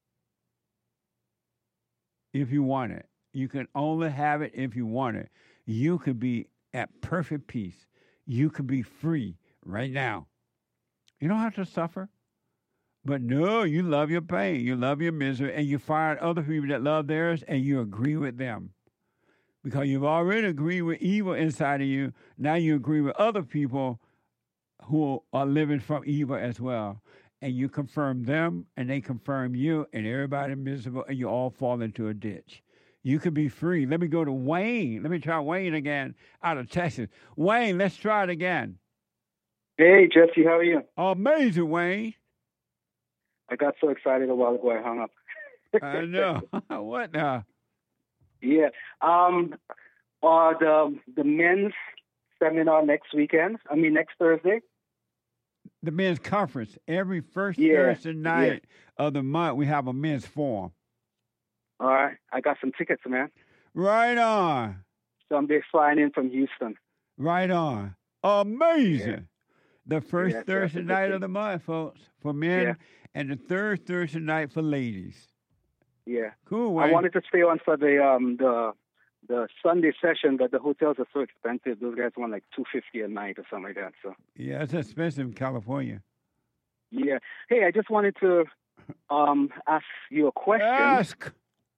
if you want it, you can only have it if you want it. You could be at perfect peace. You could be free right now. You don't have to suffer. But no, you love your pain. You love your misery. And you find other people that love theirs and you agree with them. Because you've already agreed with evil inside of you. Now you agree with other people who are living from evil as well. And you confirm them and they confirm you and everybody miserable and you all fall into a ditch. You could be free. Let me go to Wayne. Let me try Wayne again out of Texas. Wayne, let's try it again. Hey, Jesse, how are you? Amazing, Wayne. I got so excited a while ago I hung up. I know. What now? Yeah. Um, uh, the, the men's seminar next weekend, I mean next Thursday. The men's conference. Every first Yeah, Thursday night of the month, we have a men's forum. All right. I got some tickets, man. Right on. So I'm just flying in from Houston. Right on. Amazing. The first Yeah, so Thursday that's a good night thing. of the month, folks, for men, Yeah. and the third Thursday night for ladies. Yeah. Cool, I Wayne. wanted to stay on for the um the the Sunday session, but the hotels are so expensive. Those guys want like two fifty a night or something like that. So Yeah, it's expensive in California. yeah. Hey, I just wanted to um ask you a question. Ask.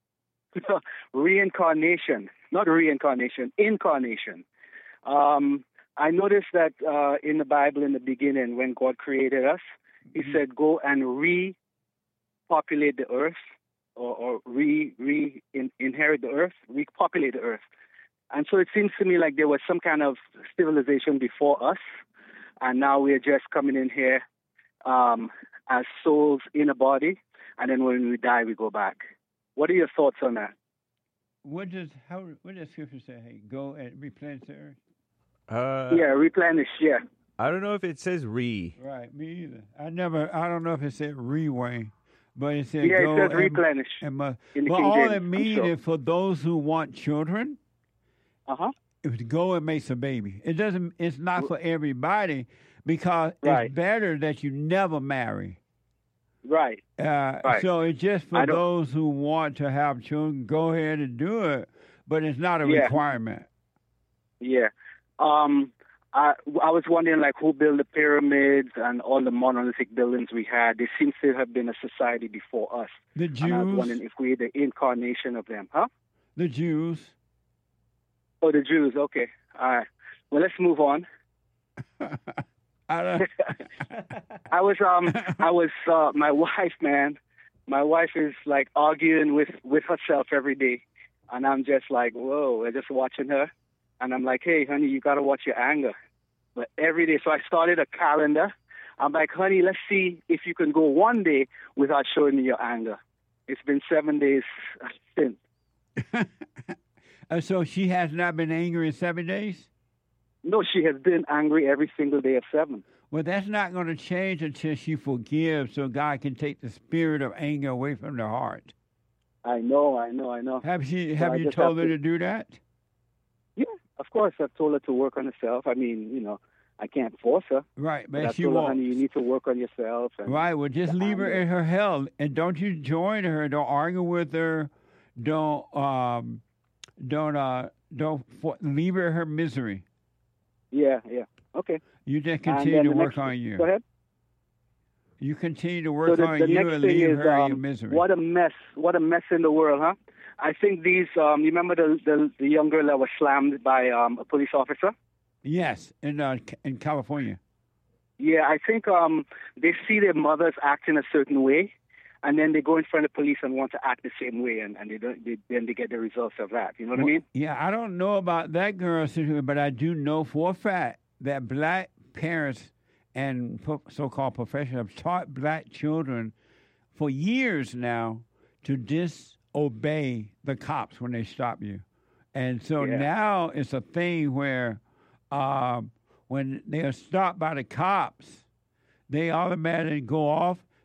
Reincarnation, not reincarnation, incarnation. Um, I noticed that uh, in the Bible, in the beginning, when God created us, He said, "Go and repopulate the earth, or, or re re in, inherit the earth, repopulate the earth." And so it seems to me like there was some kind of civilization before us, and now we're just coming in here um, as souls in a body, and then when we die, we go back. What are your thoughts on that? What does how what does Scripture say? Hey, go and replenish the earth. Uh, yeah, replenish. Yeah. I don't know if it says re. Right, me either. I never. I don't know if it said re-Wayne, but it said Yeah, it go says and, replenish And must, in the but King all James, it I'm means sure. is for those who want children. Uh huh. It was go and make a baby. It doesn't. It's not for everybody because Right. it's better that you never marry. Right. Uh, Right. So it's just I for don't- those who want to have children. Go ahead and do it, but it's not a Yeah. requirement. Yeah. Um, I, I was wondering, like, who built the pyramids and all the monolithic buildings we had? There seems to have been a society before us. The And I was Jews. wondering if we're the incarnation of them, huh? The Jews. Oh, the Jews. Okay. All right. Well, let's move on. I don't. I was, um, I was, uh, my wife, man. My wife is like arguing with with herself every day, and I'm just like, whoa. I'm just watching her, and I'm like, hey, honey, you gotta watch your anger. But every day, so I started a calendar. I'm like, honey, let's see if you can go one day without showing me your anger. It's been seven days since. Uh, so she has not been angry in seven days? No, she has been angry every single day of seven. Well, that's not going to change until she forgives so God can take the spirit of anger away from the heart. I know, I know, I know. Have she? So Have I you just told have her to- to do that? Yeah, of course. I've told her to work on herself. I mean, you know, I can't force her. Right, but But I she told her, won't. honey, you need to work on yourself. And Right, well, just the leave her anger. in her hell, and don't you join her. Don't argue with her. Don't um, don't uh, don't for, leave her in her misery. Yeah, yeah. Okay. You just And continue then to the work next- on you. Go ahead. You continue to So work the, on the you next and thing leave is, her in your um, misery. what a mess! What a mess in the world, huh? I think these. Um, you remember the, the the young girl that was slammed by um, a police officer? Yes, in uh, in California. Yeah, I think um, they see their mothers acting a certain way, and then they go in front of the police and want to act the same way, and, and they don't. They, then they get the results of that. You know what I Well, mean? Yeah, I don't know about that girl situation, but I do know for a fact that black parents and po- so-called professionals have taught black children for years now to disobey the cops when they stop you. And so Yeah. now it's a thing where um, when they are stopped by the cops, they automatically go off.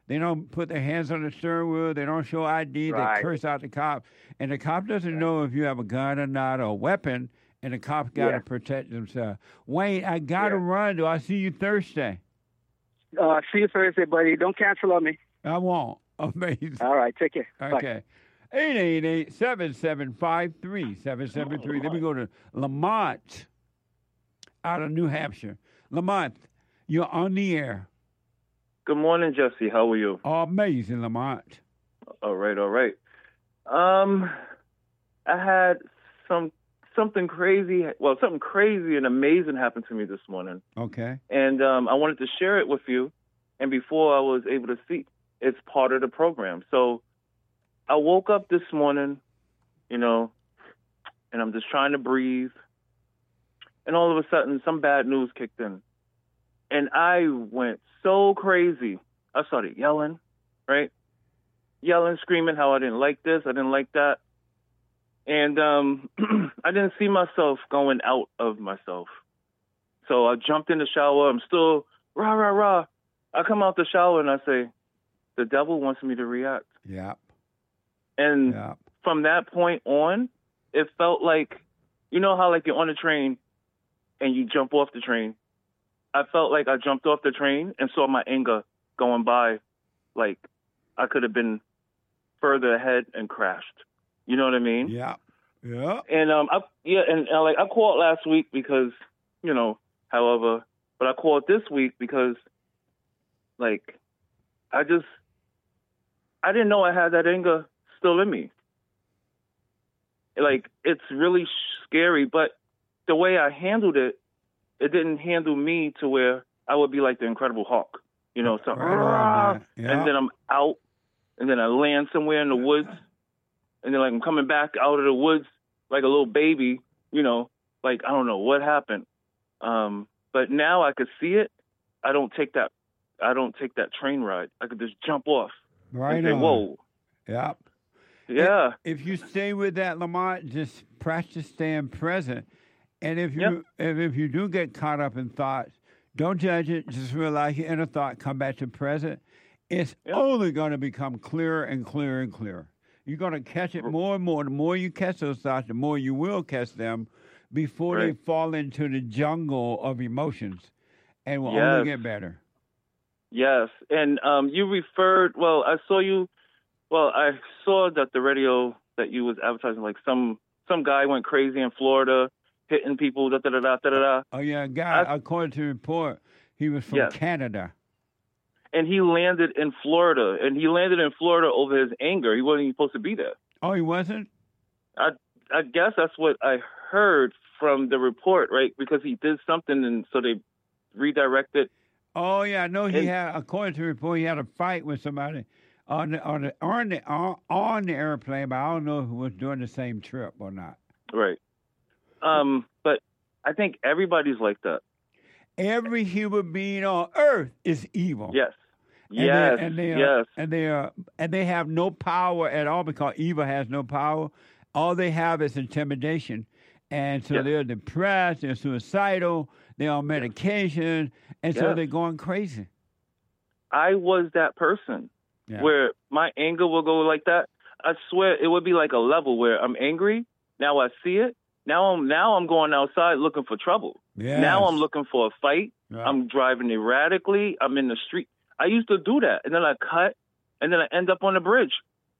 They don't put their hands on the steering wheel. They don't show I D. Right. They curse out the cop. And the cop doesn't know if you have a gun or not or a weapon, and the cop's got to Yeah. protect themselves. Wayne, I got to Yeah. run. Do I see you Thursday? Uh, see you Thursday, buddy. Don't cancel on me. I won't. Amazing. All right, take care. Bye. Okay. eight eight eight, seven seven five, three seven seven three. Then we go to Lamont out of New Hampshire. Lamont, you're on the air. Good morning, Jesse. How are you? Oh, amazing, Lamont. All right, all right. Um, I had some something crazy. Well, something crazy and amazing happened to me this morning, Okay. and um, I wanted to share it with you. And before I was able to see, it's part of the program. So I woke up this morning, you know, and I'm just trying to breathe, and all of a sudden, some bad news kicked in, and I went so crazy. I started yelling, right? Yelling, screaming how I didn't like this, I didn't like that. And um, I didn't see myself going out of myself. So I jumped in the shower. I'm still rah, rah, rah. I come out the shower and I say, the devil wants me to react. Yeah. And Yeah. from that point on, it felt like, you know how like you're on a train and you jump off the train. I felt like I jumped off the train and saw my anger going by. Like I could have been further ahead and crashed. You know what I mean? Yeah. Yeah. And um, I, yeah, and, and like I called last week because, you know, however, but I called this week because, like, I just, I didn't know I had that anger still in me. Like, it's really scary, but the way I handled it, it didn't handle me to where I would be like the Incredible Hulk, you know, something, Right on, man. Yeah. and then I'm out, and then I land somewhere in the woods. And then, like, I'm coming back out of the woods like a little baby, you know, like, I don't know what happened. Um, but now I could see it. I don't take that. I don't take that train ride. I could just jump off Right and say, on. whoa. Yeah. Yeah. If, if you stay with that, Lamont, just practice staying present. And if you Yep. if, if you do get caught up in thoughts, don't judge it. Just realize your inner thought, come back to present. It's only going to become clearer and clearer and clearer. You're going to catch it more and more. The more you catch those thoughts, the more you will catch them before they Right. fall into the jungle of emotions and will Yes. only get better. Yes. And um, you referred, well, I saw you, well, I saw that the radio that you was advertising, like some some guy went crazy in Florida, hitting people, da da da da da da. Oh, yeah, a guy, according to the report, he was from Yes. Canada. And he landed in Florida, and he landed in Florida over his anger. He wasn't even supposed to be there. Oh, he wasn't? I I guess that's what I heard from the report, right? Because he did something, and so they redirected. Oh, yeah, I know he And- had, according to the report, he had a fight with somebody on the, on the, on the, on, on the airplane, but I don't know if he was doing the same trip or not. Right. Um, but I think everybody's like that. Every human being on earth is evil. Yes. And Yes. They, and they are, yes. And they are, and they have no power at all because evil has no power. All they have is intimidation, and so Yes. they're depressed, they're suicidal, they're on medication, and so Yes. they're going crazy. I was that person Yeah. where my anger will go like that. I swear it would be like a level where I'm angry. Now I see it. Now I'm now I'm going outside looking for trouble. Yes. Now I'm looking for a fight. Yeah. I'm driving erratically. I'm in the street. I used to do that, and then I cut, and then I end up on the bridge.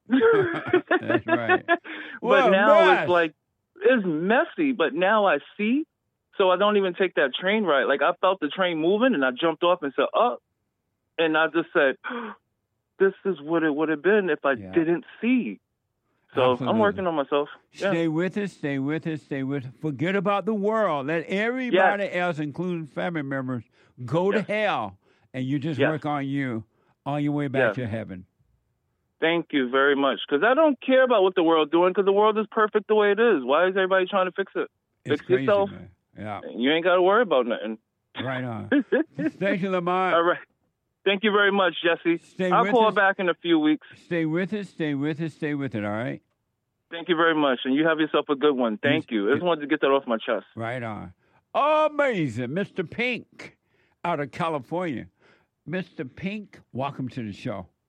That's right. But Well, now mess. it's like it's messy. But now I see, so I don't even take that train ride. Like I felt the train moving, and I jumped off and said, "Up," and I just said, "This is what it would have been if I didn't see." So Absolutely. I'm working on myself. Yeah. Stay with us, stay with us, stay with us. Forget about the world. Let everybody else, including family members, go to hell, and you just Yes. work on you on your way back Yes. to heaven. Thank you very much. Because I don't care about what the world's doing. Because the world is perfect the way it is. Why is everybody trying to fix it? It's fix crazy, yourself. man. Yeah. You ain't got to worry about nothing. Right on. Thank you, Lamont. All right. Thank you very much, Jesse. Stay I'll with call us. back in a few weeks. Stay with us, stay with us, stay with it, all right? Thank you very much. And you have yourself a good one. Thank you. I just wanted to get that off my chest. Right on. Amazing. Mister Pink out of California. Mister Pink, welcome to the show.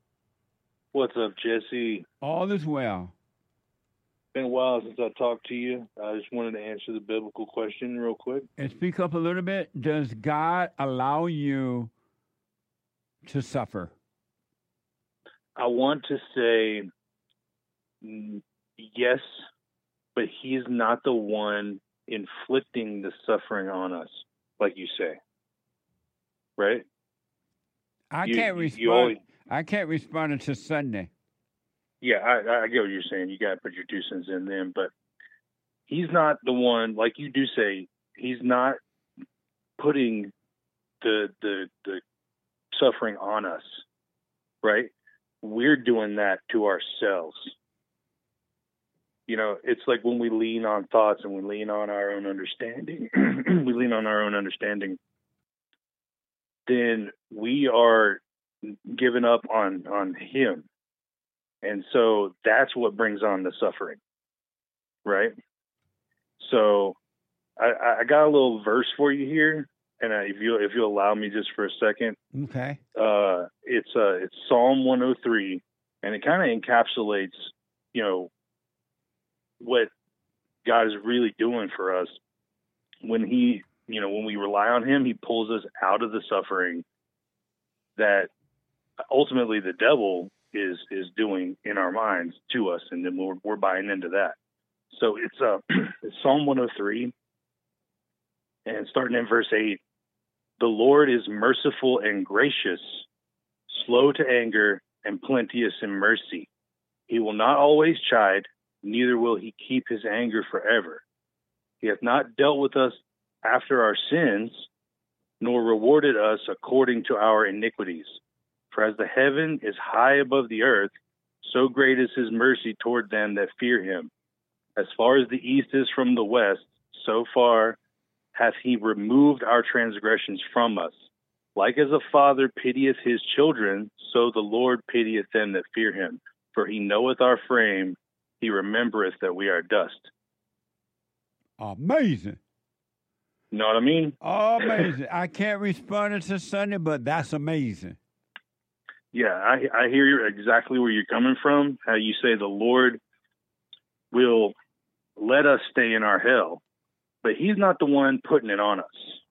What's up, Jesse? All is well. Been a while since I talked to you. I just wanted to answer the biblical question real quick. And speak up a little bit. Does God allow you to suffer? I want to say mm, yes, but he's not the one inflicting the suffering on us, like you say. Right? I You- can't you respond. always- I can't respond until Sunday. Yeah, I, I get what you're saying. You got to put your two cents in then, but he's not the one, like you do say, he's not putting the the the suffering on us, right? We're doing that to ourselves. You know, it's like when we lean on thoughts and we lean on our own understanding, we lean on our own understanding, then we are giving up on on him. And so that's what brings on the suffering, right? So I, I got a little verse for you here, and I, if you if you allow me just for a second, Okay. uh, it's uh, it's Psalm one oh three, and it kind of encapsulates, you know, what God is really doing for us when He, you know, when we rely on Him. He pulls us out of the suffering that ultimately the devil is is doing in our minds to us, and then we're we're buying into that. So it's uh it's Psalm one oh three, and starting in verse eight, the Lord is merciful and gracious, slow to anger, and plenteous in mercy. He will not always chide, neither will he keep his anger forever. He hath not dealt with us after our sins, nor rewarded us according to our iniquities. For as the heaven is high above the earth, so great is his mercy toward them that fear him. As far as the east is from the west, so far hath he removed our transgressions from us. Like as a father pitieth his children, so the Lord pitieth them that fear him. For he knoweth our frame, he remembereth that we are dust. Amazing. You know what I mean? Amazing. I can't respond until Sunday, but that's amazing. Yeah, I, I hear exactly where you're coming from, how you say the Lord will let us stay in our hell, but he's not the one putting it on us.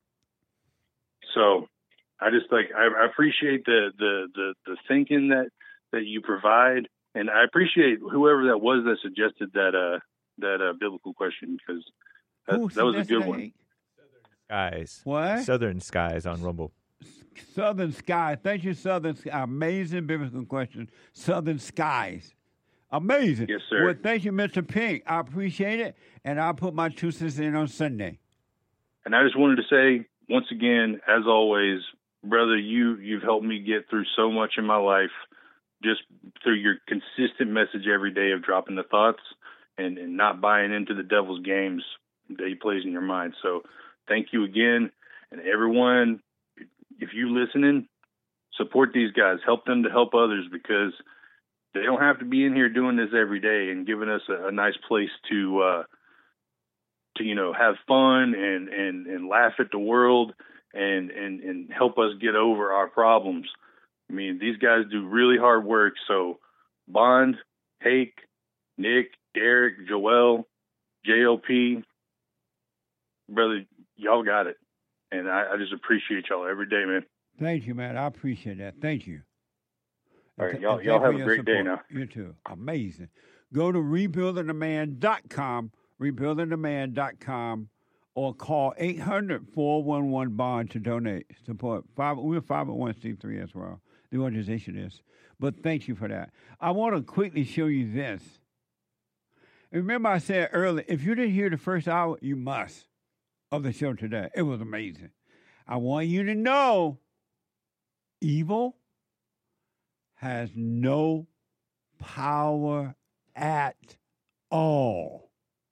So I just like, I, I appreciate the, the, the, the thinking that, that you provide. And I appreciate whoever that was that suggested that, uh, that uh, biblical question, because that, Who that was a suggested good that, one. Hank? Skies. What? Southern Skies on Rumble. Southern Skies. Thank you, Southern Skies. Amazing biblical question. Southern Skies. Amazing. Yes, sir. Well, thank you, Mister Pink. I appreciate it, and I'll put my two cents in on Sunday. And I just wanted to say, once again, as always, brother, you, you've helped me get through so much in my life just through your consistent message every day of dropping the thoughts and, and not buying into the devil's games that he plays in your mind. So thank you again. And everyone, if you listening, support these guys. Help them to help others, because they don't have to be in here doing this every day and giving us a, a nice place to, uh, to, you know, have fun and, and, and laugh at the world and, and, and help us get over our problems. I mean, these guys do really hard work. So Bond, Hake, Nick, Derek, Joel, J L P, brother, y'all got it. And I, I just appreciate y'all every day, man. Thank you, man. I appreciate that. Thank you. All right, And y'all, thank y'all you have for a your great day support. now. You too. Amazing. Go to rebuilding the man dot com, rebuilding the man dot com, or call eight hundred, four one one, bond to donate. Support. Five, we're five oh one c three as well. The organization is. But thank you for that. I want to quickly show you this. And remember I said earlier, if you didn't hear the first hour, you must, of the show today. It was amazing. I want you to know evil has no power at all.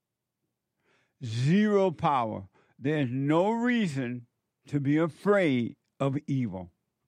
Zero power. There's no reason to be afraid of evil.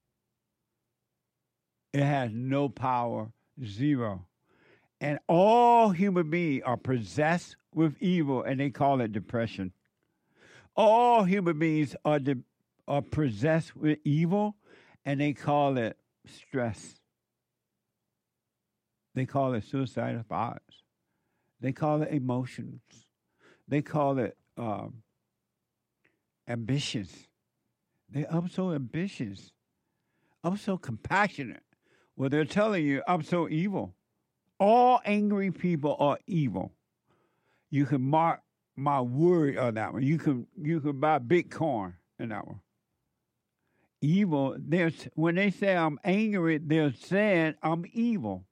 It has no power, zero. And all human beings are possessed with evil, and they call it depression. All human beings are, de- are possessed with evil, and they call it stress. They call it suicidal thoughts. They call it emotions. They call it um, ambitious. They, I'm so ambitious. I'm so compassionate. Well, they're telling you, I'm so evil. All angry people are evil. You can mark my word on that one. You can you can buy Bitcoin in that one. Evil, they're, when they say I'm angry, they're saying I'm evil.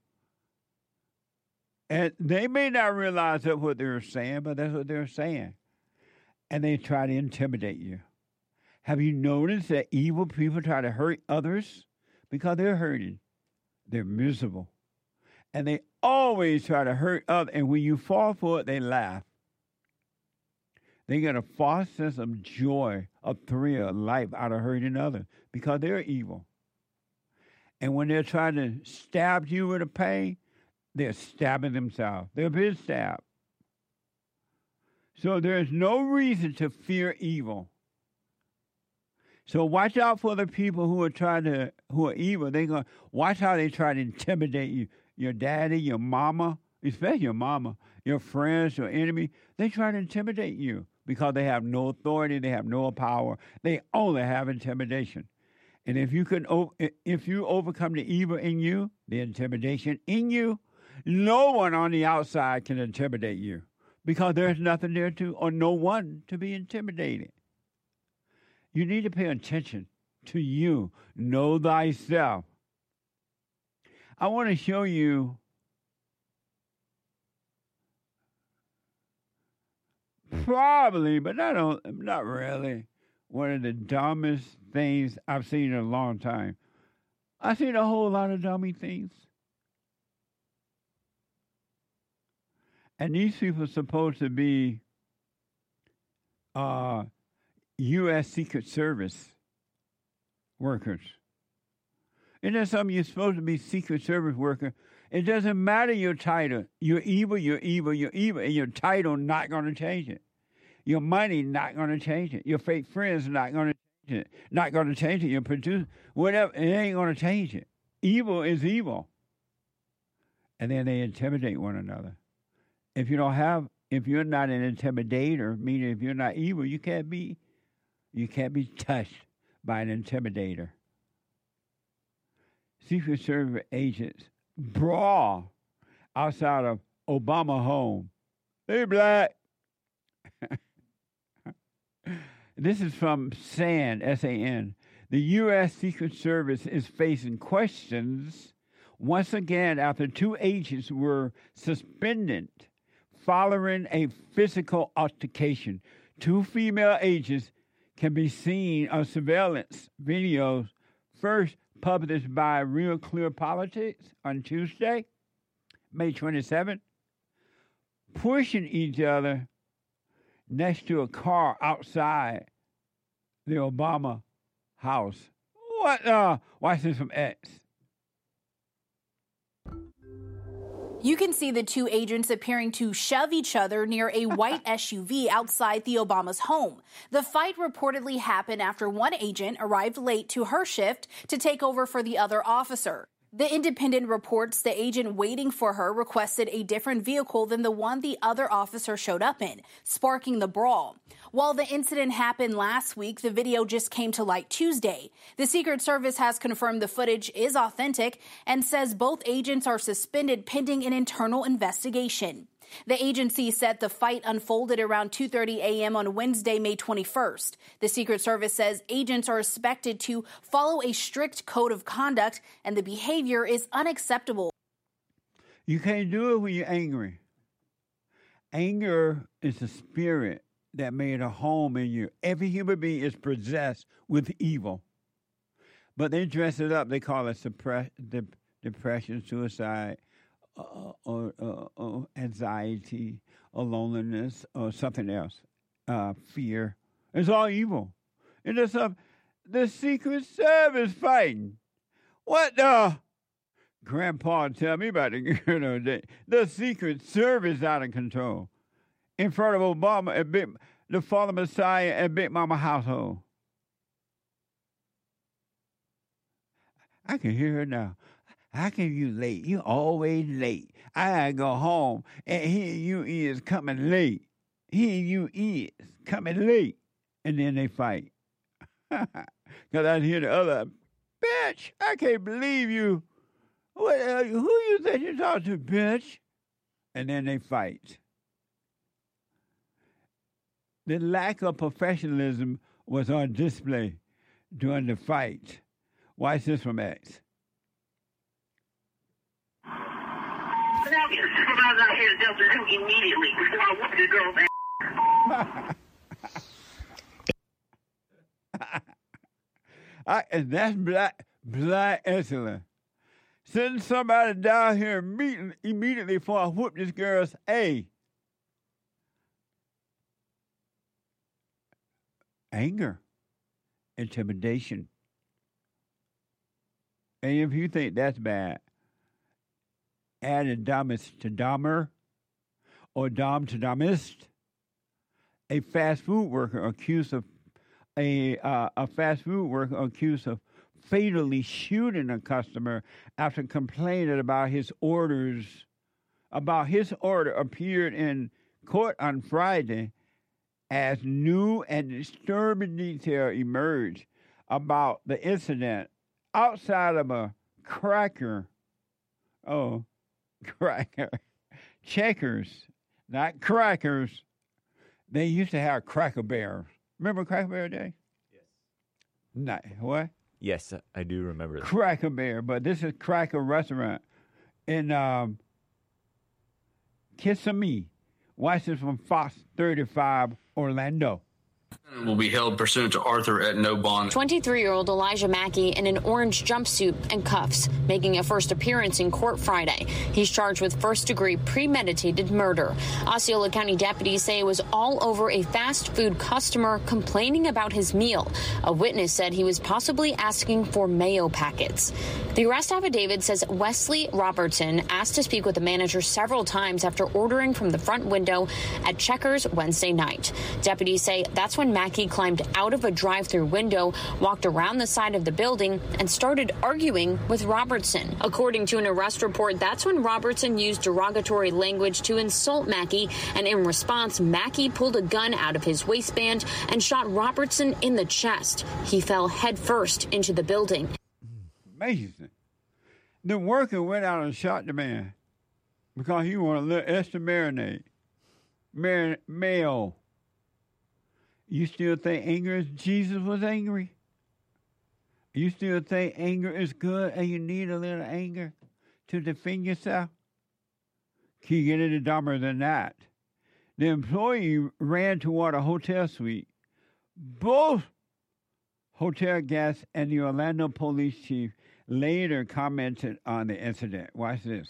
And they may not realize that's what they're saying, but that's what they're saying. And they try to intimidate you. Have you noticed that evil people try to hurt others? Because they're hurting. They're miserable. And they always try to hurt others. And when you fall for it, they laugh. They get a false sense of joy, of thrill, of life out of hurting others because they're evil. And when they're trying to stab you with a pain, they're stabbing themselves. They're being stabbed. So there's no reason to fear evil. So watch out for the people who are trying to, who are evil. They're going to watch how they try to intimidate you. Your daddy, your mama, especially your mama, your friends, your enemy. They try to intimidate you because they have no authority. They have no power. They only have intimidation. And if you can, if you overcome the evil in you, the intimidation in you, no one on the outside can intimidate you because there's nothing there to, or no one to be intimidated. You need to pay attention to you. Know thyself. I want to show you probably, but not, not really, one of the dumbest things I've seen in a long time. I've seen a whole lot of dummy things. And these people are supposed to be uh, U S Secret Service workers. Isn't that something you're supposed to be Secret Service worker? It doesn't matter your title. You're evil, you're evil, you're evil, and your title not going to change it. Your money not going to change it. Your fake friends not going to change it. Not going to change it. Your producer, whatever, it ain't going to change it. Evil is evil. And then they intimidate one another. If you don't have, if you're not an intimidator, meaning if you're not evil, you can't be, you can't be touched by an intimidator. Secret Service agents brawl outside of Obama home. Hey, black. This is from S A N, S A N. The U S Secret Service is facing questions once again after two agents were suspended following a physical altercation. Two female agents can be seen on surveillance videos first published by Real Clear Politics on Tuesday, May twenty-seventh, pushing each other next to a car outside the Obama house. What? Uh, watch this from X. You can see the two agents appearing to shove each other near a white S U V outside the Obama's home. The fight reportedly happened after one agent arrived late to her shift to take over for the other officer. The Independent reports the agent waiting for her requested a different vehicle than the one the other officer showed up in, sparking the brawl. While the incident happened last week, the video just came to light Tuesday. The Secret Service has confirmed the footage is authentic and says both agents are suspended pending an internal investigation. The agency said the fight unfolded around two thirty a.m. on Wednesday, May twenty-first. The Secret Service says agents are expected to follow a strict code of conduct and the behavior is unacceptable. You can't do it when you're angry. Anger is a spirit that made a home in you. Every human being is possessed with evil. But they dress it up. They call it suppress, de- depression, suicide, Uh, or, uh, or anxiety, or loneliness, or something else, uh, fear. It's all evil. And there's some, the Secret Service fighting. What the? Grandpa tell me about it. You know, the, the Secret Service out of control in front of Obama and Big, the Father Messiah and Big Mama household. I can hear her now. How can you late? You always late. I gotta go home, and here you is coming late. Here you is coming late. And then they fight. Because I hear the other, bitch, I can't believe you. What, uh, who you think you talk to, bitch? And then they fight. The lack of professionalism was on display during the fight. Watch this from X. Now get a supervisor out here to Delta two immediately before I whoop the girl's ass. I, and that's black, black excellent. Send somebody down here immediately, immediately before I whoop this girl's A. Anger, intimidation. And if you think that's bad, add a dumbest to dumber or dom to dumbest. A fast food worker accused of a uh, a fast food worker accused of fatally shooting a customer after complaining about his orders. About his order appeared in court on Friday as new and disturbing detail emerged about the incident outside of a cracker. Oh, cracker. Checkers, not crackers. They used to have Cracker Barrel. Remember Cracker Barrel Day? Yes. Not, what? Yes, I do remember that. Cracker Barrel, but this is Cracker Restaurant in um, Kissimmee. Watch this from Fox thirty-five, Orlando. Will be held pursuant to Arthur at no bond. twenty-three-year-old Elijah Mackey in an orange jumpsuit and cuffs, making a first appearance in court Friday. He's charged with first-degree premeditated murder. Osceola County deputies say it was all over a fast food customer complaining about his meal. A witness said he was possibly asking for mayo packets. The arrest affidavit says Wesley Robertson asked to speak with the manager several times after ordering from the front window at Checkers Wednesday night. Deputies say that's when Mackey climbed out of a drive-through window, walked around the side of the building, and started arguing with Robertson. According to an arrest report, that's when Robertson used derogatory language to insult Mackey, and in response, Mackey pulled a gun out of his waistband and shot Robertson in the chest. He fell headfirst into the building. Amazing. The worker went out and shot the man because he wanted a little extra marinade. Mar- mayo. You still think anger is Jesus was angry? You still think anger is good and you need a little anger to defend yourself? Can you get any dumber than that? The employee ran toward a hotel suite. Both hotel guests and the Orlando police chief later commented on the incident. Watch this.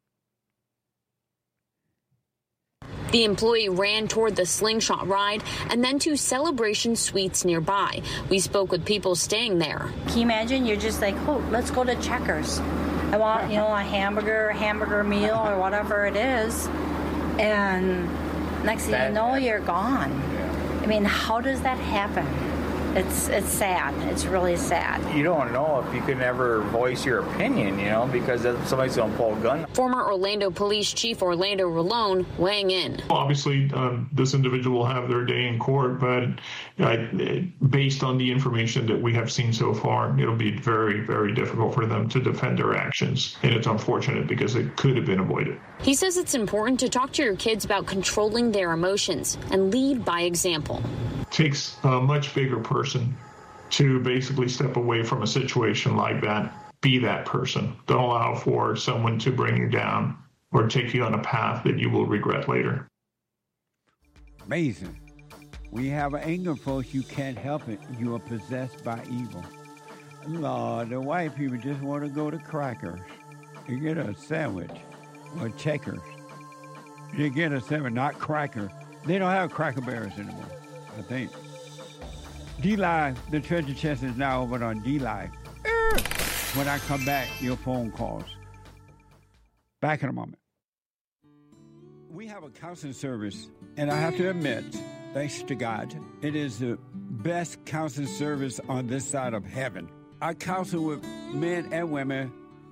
The employee ran toward the Slingshot ride and then to Celebration Suites nearby. We spoke with people staying there. Can you imagine? You're just like, oh, let's go to Checkers. I want, you know, a hamburger, a hamburger meal, or whatever it is. And next thing you know, you're gone. I mean, how does that happen? It's it's sad. It's really sad. You don't know if you can ever voice your opinion, you know, because somebody's going to pull a gun. Former Orlando Police Chief Orlando Rolone weighing in. Obviously, um, this individual will have their day in court, but uh, based on the information that we have seen so far, it'll be very, very difficult for them to defend their actions. And it's unfortunate because it could have been avoided. He says it's important to talk to your kids about controlling their emotions and lead by example. Takes a much bigger person to basically step away from a situation like that. Be that person. Don't allow for someone to bring you down or take you on a path that you will regret later. Amazing. When you have anger, folks, you can't help it. You are possessed by evil. Lord, the white people just want to go to Crackers and get a sandwich or Checkers. They get a sandwich, not Cracker. They don't have Cracker Barrels anymore, I think. D-Live, the treasure chest is now over on D-Live. When I come back, your phone calls. Back in a moment. We have a counseling service, and I have to admit, thanks to God, it is the best counseling service on this side of heaven. I counsel with men and women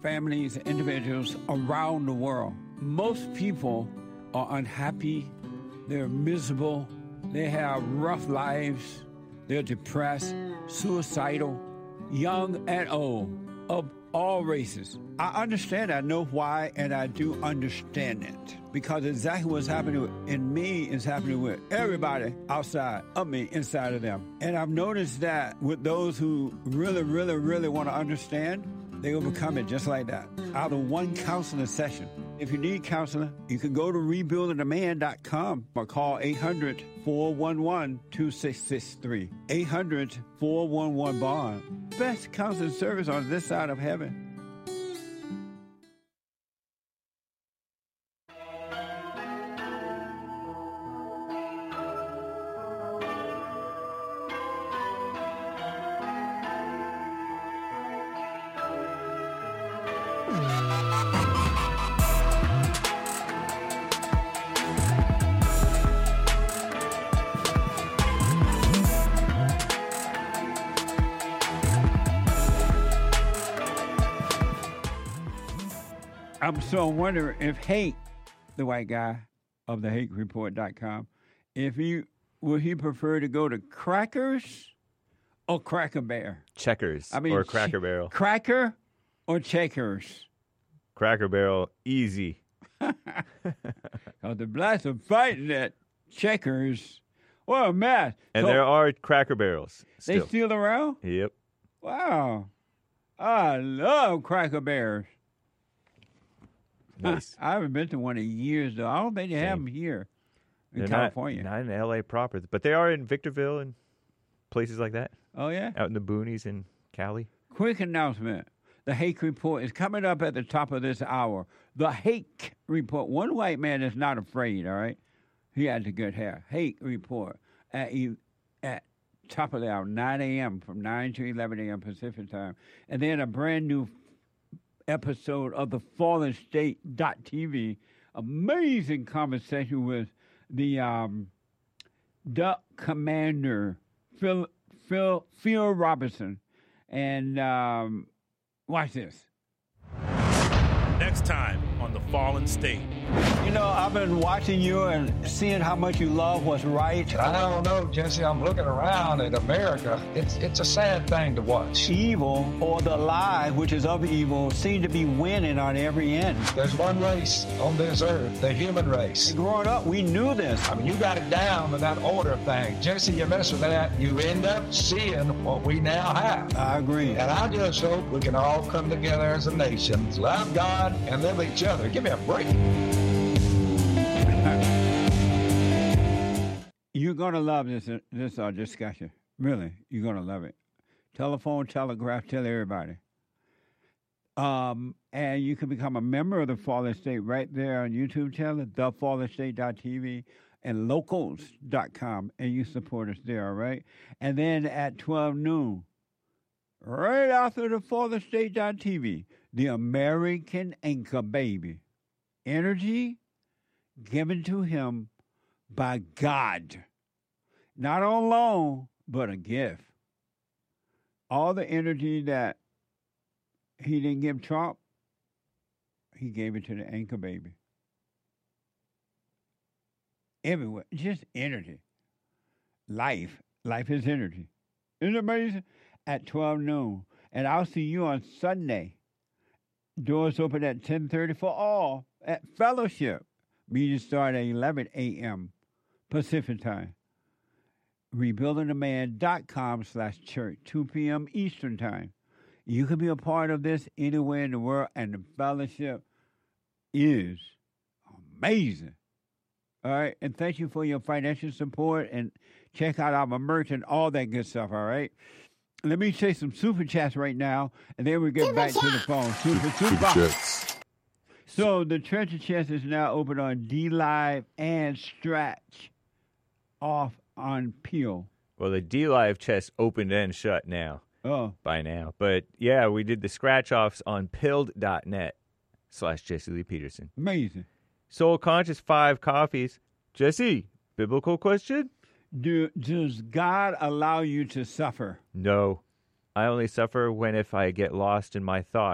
families, individuals around the world. Most people are unhappy, they're miserable, they have rough lives, they're depressed, suicidal, young and old, of all races. I understand, I know why, and I do understand it. Because exactly what's happening in me is happening with everybody outside of me, inside of them. And I've noticed that with those who really, really, really want to understand, they overcome it just like that, out of one counseling session. If you need counseling, you can go to rebuilding the man dot com or call eight hundred, four one one, two six six three. eight hundred, four one one, bond. Best counseling service on this side of heaven. I'm so wondering if Hake, the white guy of the hake report dot com, if he would he prefer to go to Crackers or Cracker Barrel? Checkers I mean, or Cracker ch- Barrel. Cracker or Checkers? Cracker Barrel, easy. Oh, the blacks are fighting at Checkers. What a mess. And So, there are Cracker Barrels they still. still around? Yep. Wow. I love Cracker Barrels. Nice. I haven't been to one in years, though. I don't think they have them here in They're California. Not, not in L A proper, but they are in Victorville and places like that. Oh, yeah? Out in the boonies in Cali. Quick announcement. The Hake Report is coming up at the top of this hour. The Hake Report. One white man is not afraid, all right? He has the good hair. Hake Report at, e- at top of the hour, nine a.m. from nine to eleven a.m. Pacific time. And then a brand new episode of the fallen state dot t v. Amazing conversation with the um, Duck Commander, Phil, Phil, Phil Robinson. And um, watch this. Next time on The Fallen State. You know, I've been watching you and seeing how much you love what's right. I don't know, Jesse. I'm looking around at America. It's it's a sad thing to watch. Evil, or the lie, which is of evil, seem to be winning on every end. There's one race on this earth, the human race. Growing up, we knew this. I mean, you got it down to that order thing. Jesse, you mess with that, you end up seeing what we now have. I agree. And I just hope we can all come together as a nation, love God, and love each other. Give me a break. You're going to love this this uh, discussion. Really, you're going to love it. Telephone, telegraph, tell everybody. Um, and you can become a member of the Fallen State right there on YouTube channel, the fallen state dot t v and locals dot com, and you support us there, all right? And then at twelve noon, right after the fallen state dot t v, the American Anchor Baby. Energy given to him by God. Not on loan, but a gift. All the energy that he didn't give Trump, he gave it to the Anchor Baby. Everywhere. Just energy. Life. Life is energy. Isn't it amazing? At twelve noon. And I'll see you on Sunday. Doors open at ten thirty for all at Fellowship. Meetings start at eleven a.m. Pacific time. rebuilding the man dot com slash church, two p.m. Eastern time. You can be a part of this anywhere in the world, and the fellowship is amazing. All right, and thank you for your financial support, and check out our merch and all that good stuff, all right? Let me say some super chats right now, and then we get super back chat. to the phone. Super, super, super chats. So the treasure chest is now open on D Live and Stretch off on Peel. Well, the D Live chest opened and shut now. Oh. By now. But yeah, we did the scratch offs on pilled dot net slash Jesse Lee Peterson. Amazing. Soul Conscious five coffees. Jesse, biblical question? Do, does God allow you to suffer? No. I only suffer when if I get lost in my thoughts.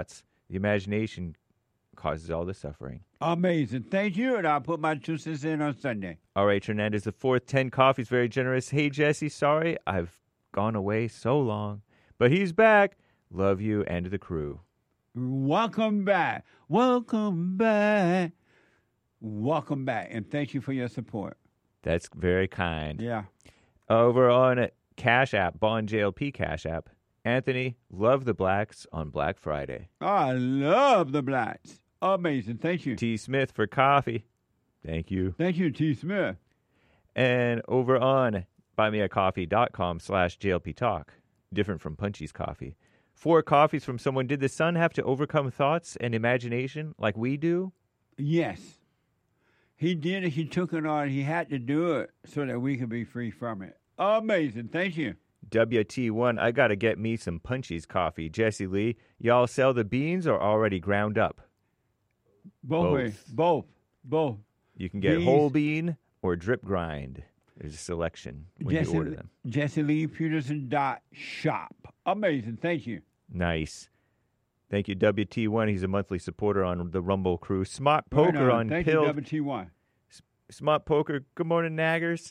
The imagination causes all the suffering. Amazing. Thank you, and I'll put my two cents in on Sunday. All right, Hernandez, the fourth, ten coffees, very generous. Hey, Jesse, sorry I've gone away so long, but he's back. Love you and the crew. Welcome back. Welcome back. Welcome back, and thank you for your support. That's very kind. Yeah. Over on Cash App, Bond J L P Cash App, Anthony, love the blacks on Black Friday. I love the blacks. Amazing. Thank you. T. Smith for coffee. Thank you. Thank you, T. Smith. And over on buymeacoffee.com slash JLP Talk, different from Punchy's Coffee. Four coffees from someone. Did the sun have to overcome thoughts and imagination like we do? Yes. He did it. He took it on. He had to do it so that we could be free from it. Amazing. Thank you. W T one, I got to get me some Punchy's Coffee. Jesse Lee, y'all sell the beans or already ground up? Both, Both. ways. Both. Both. You can get Beans. whole bean or drip grind. There's a selection when Jesse, you order them. Jesse Lee Peterson dot shop. Amazing. Thank you. Nice. Thank you, W T one. He's a monthly supporter on the Rumble Crew. Smart Poker Right on. on Thank Pill. you, W T one. Smart Poker. Good morning, naggers.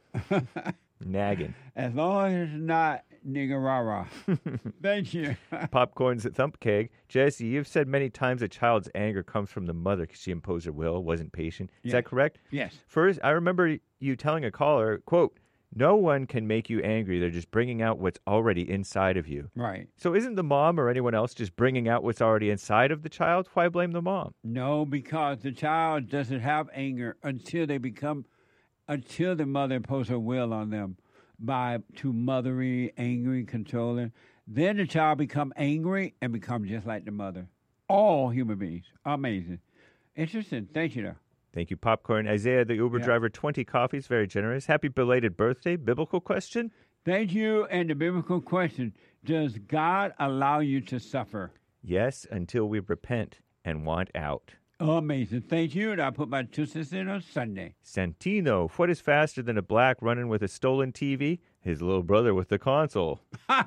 Nagging. As long as it's not nigga rah-rah. Thank you. Popcorn's at Thump Keg. Jesse, you've said many times a child's anger comes from the mother because she imposed her will, wasn't patient. Is Yes. that correct? Yes. First, I remember you telling a caller, quote, no one can make you angry. They're just bringing out what's already inside of you. Right. So isn't the mom or anyone else just bringing out what's already inside of the child? Why blame the mom? No, because the child doesn't have anger until they become, until the mother imposes her will on them by too mothery, angry, controlling. Then the child become angry and become just like the mother. All human beings. Amazing. Interesting. Thank you, though. Thank you, Popcorn. Isaiah, the Uber Yeah. driver, twenty coffees, very generous. Happy belated birthday. Biblical question? Thank you. And the biblical question, does God allow you to suffer? Yes, until we repent and want out. Amazing. Thank you. And I'll put my two cents in on Sunday. Santino, what is faster than a black running with a stolen T V? His little brother with the console.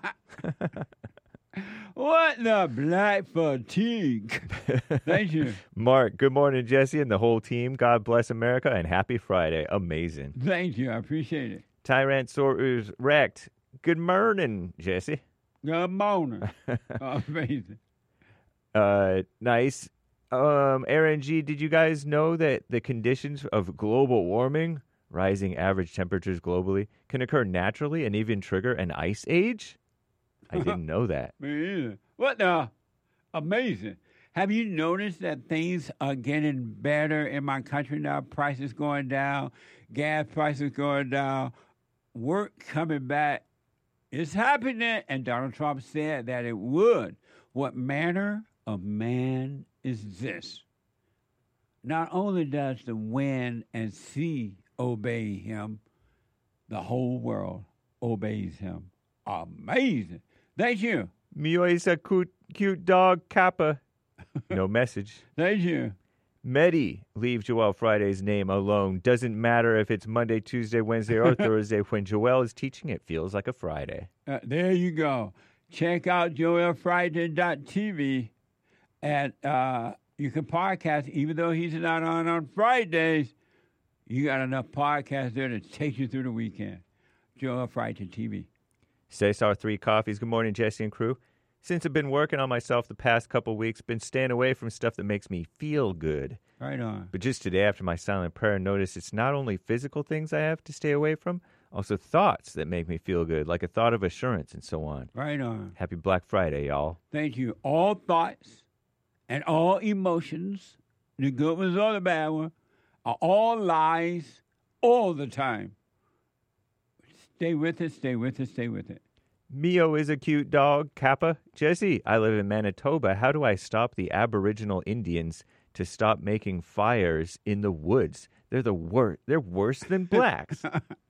What the black fatigue? Thank you. Mark, good morning, Jesse, and the whole team. God bless America, and happy Friday. Amazing. Thank you. I appreciate it. Tyrannosaurus wrecked. Good morning, Jesse. Good morning. Amazing. Uh, nice. Um, Aaron G, did you guys know that the conditions of global warming, rising average temperatures globally, can occur naturally and even trigger an ice age? I didn't know that. Me either. What the? Amazing. Have you noticed that things are getting better in my country now? Prices going down, gas prices going down, work coming back. It's happening, and Donald Trump said that it would. What manner of man is this? Not only does the wind and sea obey him, the whole world obeys him. Amazing. Thank you. Mio is a cute, cute dog, Kappa. No message. Thank you. Medi, leave Joel Friday's name alone. Doesn't matter if it's Monday, Tuesday, Wednesday, or Thursday. When Joel is teaching, it feels like a Friday. Uh, there you go. Check out joel friday dot t v, and uh, you can podcast, even though he's not on on Fridays. You got enough podcasts there to take you through the weekend. Joel Friday T V. Cesar Three Coffees. Good morning, Jesse and crew. Since I've been working on myself the past couple weeks, been staying away from stuff that makes me feel good. Right on. But just today, after my silent prayer, noticed it's not only physical things I have to stay away from, also thoughts that make me feel good, like a thought of assurance and so on. Right on. Happy Black Friday, y'all. Thank you. All thoughts and all emotions, the good ones or the bad ones, are all lies all the time. Stay with it, stay with it, stay with it. Mio is a cute dog, Kappa. Jesse, I live in Manitoba. How do I stop the Aboriginal Indians to stop making fires in the woods? They're the worst. They're worse than blacks.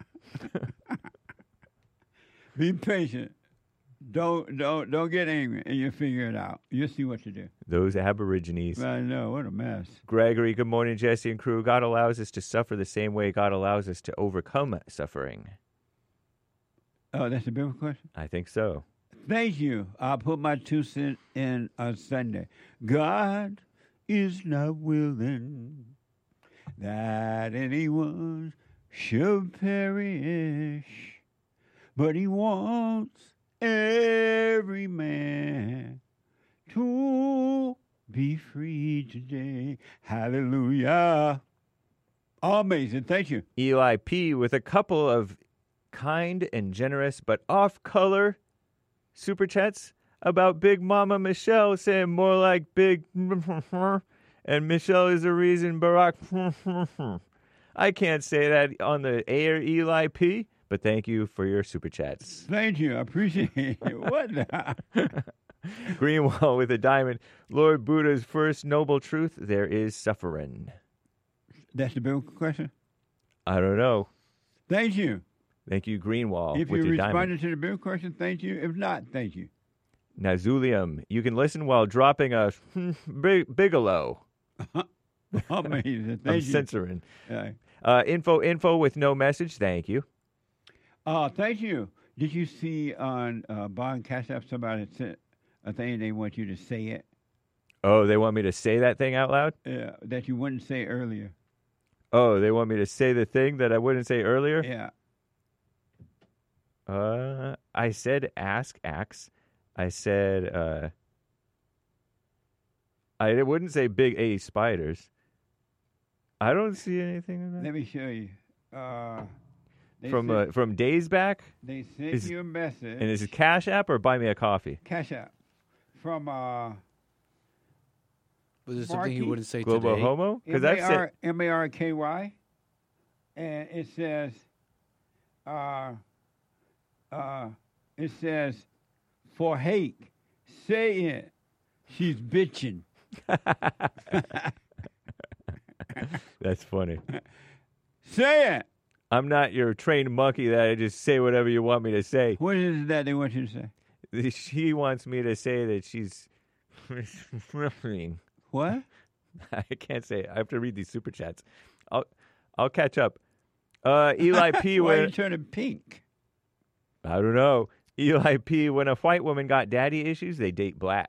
Be patient. Don't don't don't get angry, and you'll figure it out. You'll see what to do. Those Aborigines. I know, what a mess. Gregory, good morning, Jesse and crew. God allows us to suffer the same way God allows us to overcome suffering. Oh, that's a biblical question? I think so. Thank you. I'll put my two cents in on Sunday. God is not willing that anyone should perish, but he wants every man to be free today. Hallelujah. Amazing. Thank you. Eli P. with a couple of kind and generous but off-color super chats about Big Mama Michelle saying more like Big and Michelle is the reason Barack. I can't say that on the air, Eli P., but thank you for your super chats. Thank you. I appreciate it. What the? Greenwall with a diamond. Lord Buddha's first noble truth, there is suffering. That's the biblical question? I don't know. Thank you. Thank you, Greenwall. If with you your diamond. responded to the biblical question, thank you. If not, thank you. Nazulium. You can listen while dropping a big, Bigelow. Amazing. Thank I'm you. censoring. Right. Uh, info, info with no message. Thank you. Uh, thank you. Did you see on uh, Bond Cash App somebody sent a thing they want you to say it? Oh, they want me to say that thing out loud? Yeah, that you wouldn't say earlier. Oh, they want me to say the thing that I wouldn't say earlier? Yeah. Uh, I said ask, axe. I said, uh, I wouldn't say big A spiders. I don't see anything in that. Let me show you. Uh, they From sent, uh, from days back? They sent Is- you a message. And is it Cash App or Buy Me a Coffee? Cash App. From uh, Was there something he Marky? wouldn't say Globo today? Homo? Because M I've A said R M A R K Y, and it says, uh, uh, it says, for hate, say it. She's bitching. that's funny. Say it. I'm not your trained monkey that I just say whatever you want me to say. What is it that they want you to say? She wants me to say that she's. What? I can't say it. I have to read these super chats. I'll I'll catch up. Uh, Eli P. Why are when, you turning pink? I don't know. Eli P. When a white woman got daddy issues, they date black.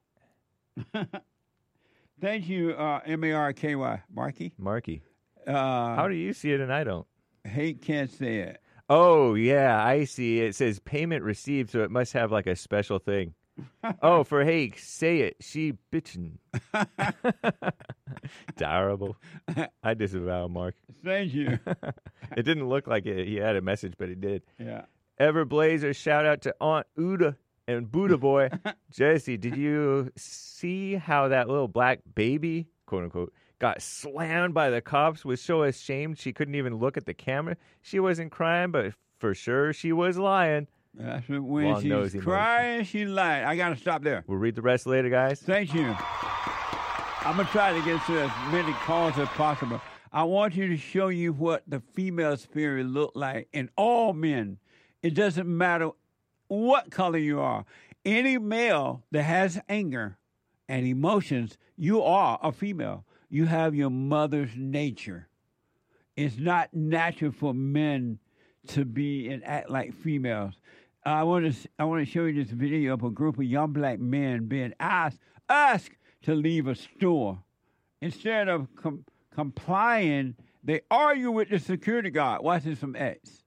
Thank you, uh, M A R K Y, Marky. Marky. Uh, How do you see it and I don't? Hate can't say it. Oh, yeah, I see. It says payment received, so it must have like a special thing. Oh, for hey, say it. She bitchin'. Terrible. I disavow, Mark. Thank you. It didn't look like it. He had a message, but it did. Yeah. Everblazer, shout out to Aunt Uda and Buddha Boy. Jesse, did you see how that little black baby, quote unquote, got slammed by the cops? Was so ashamed she couldn't even look at the camera. She wasn't crying, but for sure she was lying. That's what, when Long she's nosy crying, she's lying. I got to stop there. We'll read the rest later, guys. Thank you. I'm going to try to get to as many calls as possible. I want you to show you what the female spirit look like in all men. It doesn't matter what color you are. Any male that has anger and emotions, you are a female. You have your mother's nature. It's not natural for men to be and act like females. I want to I want to show you this video of a group of young black men being asked asked to leave a store. Instead of com- complying, they argue with the security guard. Watch this from X.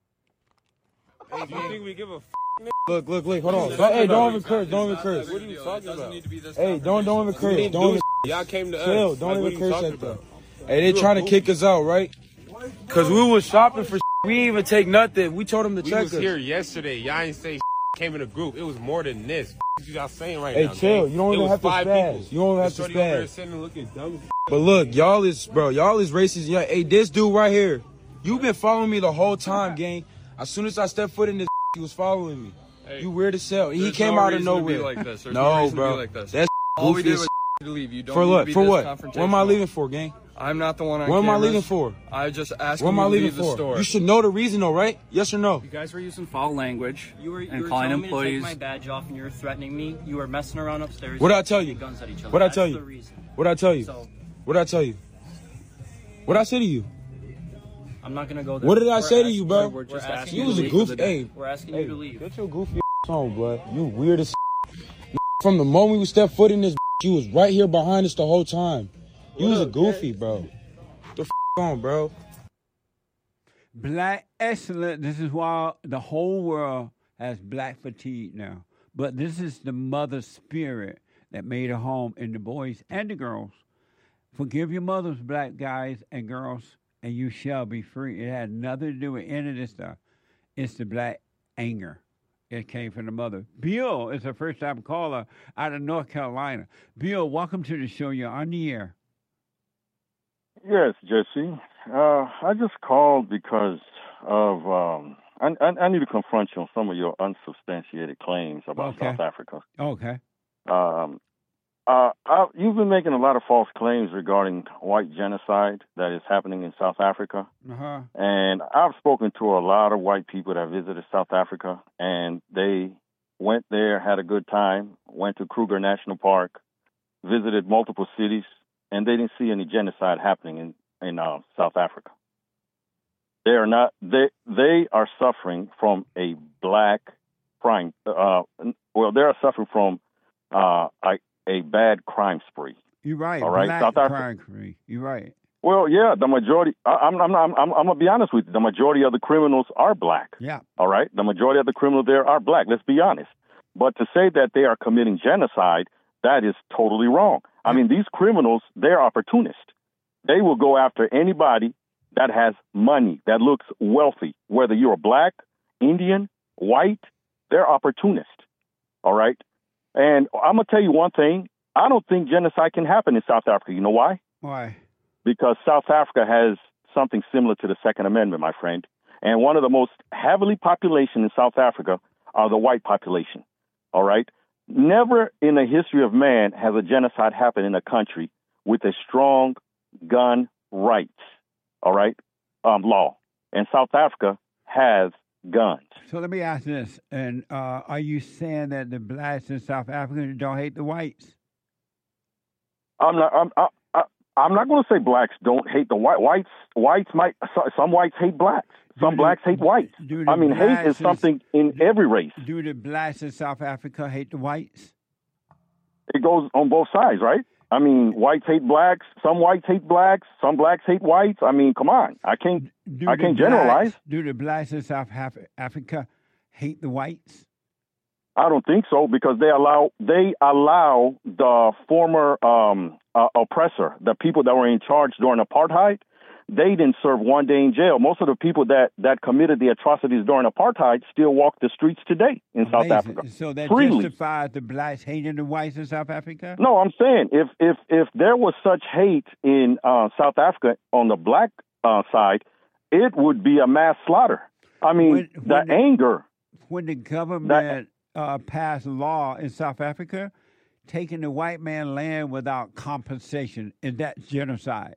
Hey, do you think we give a f***? Look, look, look, hold on. Don't, hey, don't even curse, don't even curse. What are you talking about? Hey, don't, don't even curse. Don't even, Y'all came to us. chill, don't Like, even what are curse you like talking that. Hey, they trying to kick us out, right? Cause we was shopping for we didn't even take nothing. We told them to We check was us. here yesterday. Y'all ain't say came in a group. It was more than this. What y'all saying right Hey, now? chill. gang? You don't It even was have to five spaz. people. You don't even have to The shorty over there spaz. sitting and looking dumb as f***. But look, y'all is bro, y'all is racist. Yeah, hey, this dude right here, you been following me the whole time, gang. As soon as I stepped foot in this, he was following me. Hey, you weird as hell. He there's came no out of reason to be nowhere. like this. There's no, no reason to bro. be like this. That's All we goofy did as was to leave. You don't for need what? to be For this what? confrontational. What am I leaving for, gang? I'm not the one on What am I cameras. leaving for? I just asked What am you I to leaving leave the for? store. You should know the reason, though, right? Yes or no? You guys were using foul language You were, you and were calling telling employees. me to take my badge off, and you were threatening me. You were messing around upstairs. What did I tell you? Guns at each other. What did I That's tell the you? reason. What did I tell you? So- What did I tell you? What did I say to you? I'm not gonna go there. What did I We're say to asking- you, bro? We're just we're You asking you was to a leave goof. for the day. Hey, We're asking hey, you to leave. get your goofy on, blood. You weird as From the moment we stepped foot in this, you was right here behind us the whole time. You was a goofy, bro. The f on, bro. Black excellence. This is why the whole world has black fatigue now. But this is the mother spirit that made a home in the boys and the girls. Forgive your mothers, black guys and girls, and you shall be free. It had nothing to do with any of this stuff. It's the black anger. It came from the mother. Bill is a first-time caller out of North Carolina. Bill, welcome to the show. You're on the air. Yes, Jesse. Uh, I just called because of um, I, I, I need to confront you on some of your unsubstantiated claims about Okay. South Africa. Okay. Um, uh, I, you've been making a lot of false claims regarding white genocide that is happening in South Africa. Uh-huh. And I've spoken to a lot of white people that visited South Africa, and they went there, had a good time, went to Kruger National Park, visited multiple cities, and they didn't see any genocide happening in, in uh, South Africa. They are not, they, they are suffering from a black crime, uh, well, they are suffering from uh, a, a bad crime spree. You're right. All right, Black South Africa. crime spree. You're right. Well, yeah, the majority. I, I'm, I'm, I'm, I'm, I'm gonna be honest with you. The majority of the criminals are black. Yeah. All right, the majority of the criminals there are black. Let's be honest. But to say that they are committing genocide, that is totally wrong. I mean, these criminals, they're opportunists. They will go after anybody that has money, that looks wealthy, whether you're black, Indian, white. They're opportunists. All right. And I'm gonna tell you one thing. I don't think genocide can happen in South Africa. You know why? Why? Because South Africa has something similar to the Second Amendment, my friend. And one of the most heavily population in South Africa are the white population. All right? Never in the history of man has a genocide happened in a country with a strong gun rights, all right, um, law. And South Africa has guns. So let me ask this. And uh, are you saying that the blacks in South Africa don't hate the whites? I'm not. I'm. I, I, I'm not going to say blacks don't hate the white. Whites. Whites might. Some whites hate blacks. Some blacks hate whites. I mean, hate is something in every race. Do the blacks in South Africa hate the whites? It goes on both sides, right? I mean, whites hate blacks. Some whites hate blacks. Some blacks hate whites. I mean, come on. I can't. Do I the can't blacks- generalize. Do the blacks in South Af- Africa hate the whites? I don't think so because they allow they allow the former um, uh, oppressor, the people that were in charge during apartheid. They didn't serve one day in jail. Most of the people that, that committed the atrocities during apartheid still walk the streets today in South Amazing. Africa. So that freely. justifies the blacks hating the whites in South Africa? No, I'm saying if if if there was such hate in uh, South Africa on the black uh, side, it would be a mass slaughter. I mean, When- the when the- anger. When the government uh, passed law in South Africa, taking the white man land without compensation, is that genocide?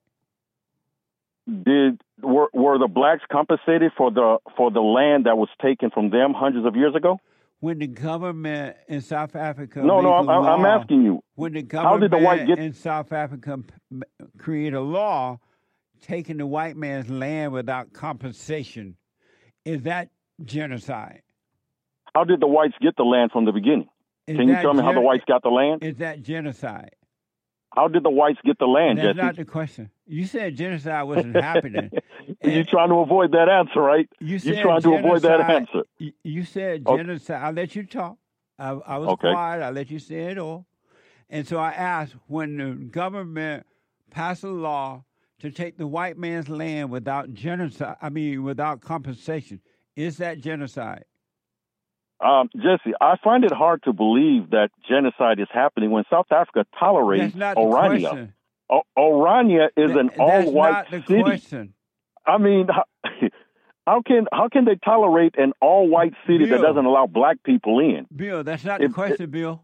Did were were the blacks compensated for the for the land that was taken from them hundreds of years ago? When the government in South Africa No, no, make I'm, a I'm law- asking you. When the How did government the white get? in South Africa p- create a law taking the white man's land without compensation, is that genocide? How did the whites get the land from the beginning? Is Can you that tell me how the gen- whites got the land? Is that genocide? How did the whites get the land, That's Jesse? not the question. You said genocide wasn't happening. You're trying to avoid that answer, right? You are said trying to avoid that genocide- answer. You- You said Okay. genocide. I'll let you talk. I, I was Okay. quiet. I'll let you say it all. And so I asked, when the government passed a law to take the white man's land without genocide, I mean, without compensation, is that genocide? Um, Jesse, I find it hard to believe that genocide is happening when South Africa tolerates That's not the Orania. question. O- Orania is That- an that's all-white not the city. question. I mean, how, how can how can they tolerate an all-white city that Bill. doesn't allow black people in? Bill, that's not If- the question, Bill.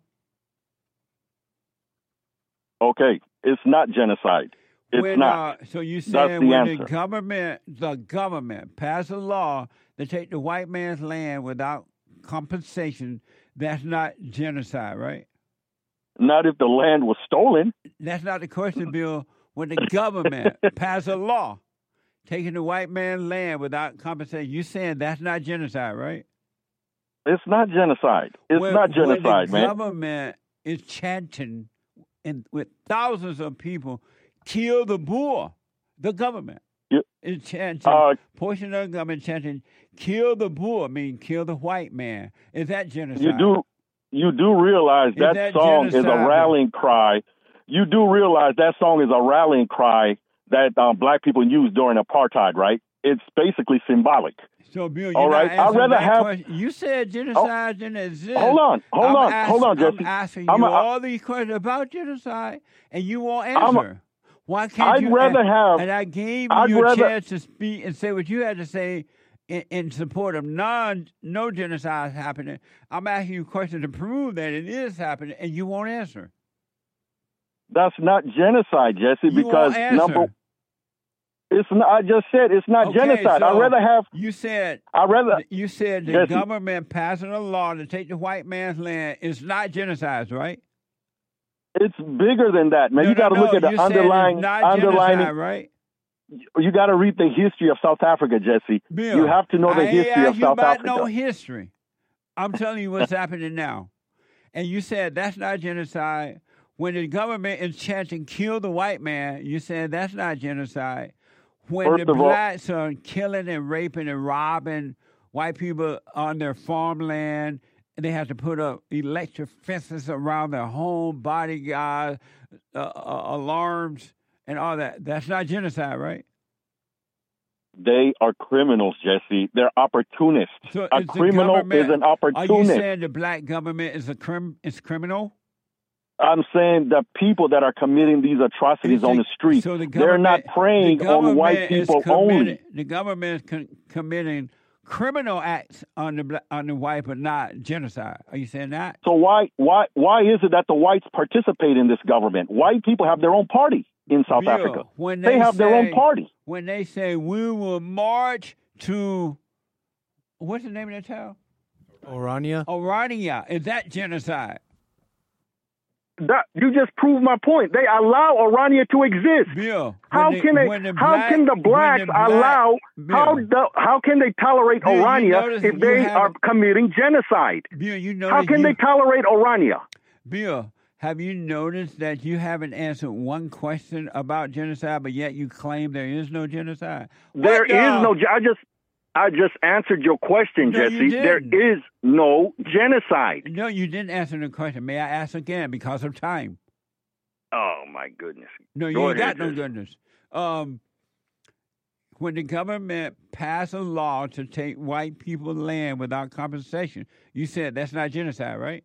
Okay, it's not genocide. It's when, not. Uh, so you That's saying the when answer. the government, the government passed a law to take the white man's land without compensation, that's not genocide, right? Not if the land was stolen. That's not the question, Bill. When the government passed a law taking the white man's land without compensation, you saying that's not genocide, right? It's not genocide. It's when, not genocide, when the man. government is chanting and with thousands of people, kill the Boer. The government yeah. is chanting. Uh, portion of the government chanting, kill the Boer. I mean, kill the white man. Is that genocide? You do, you do realize that, that song genocide? is a rallying cry. You do realize that song is a rallying cry that um, black people used during apartheid, right? It's basically symbolic. So, Bill, you're all not right. I'd rather that have. Question. You said genocide oh, didn't exist. Hold on, hold I'm on, ask, hold on, Jesse. I'm asking I'm you a, all these questions about genocide, and you won't answer. A, Why can't I'd you? rather and, have. And I gave I'd you a rather, chance to speak and say what you had to say in, in support of non no genocide happening. I'm asking you a question to prove that it is happening, and you won't answer. That's not genocide, Jesse. You because won't answer. number. It's not, I just said it's not okay, genocide. So I'd rather have. You said. I rather. You said the Jesse, government passing a law to take the white man's land is not genocide, right? It's bigger than that, man. No, you got to no, look at no. the You underlying, not underlining. genocide, right? You got to read the history of South Africa, Jesse. Bill, you have to know the I history ain't of you South about Africa. No history. I'm telling you what's happening now. And you said that's not genocide. When the government is chanting "kill the white man," you said that's not genocide. When First the of all, blacks are killing and raping and robbing white people on their farmland, and they have to put up electric fences around their home, bodyguards, uh, uh, alarms, and all that. That's not genocide, right? They are criminals, Jesse. They're opportunists. So a criminal is an opportunist. Are you saying the black government is a crim is criminal? I'm saying the people that are committing these atrocities the, on the street, so the they're not preying the on white people only. The government is con- committing criminal acts on the on the white, but not genocide. Are you saying that? So why why why is it that the whites participate in this government? White people have their own party in South Bill, Africa. When they, they have say, their own party. When they say we will march to, what's the name of that town? Orania. Orania. Is that genocide? That, you just proved my point. They allow Orania to exist. Bill, how the, can they? the how black, can the blacks the black, allow? Bill, how the, how can they tolerate Bill, Orania if they are committing genocide? Bill, you know how can you, they tolerate Orania? Bill, have you noticed that you haven't answered one question about genocide, but yet you claim there is no genocide? There what is the? no. I just. I just answered your question, no, Jesse. There is no genocide. No, you didn't answer the question. May I ask again because of time? Oh, my goodness. No, you Go ain't ahead, got no Jesse. goodness. Um, when the government passed a law to take white people's land without compensation, you said that's not genocide, right?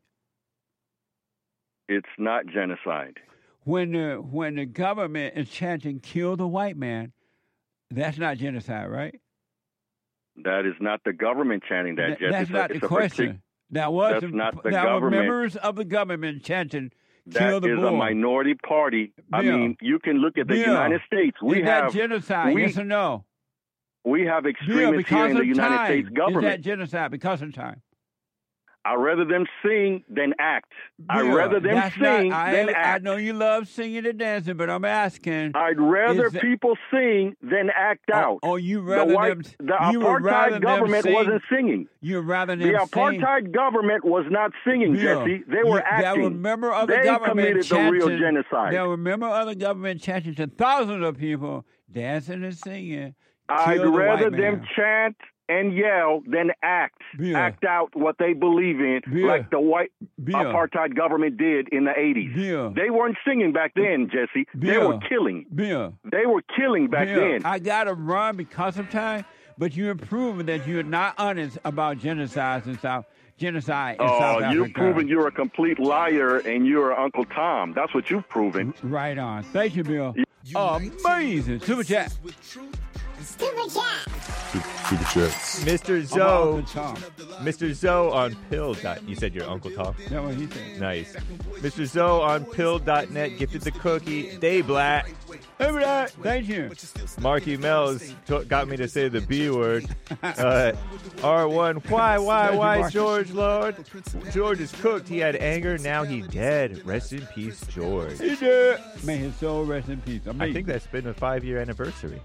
It's not genocide. When the when the government is chanting "kill the white man," that's not genocide, right? That is not the government chanting that, Th- Jesse. That's it's not a, the it's question. Partic- that was that's the, not the that government. were members of the government chanting "kill That the is bull." a minority party. Bill, I mean, you can look at the Bill, United States. We is have that genocide? we, yes or no? We have Bill, extremists here in the United time. States government. Is that genocide because of time? I'd rather them sing than act. I'd Bill, rather them that's sing not, I, than I act. know you love singing and dancing, but I'm asking. I'd rather that, people sing than act oh, out. Oh, you rather the white, them, the you apartheid government sing, wasn't singing. You rather them the apartheid sing. government was not singing, Bill, Jesse. They were you, acting. They were member of the they government committed chanting, the real genocide. They were member of the government chanting to thousands of people dancing and singing. I'd Kill the rather white them man. chant and yell than act. Bill. Act out what they believe in, Bill. like the white Bill. apartheid government did in the eighties. Bill. They weren't singing back then, Jesse. Bill. They were killing. Bill. They were killing back Bill, then. I got to run because of time, but you're proving that you're not honest about genocides in South genocide in Oh, South Africa. you've proven you're a complete liar and you're Uncle Tom. That's what you've proven. Right on. Thank you, Bill. Amazing. Super chat. Super chat. Super chats. Mister Zoe. Mister Zoe on pill. Dot, you said your Uncle Tom? That's what he said. Nice. Mister Zoe on pill dot net gifted the cookie. Stay black. Hey, black. Thank you. Marky Mel's t- got me to say the B word. Uh, R one. Why, why, why, George, Lord? George is cooked. He had anger. Now he's dead. Rest in peace, George. He did. May his soul rest in peace. Amazing. I think that's been a five-year anniversary.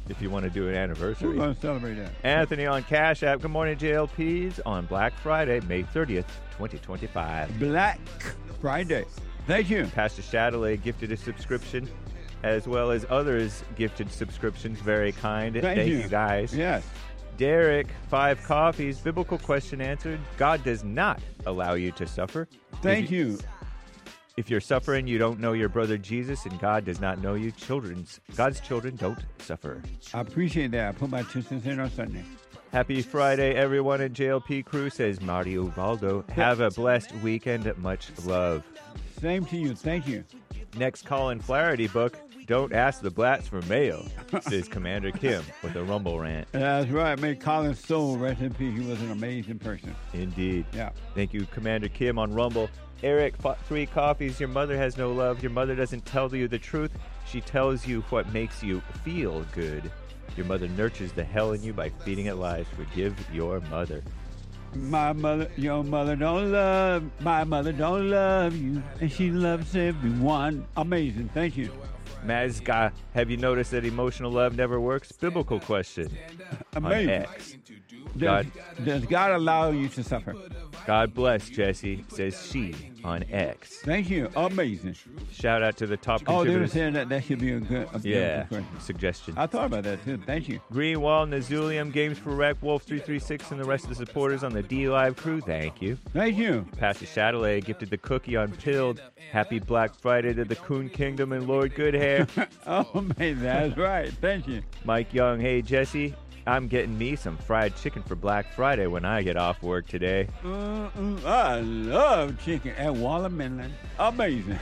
if you want to do an anniversary. We're going to celebrate that. Anthony on Cash App. Good morning, J L Ps, on Black Friday, May thirtieth, twenty twenty-five. Black Friday. Thank you. Pastor Shadowley gifted a subscription, as well as others gifted subscriptions. Very kind. Thank, Thank you. you, guys. Yes. Derek, five coffees. Biblical question answered. God does not allow you to suffer. Thank if you. you. If you're suffering, you don't know your brother Jesus, and God does not know you. Children's God's children don't suffer. I appreciate that. I put my two cents in on Sunday. Happy Friday, everyone at J L P Crew, says Marty Uvaldo. Have a blessed weekend. Much love. Same to you. Thank you. Next Colin Flaherty book, Don't Ask the Blats for Mail, says Commander Kim with a Rumble rant. That's right. May Colin's soul rest in peace. He was an amazing person. Indeed. Yeah. Thank you, Commander Kim on Rumble. Eric, three coffees. Your mother has no love. Your mother doesn't tell you the truth. She tells you what makes you feel good. Your mother nurtures the hell in you by feeding it lies. Forgive your mother. My mother, your mother don't love, my mother don't love you, and she loves everyone. Amazing. Thank you. Mazga, have you noticed that emotional love never works? Biblical question. Amazing. On X. Does God, does God allow you to suffer? God bless, Jesse, says she on X. Thank you. Amazing. Shout out to the top Oh, they were contributors. saying that that should be a good a Yeah, question. suggestion. I thought about that too. Thank you. Greenwall, Nazulium, Games for Rec, Wolf three three six, and the rest of the supporters on the D Live crew, thank you. Thank you. Pastor Shadowley gifted the cookie on Pilled. Happy Black Friday to the Coon Kingdom and Lord Goodhair. Oh, man, that's right. Thank you. Mike Young, hey, Jesse, I'm getting me some fried chicken for Black Friday when I get off work today. Uh, uh, I love chicken at Wallaman. Amazing.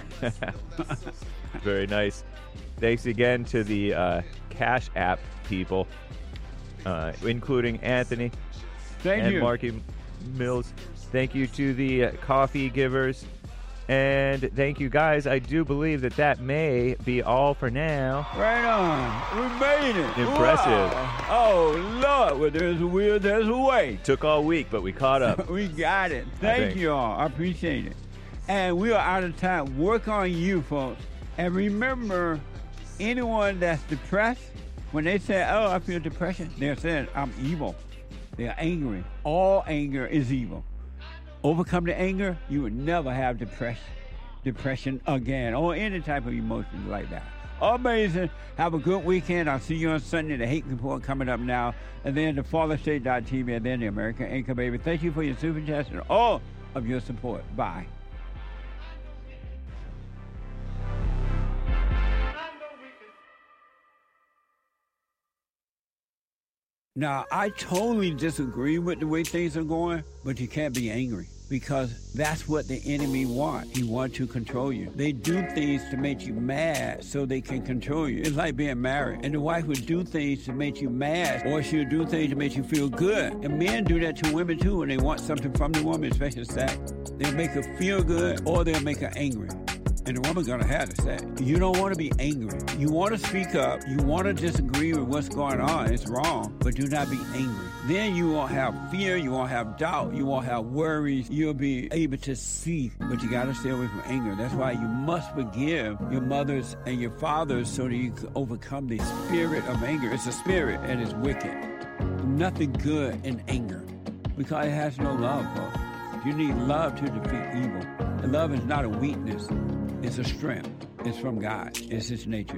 Very nice. Thanks again to the uh, Cash App people, uh, including Anthony Thank and you. Marky Mills. Thank you to the uh, coffee givers. And thank you, guys. I do believe that that may be all for now. Right on. We made it. Impressive. Wow. Oh, Lord. Well, there's a will, there's a way. Took all week, but we caught up. We got it. Thank you all. I appreciate it. And we are out of time. Work on you, folks. And remember, anyone that's depressed, when they say, oh, I feel depression, they're saying, I'm evil. They're angry. All anger is evil. Overcome the anger, you will never have depression, depression again, or any type of emotions like that. Amazing. Have a good weekend. I'll see you on Sunday. The Hate Report coming up now. And then the Father State dot T V, and then the American Anchor Baby. Thank you for your super chats and all of your support. Bye. Now, I totally disagree with the way things are going, but you can't be angry because that's what the enemy wants. He wants to control you. They do things to make you mad so they can control you. It's like being married. And the wife would do things to make you mad, or she'll do things to make you feel good. And men do that to women too when they want something from the woman, especially sex. They'll make her feel good or they'll make her angry. And the woman's gonna have to say, you don't want to be angry. You want to speak up. You want to disagree with what's going on. It's wrong, but do not be angry. Then you won't have fear. You won't have doubt. You won't have worries. You'll be able to see, but you got to stay away from anger. That's why you must forgive your mothers and your fathers so that you can overcome the spirit of anger. It's a spirit and it's wicked. Nothing good in anger because it has no love, folks. You need love to defeat evil. And love is not a weakness. It's a strength. It's from God. It's His nature.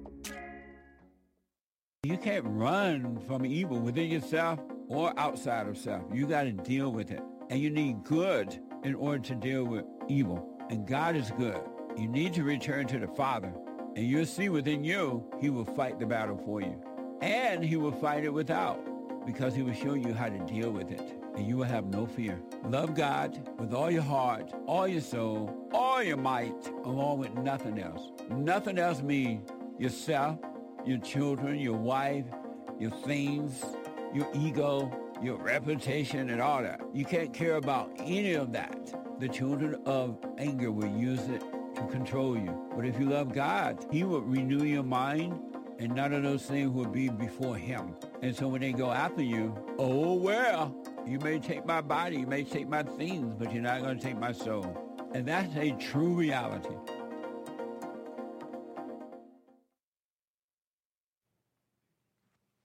You can't run from evil within yourself or outside of self. You got to deal with it. And you need good in order to deal with evil. And God is good. You need to return to the Father. And you'll see within you, He will fight the battle for you. And He will fight it without, because He will show you how to deal with it. And you will have no fear. Love God with all your heart, all your soul, all your might, along with nothing else. Nothing else means yourself, your children, your wife, your things, your ego, your reputation, and all that. You can't care about any of that. The children of anger will use it to control you. But if you love God, He will renew your mind, and none of those things will be before Him. And so when they go after you, oh, well, you may take my body, you may take my things, but you're not going to take my soul. And that's a true reality.